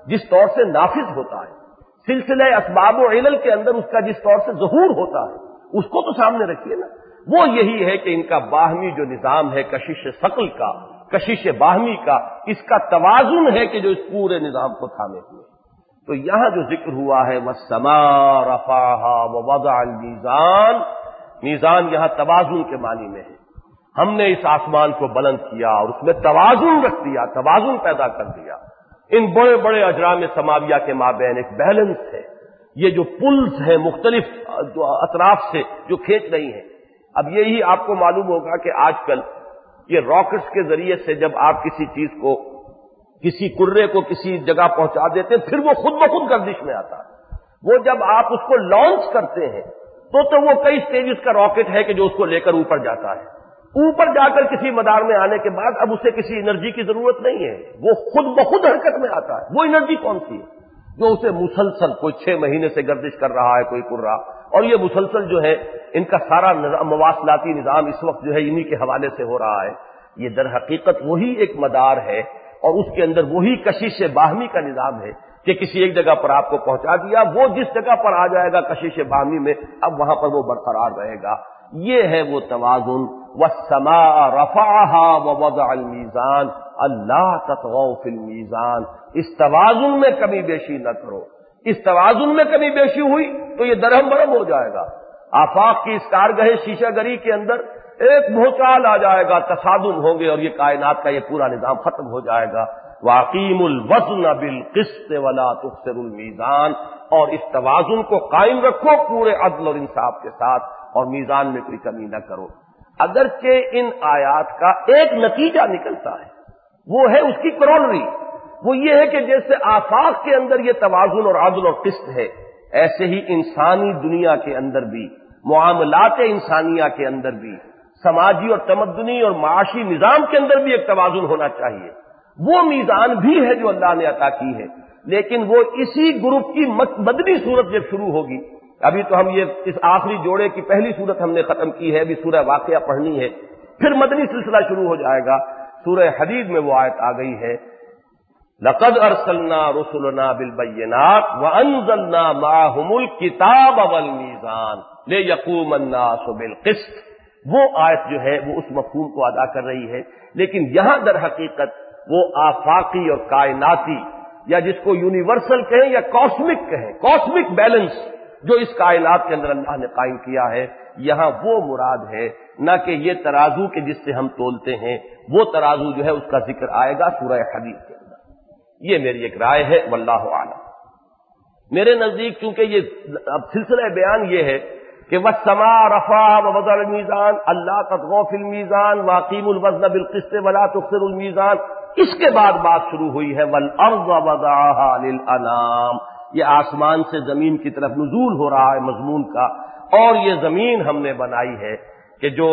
جس طور سے نافذ ہوتا ہے، سلسلہ اسباب و علل کے اندر اس کا جس طور سے ظہور ہوتا ہے، اس کو تو سامنے رکھیے نا۔ وہ یہی ہے کہ ان کا باہمی جو نظام ہے کشش ثقل کا، کشش باہمی کا، اس کا توازن ہے کہ جو اس پورے نظام کو تھامے ہوئے۔ تو یہاں جو ذکر ہوا ہے وَالسَّمَاءَ رَفَعَهَا وَوَضَعَ الْمِيزَانَ، میزان یہاں توازن کے معنی میں ہے۔ ہم نے اس آسمان کو بلند کیا اور اس میں توازن رکھ دیا، توازن پیدا کر دیا۔ ان بڑے بڑے اجرام سماویہ کے مابین ایک بیلنس ہے۔ یہ جو پلز ہیں مختلف جو اطراف سے جو کھینچ رہی ہیں، اب یہی آپ کو معلوم ہوگا کہ آج کل یہ راکٹس کے ذریعے سے جب آپ کسی چیز کو، کسی کرے کو کسی جگہ پہنچا دیتے ہیں، پھر وہ خود بخود گردش میں آتا ہے۔ وہ جب آپ اس کو لانچ کرتے ہیں تو تو وہ کئی سٹیجز کا راکٹ ہے کہ جو اس کو لے کر اوپر جاتا ہے۔ اوپر جا کر کسی مدار میں آنے کے بعد اب اسے کسی انرجی کی ضرورت نہیں ہے، وہ خود بخود حرکت میں آتا ہے۔ وہ انرجی کون سی ہے؟ جو اسے مسلسل کوئی چھ مہینے سے گردش کر رہا ہے کوئی کرہ، اور یہ مسلسل جو ہے ان کا سارا نظام، مواصلاتی نظام اس وقت جو ہے انہی کے حوالے سے ہو رہا ہے۔ یہ در حقیقت وہی ایک مدار ہے اور اس کے اندر وہی کشش باہمی کا نظام ہے کہ کسی ایک جگہ پر آپ کو پہنچا دیا، وہ جس جگہ پر آ جائے گا کشش باہمی میں، اب وہاں پر وہ برقرار رہے گا۔ یہ ہے وہ توازن۔ وَالسَّمَاءَ رَفَعَهَا وَوَضَعَ الْمِيزَانَ اللہ تطغوا فی المیزان، اس توازن میں کمی بیشی نہ کرو۔ اس توازن میں کمی بیشی ہوئی تو یہ درہم برہم ہو جائے گا۔ آفاق کی اس کارگاہ شیشہ گری کے اندر ایک بھونچال آ جائے گا، تصادم ہوں گے اور یہ کائنات کا یہ پورا نظام ختم ہو جائے گا۔ وَأَقِیمُوا الْوَزْنَ بِالْقِسْطِ وَلَا تُخْسِرُوا الْمِيزَانَ، اور اس توازن کو قائم رکھو پورے عدل اور انصاف کے ساتھ، اور میزان میں کوئی کمی نہ کرو۔ اگرچہ ان آیات کا ایک نتیجہ نکلتا ہے، وہ ہے اس کی کرونری، وہ یہ ہے کہ جیسے آفاق کے اندر یہ توازن اور عدل اور قسط ہے، ایسے ہی انسانی دنیا کے اندر بھی، معاملات انسانیہ کے اندر بھی، سماجی اور تمدنی اور معاشی نظام کے اندر بھی ایک توازن ہونا چاہیے۔ وہ میزان بھی ہے جو اللہ نے عطا کی ہے، لیکن وہ اسی گروپ کی مدنی صورت جب شروع ہوگی، ابھی تو ہم یہ اس آخری جوڑے کی پہلی صورت ہم نے ختم کی ہے، ابھی سورہ واقعہ پڑھنی ہے، پھر مدنی سلسلہ شروع ہو جائے گا۔ سورہ حدید میں وہ آیت آ گئی ہے، لَقَدْ أَرْسَلْنَا رُسُلَنَا بِالْبَيِّنَاتِ وَأَنزَلْنَا مَعَهُمُ الْكِتَابَ وَالْمِيزَانَ لِيَقُومَ النَّاسُ بِالْقِسْطِ۔ وہ آیت جو ہے وہ اس مفہوم کو ادا کر رہی ہے، لیکن یہاں در حقیقت وہ آفاقی اور کائناتی، یا جس کو یونیورسل کہیں یا کاسمک کہیں، کاسمک بیلنس جو اس کائنات کے اندر اللہ نے قائم کیا ہے، یہاں وہ مراد ہے، نہ کہ یہ ترازو کے جس سے ہم تولتے ہیں، وہ ترازو جو ہے اس کا ذکر آئے گا سورہ حدید کے اندر۔ یہ میری ایک رائے ہے، واللہ اعلم۔ میرے نزدیک چونکہ یہ اب سلسلہ بیان یہ ہے کہ وَالسَّمَاءَ رَفَعَهَا وَوَضَعَ الْمِيزَانَ اللہ تطغوا فی المیزان وَأَقِیمُوا الْوَزْنَ بِالْقِسْطِ وَلَا تُخْسِرُوا الْمِيزَانَ۔ اس کے بعد بات شروع ہوئی ہے وَالْأَرْضَ وَضَعَهَا لِلْأَنَامِ، یہ آسمان سے زمین کی طرف نزول ہو رہا ہے مضمون کا، اور یہ زمین ہم نے بنائی ہے کہ جو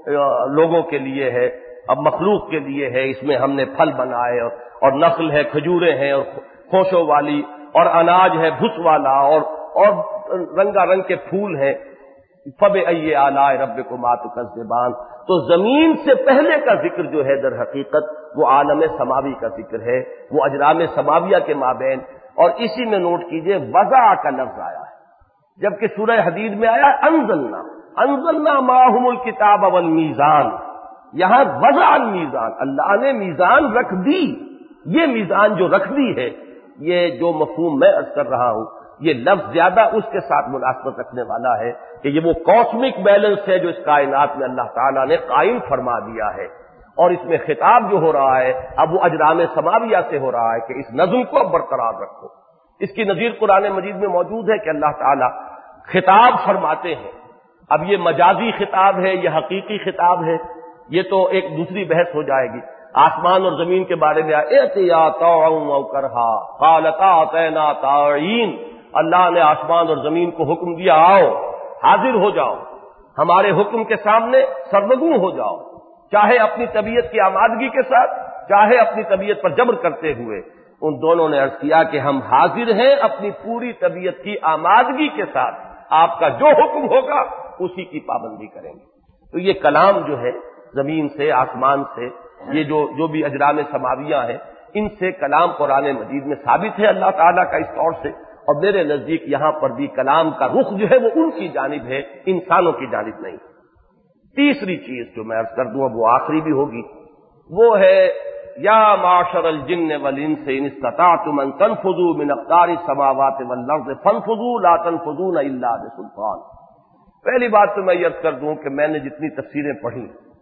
لوگوں کے لیے ہے، اب مخلوق کے لیے ہے، اس میں ہم نے پھل بنائے، اور نخل ہے، کھجوریں ہیں اور خوشوں والی، اور اناج ہے بھس والا، اور اور رنگا رنگ کے پھول ہیں۔ فَبِأَيِّ آلَاءِ رَبِّكُمَا تُكَذِّبَانِ، تو زمین سے پہلے کا ذکر جو ہے در حقیقت وہ عالم سماوی کا ذکر ہے، وہ اجرام سماویہ کے مابین، اور اسی میں نوٹ کیجئے وضع کا لفظ آیا ہے، جبکہ سورہ حدید میں آیا انزلنا انزلنا معہم الکتاب والمیزان، یہاں وضع المیزان، اللہ نے میزان رکھ دی۔ یہ میزان جو رکھ دی ہے، یہ جو مفہوم میں عرض کر رہا ہوں، یہ لفظ زیادہ اس کے ساتھ مناسبت رکھنے والا ہے کہ یہ وہ کاسمک بیلنس ہے جو اس کائنات میں اللہ تعالیٰ نے قائم فرما دیا ہے، اور اس میں خطاب جو ہو رہا ہے اب وہ اجرام سماویہ سے ہو رہا ہے کہ اس نظم کو برقرار رکھو۔ اس کی نظیر قرآن مجید میں موجود ہے کہ اللہ تعالیٰ خطاب فرماتے ہیں۔ اب یہ مجازی خطاب ہے، یہ حقیقی خطاب ہے، یہ تو ایک دوسری بحث ہو جائے گی۔ آسمان اور زمین کے بارے میں ائتیا طوعا او کرہا قالتا اتینا طاعین، اللہ نے آسمان اور زمین کو حکم دیا آؤ حاضر ہو جاؤ، ہمارے حکم کے سامنے سرنگوں ہو جاؤ، چاہے اپنی طبیعت کی آمادگی کے ساتھ، چاہے اپنی طبیعت پر جبر کرتے ہوئے۔ ان دونوں نے عرض کیا کہ ہم حاضر ہیں اپنی پوری طبیعت کی آمادگی کے ساتھ، آپ کا جو حکم ہوگا اسی کی پابندی کریں گے۔ تو یہ کلام جو ہے زمین سے، آسمان سے، یہ جو جو بھی اجرام سماویہ ہیں، ان سے کلام قرآن مجید میں ثابت ہے اللہ تعالیٰ کا اس طور سے، اور میرے نزدیک یہاں پر بھی کلام کا رخ جو ہے وہ ان کی جانب ہے، انسانوں کی جانب نہیں۔ تیسری چیز جو میں عرض کر دوں اب وہ آخری بھی ہوگی، وہ ہے یا معاشر الجن والانس ان استطعتم ان تنفذوا من اقطار السماوات والارض فانفذوا لا تنفذون الا بسلطان۔ پہلی بات تو میں یہ عرض کر دوں کہ میں نے جتنی تفسیریں پڑھی،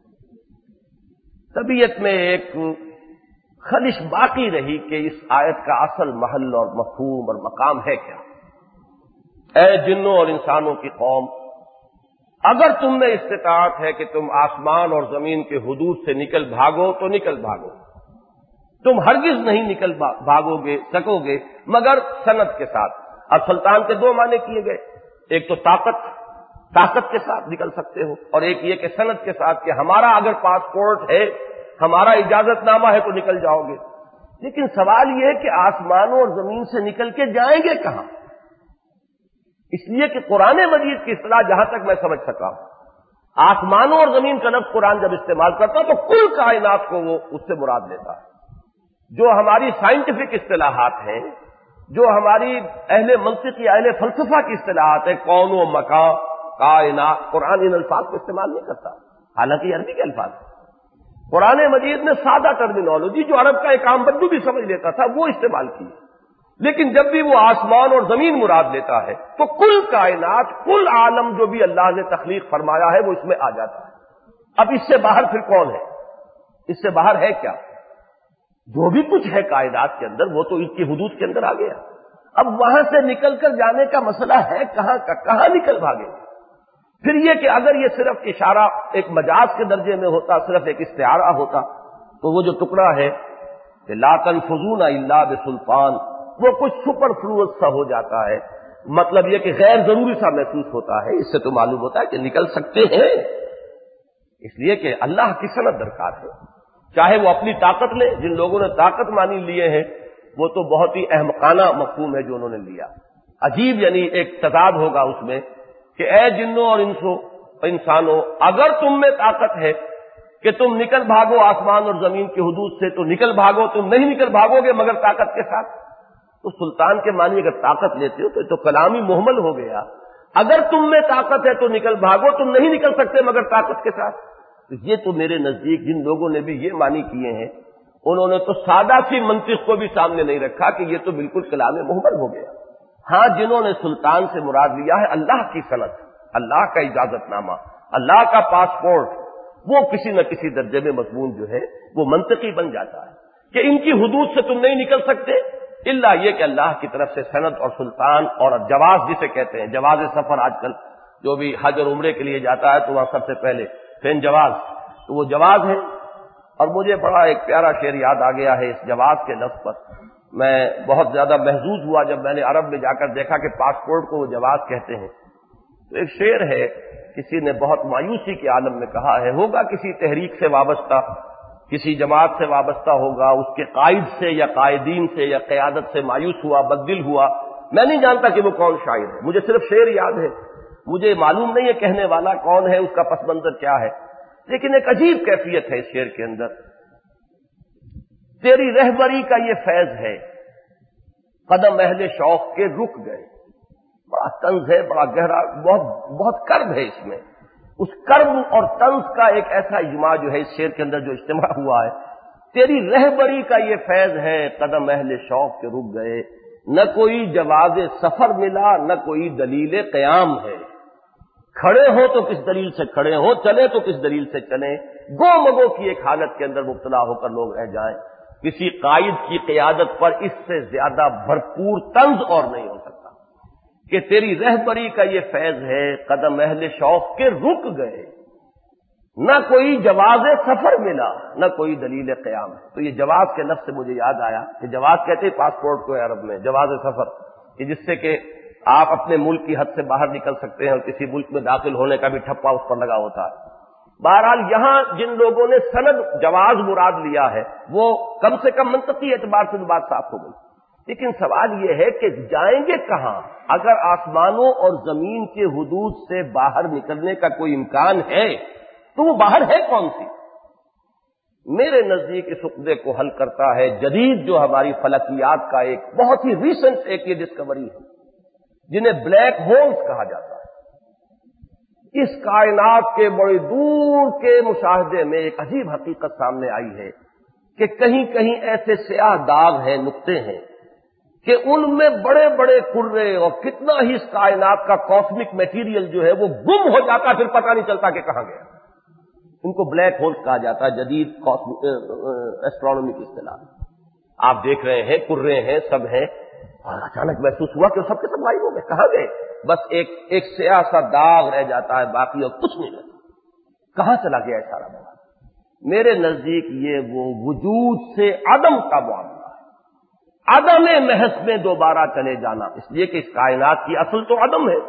طبیعت میں ایک خلش باقی رہی کہ اس آیت کا اصل محل اور مفہوم اور مقام ہے کیا۔ اے جنوں اور انسانوں کی قوم، اگر تم میں استطاعت ہے کہ تم آسمان اور زمین کے حدود سے نکل بھاگو تو نکل بھاگو، تم ہرگز نہیں نکل بھاگو گے سکو گے مگر سند کے ساتھ۔ اب سلطان کے دو معنی کیے گئے، ایک تو طاقت طاقت کے ساتھ نکل سکتے ہو، اور ایک یہ کہ سند کے ساتھ کہ ہمارا اگر پاسپورٹ ہے، ہمارا اجازت نامہ ہے تو نکل جاؤ گے۔ لیکن سوال یہ ہے کہ آسمانوں اور زمین سے نکل کے جائیں گے کہاں؟ اس لیے کہ قرآن مجید کی اصطلاح جہاں تک میں سمجھ سکا ہوں، آسمانوں اور زمین کا لفظ قرآن جب استعمال کرتا تو کل کائنات کو وہ اس سے مراد لیتا ہے۔ جو ہماری سائنٹیفک اصطلاحات ہیں، جو ہماری اہل منطق یا اہل فلسفہ کی اصطلاحات ہیں، کون و مکان، کائنات، قرآن ان الفاظ کو استعمال نہیں کرتا، حالانکہ یہ عربی کے الفاظ ہیں۔ قرآن مجید نے سادہ ٹرمینالوجی جو عرب کا ایک عام بندو بھی سمجھ لیتا تھا وہ استعمال کی، لیکن جب بھی وہ آسمان اور زمین مراد لیتا ہے تو کل کائنات، کل عالم جو بھی اللہ نے تخلیق فرمایا ہے وہ اس میں آ جاتا ہے۔ اب اس سے باہر پھر کون ہے؟ اس سے باہر ہے کیا؟ جو بھی کچھ ہے کائنات کے اندر وہ تو اس کی حدود کے اندر آ گیا۔ اب وہاں سے نکل کر جانے کا مسئلہ ہے کہاں کا، کہاں نکل بھاگے؟ پھر یہ کہ اگر یہ صرف اشارہ ایک مجاز کے درجے میں ہوتا، صرف ایک استعارہ ہوتا، تو وہ جو ٹکڑا ہے کہ لا تنفذون الا بسلطان، وہ کچھ سپر فلوئڈ سا ہو جاتا ہے، مطلب یہ کہ غیر ضروری سا محسوس ہوتا ہے۔ اس سے تو معلوم ہوتا ہے کہ نکل سکتے ہیں، اس لیے کہ اللہ کی سند درکار ہے۔ چاہے وہ اپنی طاقت لے، جن لوگوں نے طاقت مانی لیے ہیں وہ تو بہت ہی احمقانہ مفہوم ہے جو انہوں نے لیا، عجیب، یعنی ایک تضاد ہوگا اس میں کہ اے جنوں اور انسو انسانوں، اگر تم میں طاقت ہے کہ تم نکل بھاگو آسمان اور زمین کی حدود سے تو نکل بھاگو، تم نہیں نکل بھاگو گے مگر طاقت کے ساتھ، تو سلطان کے معنی اگر طاقت لیتے ہو تو تو کلامی محمل ہو گیا۔ اگر تم میں طاقت ہے تو نکل بھاگو، تم نہیں نکل سکتے مگر طاقت کے ساتھ۔ تو یہ تو میرے نزدیک جن لوگوں نے بھی یہ معنی کیے ہیں انہوں نے تو سادہ سی منطق کو بھی سامنے نہیں رکھا کہ یہ تو بالکل کلام محمل ہو گیا۔ ہاں، جنہوں نے سلطان سے مراد لیا ہے اللہ کی سند، اللہ کا اجازت نامہ، اللہ کا پاسپورٹ، وہ کسی نہ کسی درجے میں مضمون جو ہے وہ منطقی بن جاتا ہے کہ ان کی حدود سے تم نہیں نکل سکتے، الا یہ کہ اللہ کی طرف سے سند اور سلطان اور جواز جسے کہتے ہیں، جواز سفر آج کل جو بھی حج اور عمرے کے لیے جاتا ہے تو وہاں سب سے پہلے فین جواز، تو وہ جواز ہے۔ اور مجھے بڑا ایک پیارا شعر یاد آ گیا ہے اس جواز کے لفظ پر، میں بہت زیادہ محظوظ ہوا جب میں نے عرب میں جا کر دیکھا کہ پاسپورٹ کو وہ جواز کہتے ہیں۔ تو ایک شعر ہے، کسی نے بہت مایوسی کے عالم میں کہا ہے، ہوگا کسی تحریک سے وابستہ، کسی جماعت سے وابستہ ہوگا، اس کے قائد سے یا قائدین سے یا قیادت سے مایوس ہوا، بددل ہوا، میں نہیں جانتا کہ وہ کون شاعر ہے، مجھے صرف شعر یاد ہے، مجھے معلوم نہیں ہے کہنے والا کون ہے، اس کا پس منظر کیا ہے، لیکن ایک عجیب کیفیت ہے اس شعر کے اندر، تیری رہبری کا یہ فیض ہے، قدم اہل شوق کے رک گئے، بڑا طنز ہے، بڑا گہرا، بہت بہت کرب ہے اس میں، اس کرب اور طنز کا ایک ایسا اجماع جو ہے اس شعر کے اندر جو اجتماع ہوا ہے، تیری رہبری کا یہ فیض ہے، قدم اہل شوق کے رک گئے، نہ کوئی جواز سفر ملا نہ کوئی دلیل قیام ہے، کھڑے ہو تو کس دلیل سے کھڑے ہو، چلے تو کس دلیل سے چلیں، گو مگو کی ایک حالت کے اندر مبتلا ہو کر لوگ رہ جائیں، کسی قائد کی قیادت پر اس سے زیادہ بھرپور طنز اور نہیں ہو سکتا کہ تیری رہبری کا یہ فیض ہے، قدم اہل شوق کے رک گئے، نہ کوئی جواز سفر ملا نہ کوئی دلیل قیام ہے۔ تو یہ جواز کے لفظ سے مجھے یاد آیا کہ جواز کہتے ہیں پاسپورٹ کو ہے عرب میں، جواز سفر، کہ جس سے کہ آپ اپنے ملک کی حد سے باہر نکل سکتے ہیں اور کسی ملک میں داخل ہونے کا بھی ٹھپا اس پر لگا ہوتا ہے۔ بہرحال یہاں جن لوگوں نے سند جواز مراد لیا ہے وہ کم سے کم منطقی اعتبار سے بات صاف ہو گئی، لیکن سوال یہ ہے کہ جائیں گے کہاں؟ اگر آسمانوں اور زمین کے حدود سے باہر نکلنے کا کوئی امکان ہے تو وہ باہر ہے کون سی؟ میرے نزدیک اس عقدے کو حل کرتا ہے جدید جو ہماری فلکیات کا ایک بہت ہی ریسنٹ ایک یہ ڈسکوری ہے جنہیں بلیک ہولز کہا جاتا ہے۔ اس کائنات کے بڑے دور کے مشاہدے میں ایک عجیب حقیقت سامنے آئی ہے کہ کہیں کہیں ایسے سیاہ داغ ہیں، نقطے ہیں کہ ان میں بڑے بڑے کرے اور کتنا ہی اس کائنات کا کاسمک میٹیریل جو ہے وہ گم ہو جاتا، پھر پتہ نہیں چلتا کہ کہاں گیا۔ ان کو بلیک ہولز کہا جاتا ہے جدید ایسٹرونومی کی اصطلاح۔ آپ دیکھ رہے ہیں کرے ہیں، سب ہیں، اور اچانک محسوس ہوا کہ سب کے سب غائب ہو گئے، کہاں گئے؟ بس ایک ایک سیاہ سا داغ رہ جاتا ہے، باقی اور کچھ نہیں رہتا۔ کہاں چلا گیا ہے سارا معاملہ؟ میرے نزدیک یہ وہ وجود سے عدم کا معاملہ ہے، عدم محض میں دوبارہ چلے جانا، اس لیے کہ اس کائنات کی اصل تو عدم ہے۔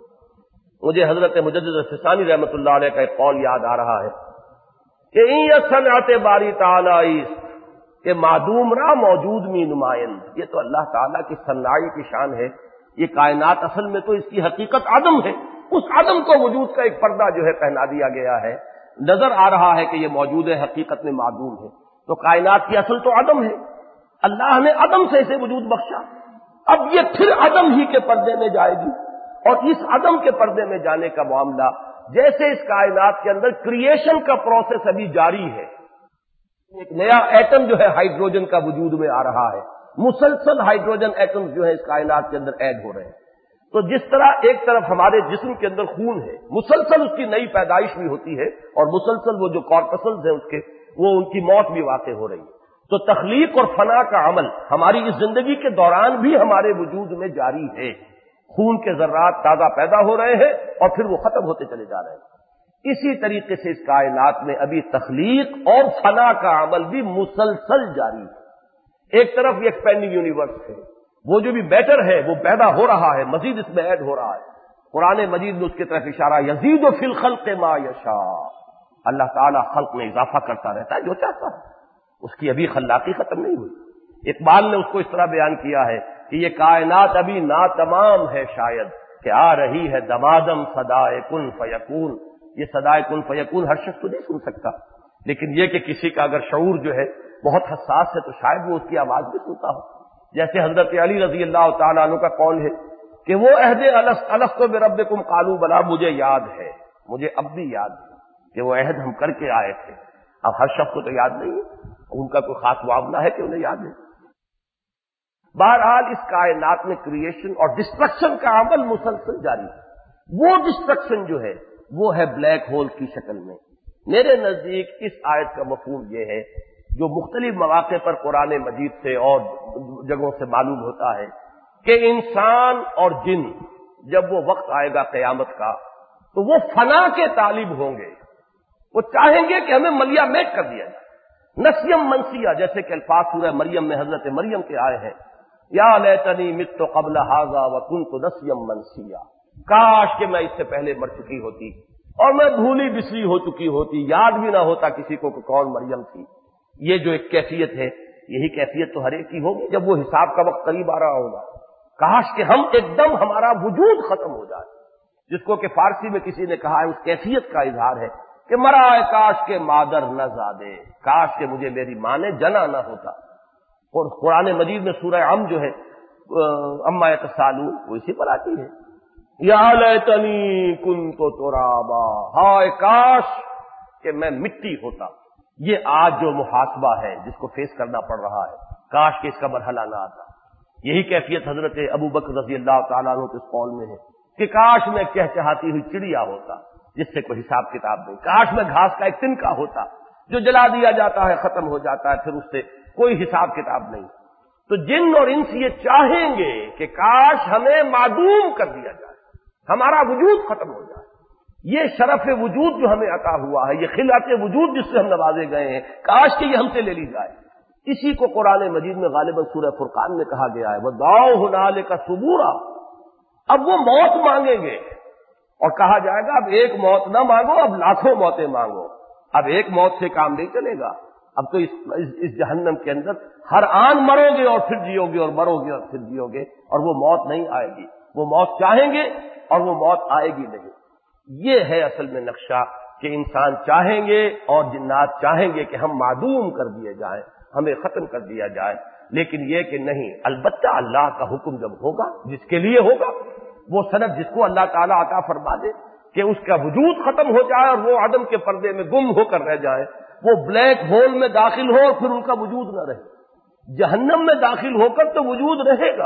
مجھے حضرت مجدد الفسانی رحمۃ اللہ علیہ کا ایک قول یاد آ رہا ہے کہ این صنعت باری تعالی کہ معدوم را موجود می نمائند، یہ تو اللہ تعالیٰ کی صنائی کی شان ہے۔ یہ کائنات اصل میں تو اس کی حقیقت عدم ہے، اس عدم کو وجود کا ایک پردہ جو ہے پہنا دیا گیا ہے، نظر آ رہا ہے کہ یہ موجود ہے، حقیقت میں معدوم ہے۔ تو کائنات کی اصل تو عدم ہے، اللہ نے عدم سے اسے وجود بخشا، اب یہ پھر عدم ہی کے پردے میں جائے گی، اور اس عدم کے پردے میں جانے کا معاملہ جیسے اس کائنات کے اندر کریشن کا پروسیس ابھی جاری ہے، ایک نیا ایٹم جو ہے ہائیڈروجن کا وجود میں آ رہا ہے، مسلسل ہائیڈروجن ایٹم جو ہے اس کائنات کے اندر ایڈ ہو رہے ہیں۔ تو جس طرح ایک طرف ہمارے جسم کے اندر خون ہے، مسلسل اس کی نئی پیدائش بھی ہوتی ہے، اور مسلسل وہ جو کارپسلز ہیں اس کے وہ ان کی موت بھی واقع ہو رہی ہے، تو تخلیق اور فنا کا عمل ہماری اس زندگی کے دوران بھی ہمارے وجود میں جاری ہے۔ خون کے ذرات تازہ پیدا ہو رہے ہیں اور پھر وہ ختم ہوتے چلے جا رہے ہیں۔ اسی طریقے سے اس کائنات میں ابھی تخلیق اور فنا کا عمل بھی مسلسل جاری ہے۔ ایک طرف یہ ایکسپینڈنگ یونیورس ہے، وہ جو بھی بیٹر ہے وہ پیدا ہو رہا ہے، مزید اس میں ایڈ ہو رہا ہے۔ قرآن مجید میں اس کی طرف اشارہ یزید فی الخلق ما یشاء، اللہ تعالیٰ خلق میں اضافہ کرتا رہتا ہے جو چاہتا ہے، اس کی ابھی خلاقی ختم نہیں ہوئی۔ اقبال نے اس کو اس طرح بیان کیا ہے کہ یہ کائنات ابھی ناتمام ہے، شاید کہ آ رہی ہے دمادم صدائے کن فیکون۔ یہ صدائے کن فیکون ہر شخص کو نہیں سن سکتا، لیکن یہ کہ کسی کا اگر شعور جو ہے بہت حساس ہے تو شاید وہ اس کی آواز بھی سنتا ہو۔ جیسے حضرت علی رضی اللہ تعالیٰ عنہ کا قول ہے کہ وہ عہد الست بربکم قالوا بلا، مجھے یاد ہے، مجھے اب بھی یاد ہے کہ وہ عہد ہم کر کے آئے تھے۔ اب ہر شخص کو تو یاد نہیں ہے، ان کا کوئی خاص معاملہ ہے کہ انہیں یاد ہے۔ بہرحال اس کائنات میں کریشن اور ڈسٹرکشن کا عمل مسلسل جاری ہے۔ وہ ڈسٹرکشن جو ہے وہ ہے بلیک ہول کی شکل میں۔ میرے نزدیک اس آیت کا مفہوم یہ ہے جو مختلف مواقع پر قرآن مجید سے اور جگہوں سے معلوم ہوتا ہے کہ انسان اور جن جب وہ وقت آئے گا قیامت کا تو وہ فنا کے طالب ہوں گے، وہ چاہیں گے کہ ہمیں ملیا میٹ کر دیا جائے، نسیم منسیہ، جیسے کہ الفاظ سورہ مریم میں حضرت مریم کے آئے ہیں، یا لیتنی مت قبل ھذا وکنت نسیم منسیہ، کاش کہ میں اس سے پہلے مر چکی ہوتی اور میں بھولی بسری ہو چکی ہوتی، یاد بھی نہ ہوتا کسی کو کہ کون مریم تھی۔ یہ جو ایک کیفیت ہے، یہی کیفیت تو ہر ایک کی ہوگی جب وہ حساب کا وقت قریب آ رہا ہوگا۔ کاش کہ ہم ایک دم ہمارا وجود ختم ہو جائے، جس کو کہ فارسی میں کسی نے کہا ہے اس کیفیت کا اظہار ہے کہ مرائے کاش کے مادر نہ زادے، کاش کہ مجھے میری ماں نے جنا نہ ہوتا۔ اور قرآن مجید میں سورہ ام جو ہے اما یتساءلون وہ اسی پر آتی ہے، یا لیتنی کنت ترابا، ہائے کاش کہ میں مٹی ہوتا۔ یہ آج جو محاسبہ ہے جس کو فیس کرنا پڑ رہا ہے، کاش کہ اس کا مرحلہ نہ آتا۔ یہی کیفیت حضرت ابو بکر رضی اللہ تعالیٰ عنہ کے اس قول میں ہے کہ کاش میں چہچہاتی ہوئی چڑیا ہوتا جس سے کوئی حساب کتاب نہیں، کاش میں گھاس کا ایک تنکا ہوتا جو جلا دیا جاتا ہے، ختم ہو جاتا ہے، پھر اس سے کوئی حساب کتاب نہیں۔ تو جن اور انس یہ چاہیں گے کہ کاش ہمیں معدوم کر دیا جائے، ہمارا وجود ختم ہو جائے۔ یہ شرف وجود جو ہمیں عطا ہوا ہے، یہ خلعت وجود جس سے ہم نوازے گئے ہیں، کاش کہ یہ ہم سے لے لی جائے۔ اسی کو قرآن مجید میں غالباً سورہ فرقان میں کہا گیا ہے، وَدَعَوْا هُنَالِكَ ثُبُورًا، اب وہ موت مانگیں گے اور کہا جائے گا اب ایک موت نہ مانگو، اب لاکھوں موتیں مانگو، اب ایک موت سے کام نہیں چلے گا، اب تو اس, اس, اس جہنم کے اندر ہر آن مرو گے اور پھر جیو گے اور مرو گے اور پھر جیو گے، اور وہ موت نہیں آئے گی، وہ موت چاہیں گے اور وہ موت آئے گی نہیں۔ یہ ہے اصل میں نقشہ کہ انسان چاہیں گے اور جنات چاہیں گے کہ ہم معدوم کر دیے جائیں، ہمیں ختم کر دیا جائے، لیکن یہ کہ نہیں، البتہ اللہ کا حکم جب ہوگا، جس کے لیے ہوگا، وہ سند جس کو اللہ تعالیٰ عطا فرما دے کہ اس کا وجود ختم ہو جائے اور وہ عدم کے پردے میں گم ہو کر رہ جائے، وہ بلیک ہول میں داخل ہو اور پھر ان کا وجود نہ رہے۔ جہنم میں داخل ہو کر تو وجود رہے گا،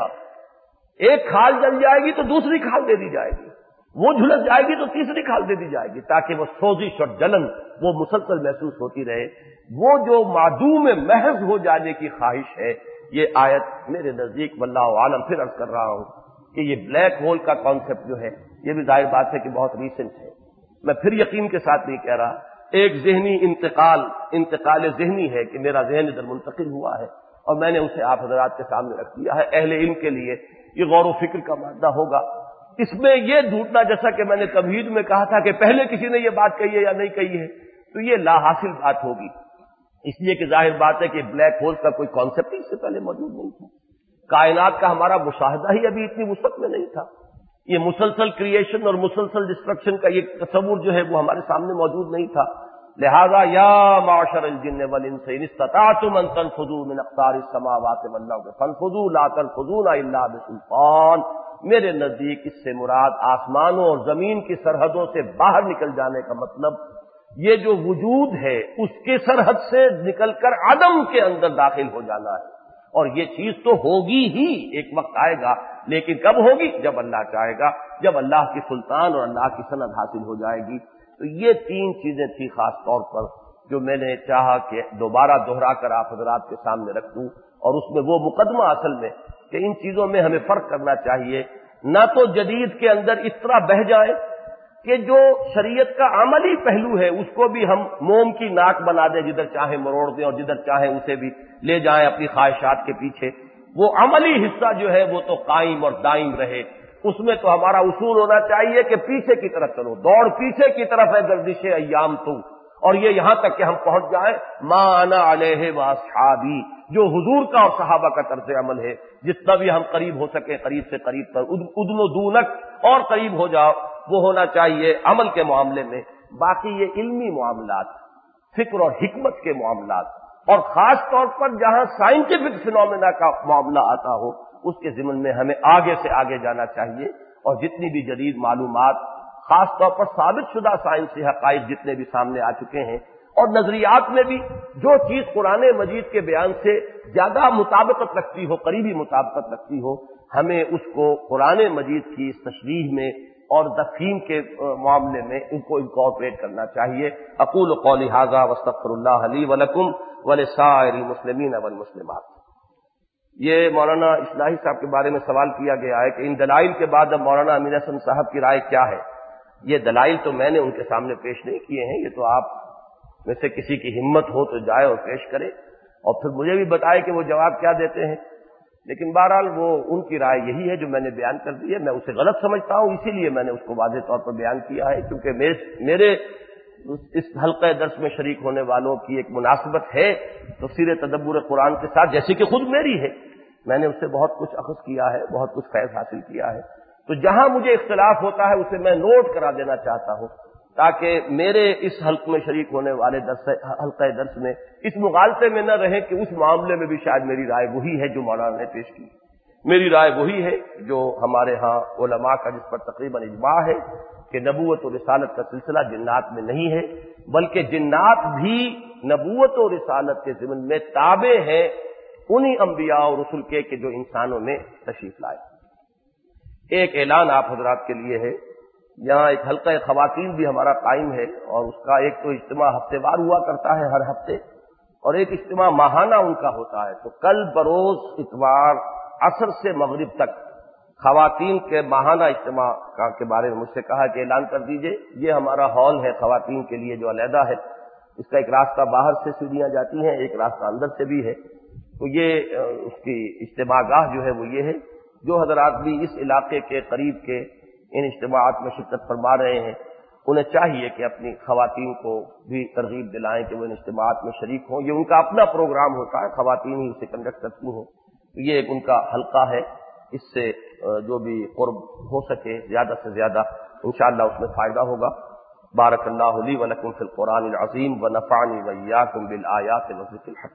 ایک کھال جل جائے گی تو دوسری کھال دے دی جائے گی، وہ جھلس جائے گی تو تیسری کھال دے دی جائے گی، تاکہ وہ سوزش اور جلن وہ مسلسل محسوس ہوتی رہے۔ وہ جو معدوم محض ہو جانے کی خواہش ہے، یہ آیت میرے نزدیک واللہ عالم پھر عرض کر رہا ہوں کہ یہ بلیک ہول کا کانسیپٹ جو ہے یہ بھی ظاہر بات ہے کہ بہت ریسنٹ ہے، میں پھر یقین کے ساتھ نہیں کہہ رہا، ایک ذہنی انتقال انتقال ذہنی ہے کہ میرا ذہن ادھر منتقل ہوا ہے اور میں نے اسے آپ حضرات کے سامنے رکھ دیا ہے۔ اہل علم کے لیے یہ غور و فکر کا مادہ ہوگا۔ اس میں یہ ڈھونڈنا، جیسا کہ میں نے تمہید میں کہا تھا کہ پہلے کسی نے یہ بات کہی ہے یا نہیں کہی ہے، تو یہ لا حاصل بات ہوگی، اس لیے کہ ظاہر بات ہے کہ بلیک ہول کا کوئی کانسیپٹ اس سے پہلے موجود نہیں تھا، کائنات کا ہمارا مشاہدہ ہی ابھی اتنی وسعت میں نہیں تھا، یہ مسلسل کریشن اور مسلسل ڈسٹرکشن کا یہ تصور جو ہے وہ ہمارے سامنے موجود نہیں تھا۔ لہذا یا معشر الجن والانس ان استطعتم ان تنفذوا من اقطار السماوات والارض فانفذوا لا تنفذون الا بسلطان، میرے نزدیک اس سے مراد آسمانوں اور زمین کی سرحدوں سے باہر نکل جانے کا مطلب یہ جو وجود ہے اس کے سرحد سے نکل کر عدم کے اندر داخل ہو جانا ہے، اور یہ چیز تو ہوگی ہی، ایک وقت آئے گا، لیکن کب ہوگی؟ جب اللہ چاہے گا، جب اللہ کی سلطان اور اللہ کی سند حاصل ہو جائے گی۔ تو یہ تین چیزیں تھی خاص طور پر جو میں نے چاہا کہ دوبارہ دہرا کر آپ حضرات کے سامنے رکھ دوں، اور اس میں وہ مقدمہ اصل میں کہ ان چیزوں میں ہمیں فرق کرنا چاہیے، نہ تو جدید کے اندر اس طرح بہہ جائے کہ جو شریعت کا عملی پہلو ہے اس کو بھی ہم موم کی ناک بنا دیں، جدھر چاہیں مروڑ دیں اور جدھر چاہیں اسے بھی لے جائیں اپنی خواہشات کے پیچھے۔ وہ عملی حصہ جو ہے وہ تو قائم اور دائم رہے، اس میں تو ہمارا اصول ہونا چاہیے کہ پیچھے کی طرف چلو، دوڑ پیچھے کی طرف ہے گردش ایام تو، اور یہ یہاں تک کہ ہم پہنچ جائیں ما انا علیہ واصحابی، جو حضور کا اور صحابہ کا طرز عمل ہے، جتنا بھی ہم قریب ہو سکے قریب سے قریب پر ادن و دونک اور قریب ہو جاؤ، وہ ہونا چاہیے عمل کے معاملے میں۔ باقی یہ علمی معاملات، فکر اور حکمت کے معاملات، اور خاص طور پر جہاں سائنٹیفک فینومینا کا معاملہ آتا ہو، اس کے ضمن میں ہمیں آگے سے آگے جانا چاہیے، اور جتنی بھی جدید معلومات، خاص طور پر ثابت شدہ سائنسی حقائق جتنے بھی سامنے آ چکے ہیں، اور نظریات میں بھی جو چیز قرآن مجید کے بیان سے زیادہ مطابقت رکھتی ہو، قریبی مطابقت رکھتی ہو، ہمیں اس کو قرآن مجید کی اس تشریح میں اور تفہیم کے معاملے میں ان کو انکارپوریٹ کرنا چاہیے۔ اقول قولی ھذا واستغفر اللہ لی ولکم ولسائر المسلمین والمسلمات۔ یہ مولانا اصلاحی صاحب کے بارے میں سوال کیا گیا ہے کہ ان دلائل کے بعد اب مولانا امین حسن صاحب کی رائے کیا ہے؟ یہ دلائل تو میں نے ان کے سامنے پیش نہیں کیے ہیں، یہ تو آپ میں سے کسی کی ہمت ہو تو جائے اور پیش کرے، اور پھر مجھے بھی بتائے کہ وہ جواب کیا دیتے ہیں، لیکن بہرحال وہ ان کی رائے یہی ہے جو میں نے بیان کر دی ہے۔ میں اسے غلط سمجھتا ہوں، اسی لیے میں نے اس کو واضح طور پر بیان کیا ہے، کیونکہ میرے اس حلقہ درس میں شریک ہونے والوں کی ایک مناسبت ہے تفسیر تدبر قرآن کے ساتھ، جیسے کہ خود میری ہے، میں نے اس سے بہت کچھ اخذ کیا ہے، بہت کچھ فیض حاصل کیا ہے، تو جہاں مجھے اختلاف ہوتا ہے اسے میں نوٹ کرا دینا چاہتا ہوں، تاکہ میرے اس حلقے میں شریک ہونے والے درس حلقہ درس میں اس مغالطے میں نہ رہیں کہ اس معاملے میں بھی شاید میری رائے وہی ہے جو مولانا نے پیش کی۔ میری رائے وہی ہے جو ہمارے ہاں علماء کا جس پر تقریباً اجماع ہے کہ نبوت و رسالت کا سلسلہ جنات میں نہیں ہے، بلکہ جنات بھی نبوت و رسالت کے ضمن میں تابع ہیں انہی انبیاء اور رسل کے کہ جو انسانوں میں تشریف لائے۔ ایک اعلان آپ حضرات کے لیے ہے، یہاں ایک حلقہ خواتین بھی ہمارا قائم ہے، اور اس کا ایک تو اجتماع ہفتے وار ہوا کرتا ہے ہر ہفتے، اور ایک اجتماع ماہانہ ان کا ہوتا ہے۔ تو کل بروز اتوار عصر سے مغرب تک خواتین کے ماہانہ اجتماع کا کے بارے میں مجھ سے کہا کہ اعلان کر دیجئے۔ یہ ہمارا ہال ہے خواتین کے لیے جو علیحدہ ہے، اس کا ایک راستہ باہر سے سیڑھیاں جاتی ہیں، ایک راستہ اندر سے بھی ہے، تو یہ اس کی اجتماع گاہ جو ہے وہ یہ ہے۔ جو حضرات بھی اس علاقے کے قریب کے ان اجتماعات میں شرکت فرما رہے ہیں، انہیں چاہیے کہ اپنی خواتین کو بھی ترغیب دلائیں کہ وہ ان اجتماعات میں شریک ہوں۔ یہ ان کا اپنا پروگرام ہوتا ہے، خواتین ہی اسے کنڈکٹ کرتی ہیں، تو یہ ایک ان کا حلقہ ہے، اس سے جو بھی قرب ہو سکے زیادہ سے زیادہ انشاءاللہ اس میں فائدہ ہوگا۔ بارک اللہ لی و لکم فی القرآن العظیم ونفعنی وإیاکم بالآیات والذکر الحکیم.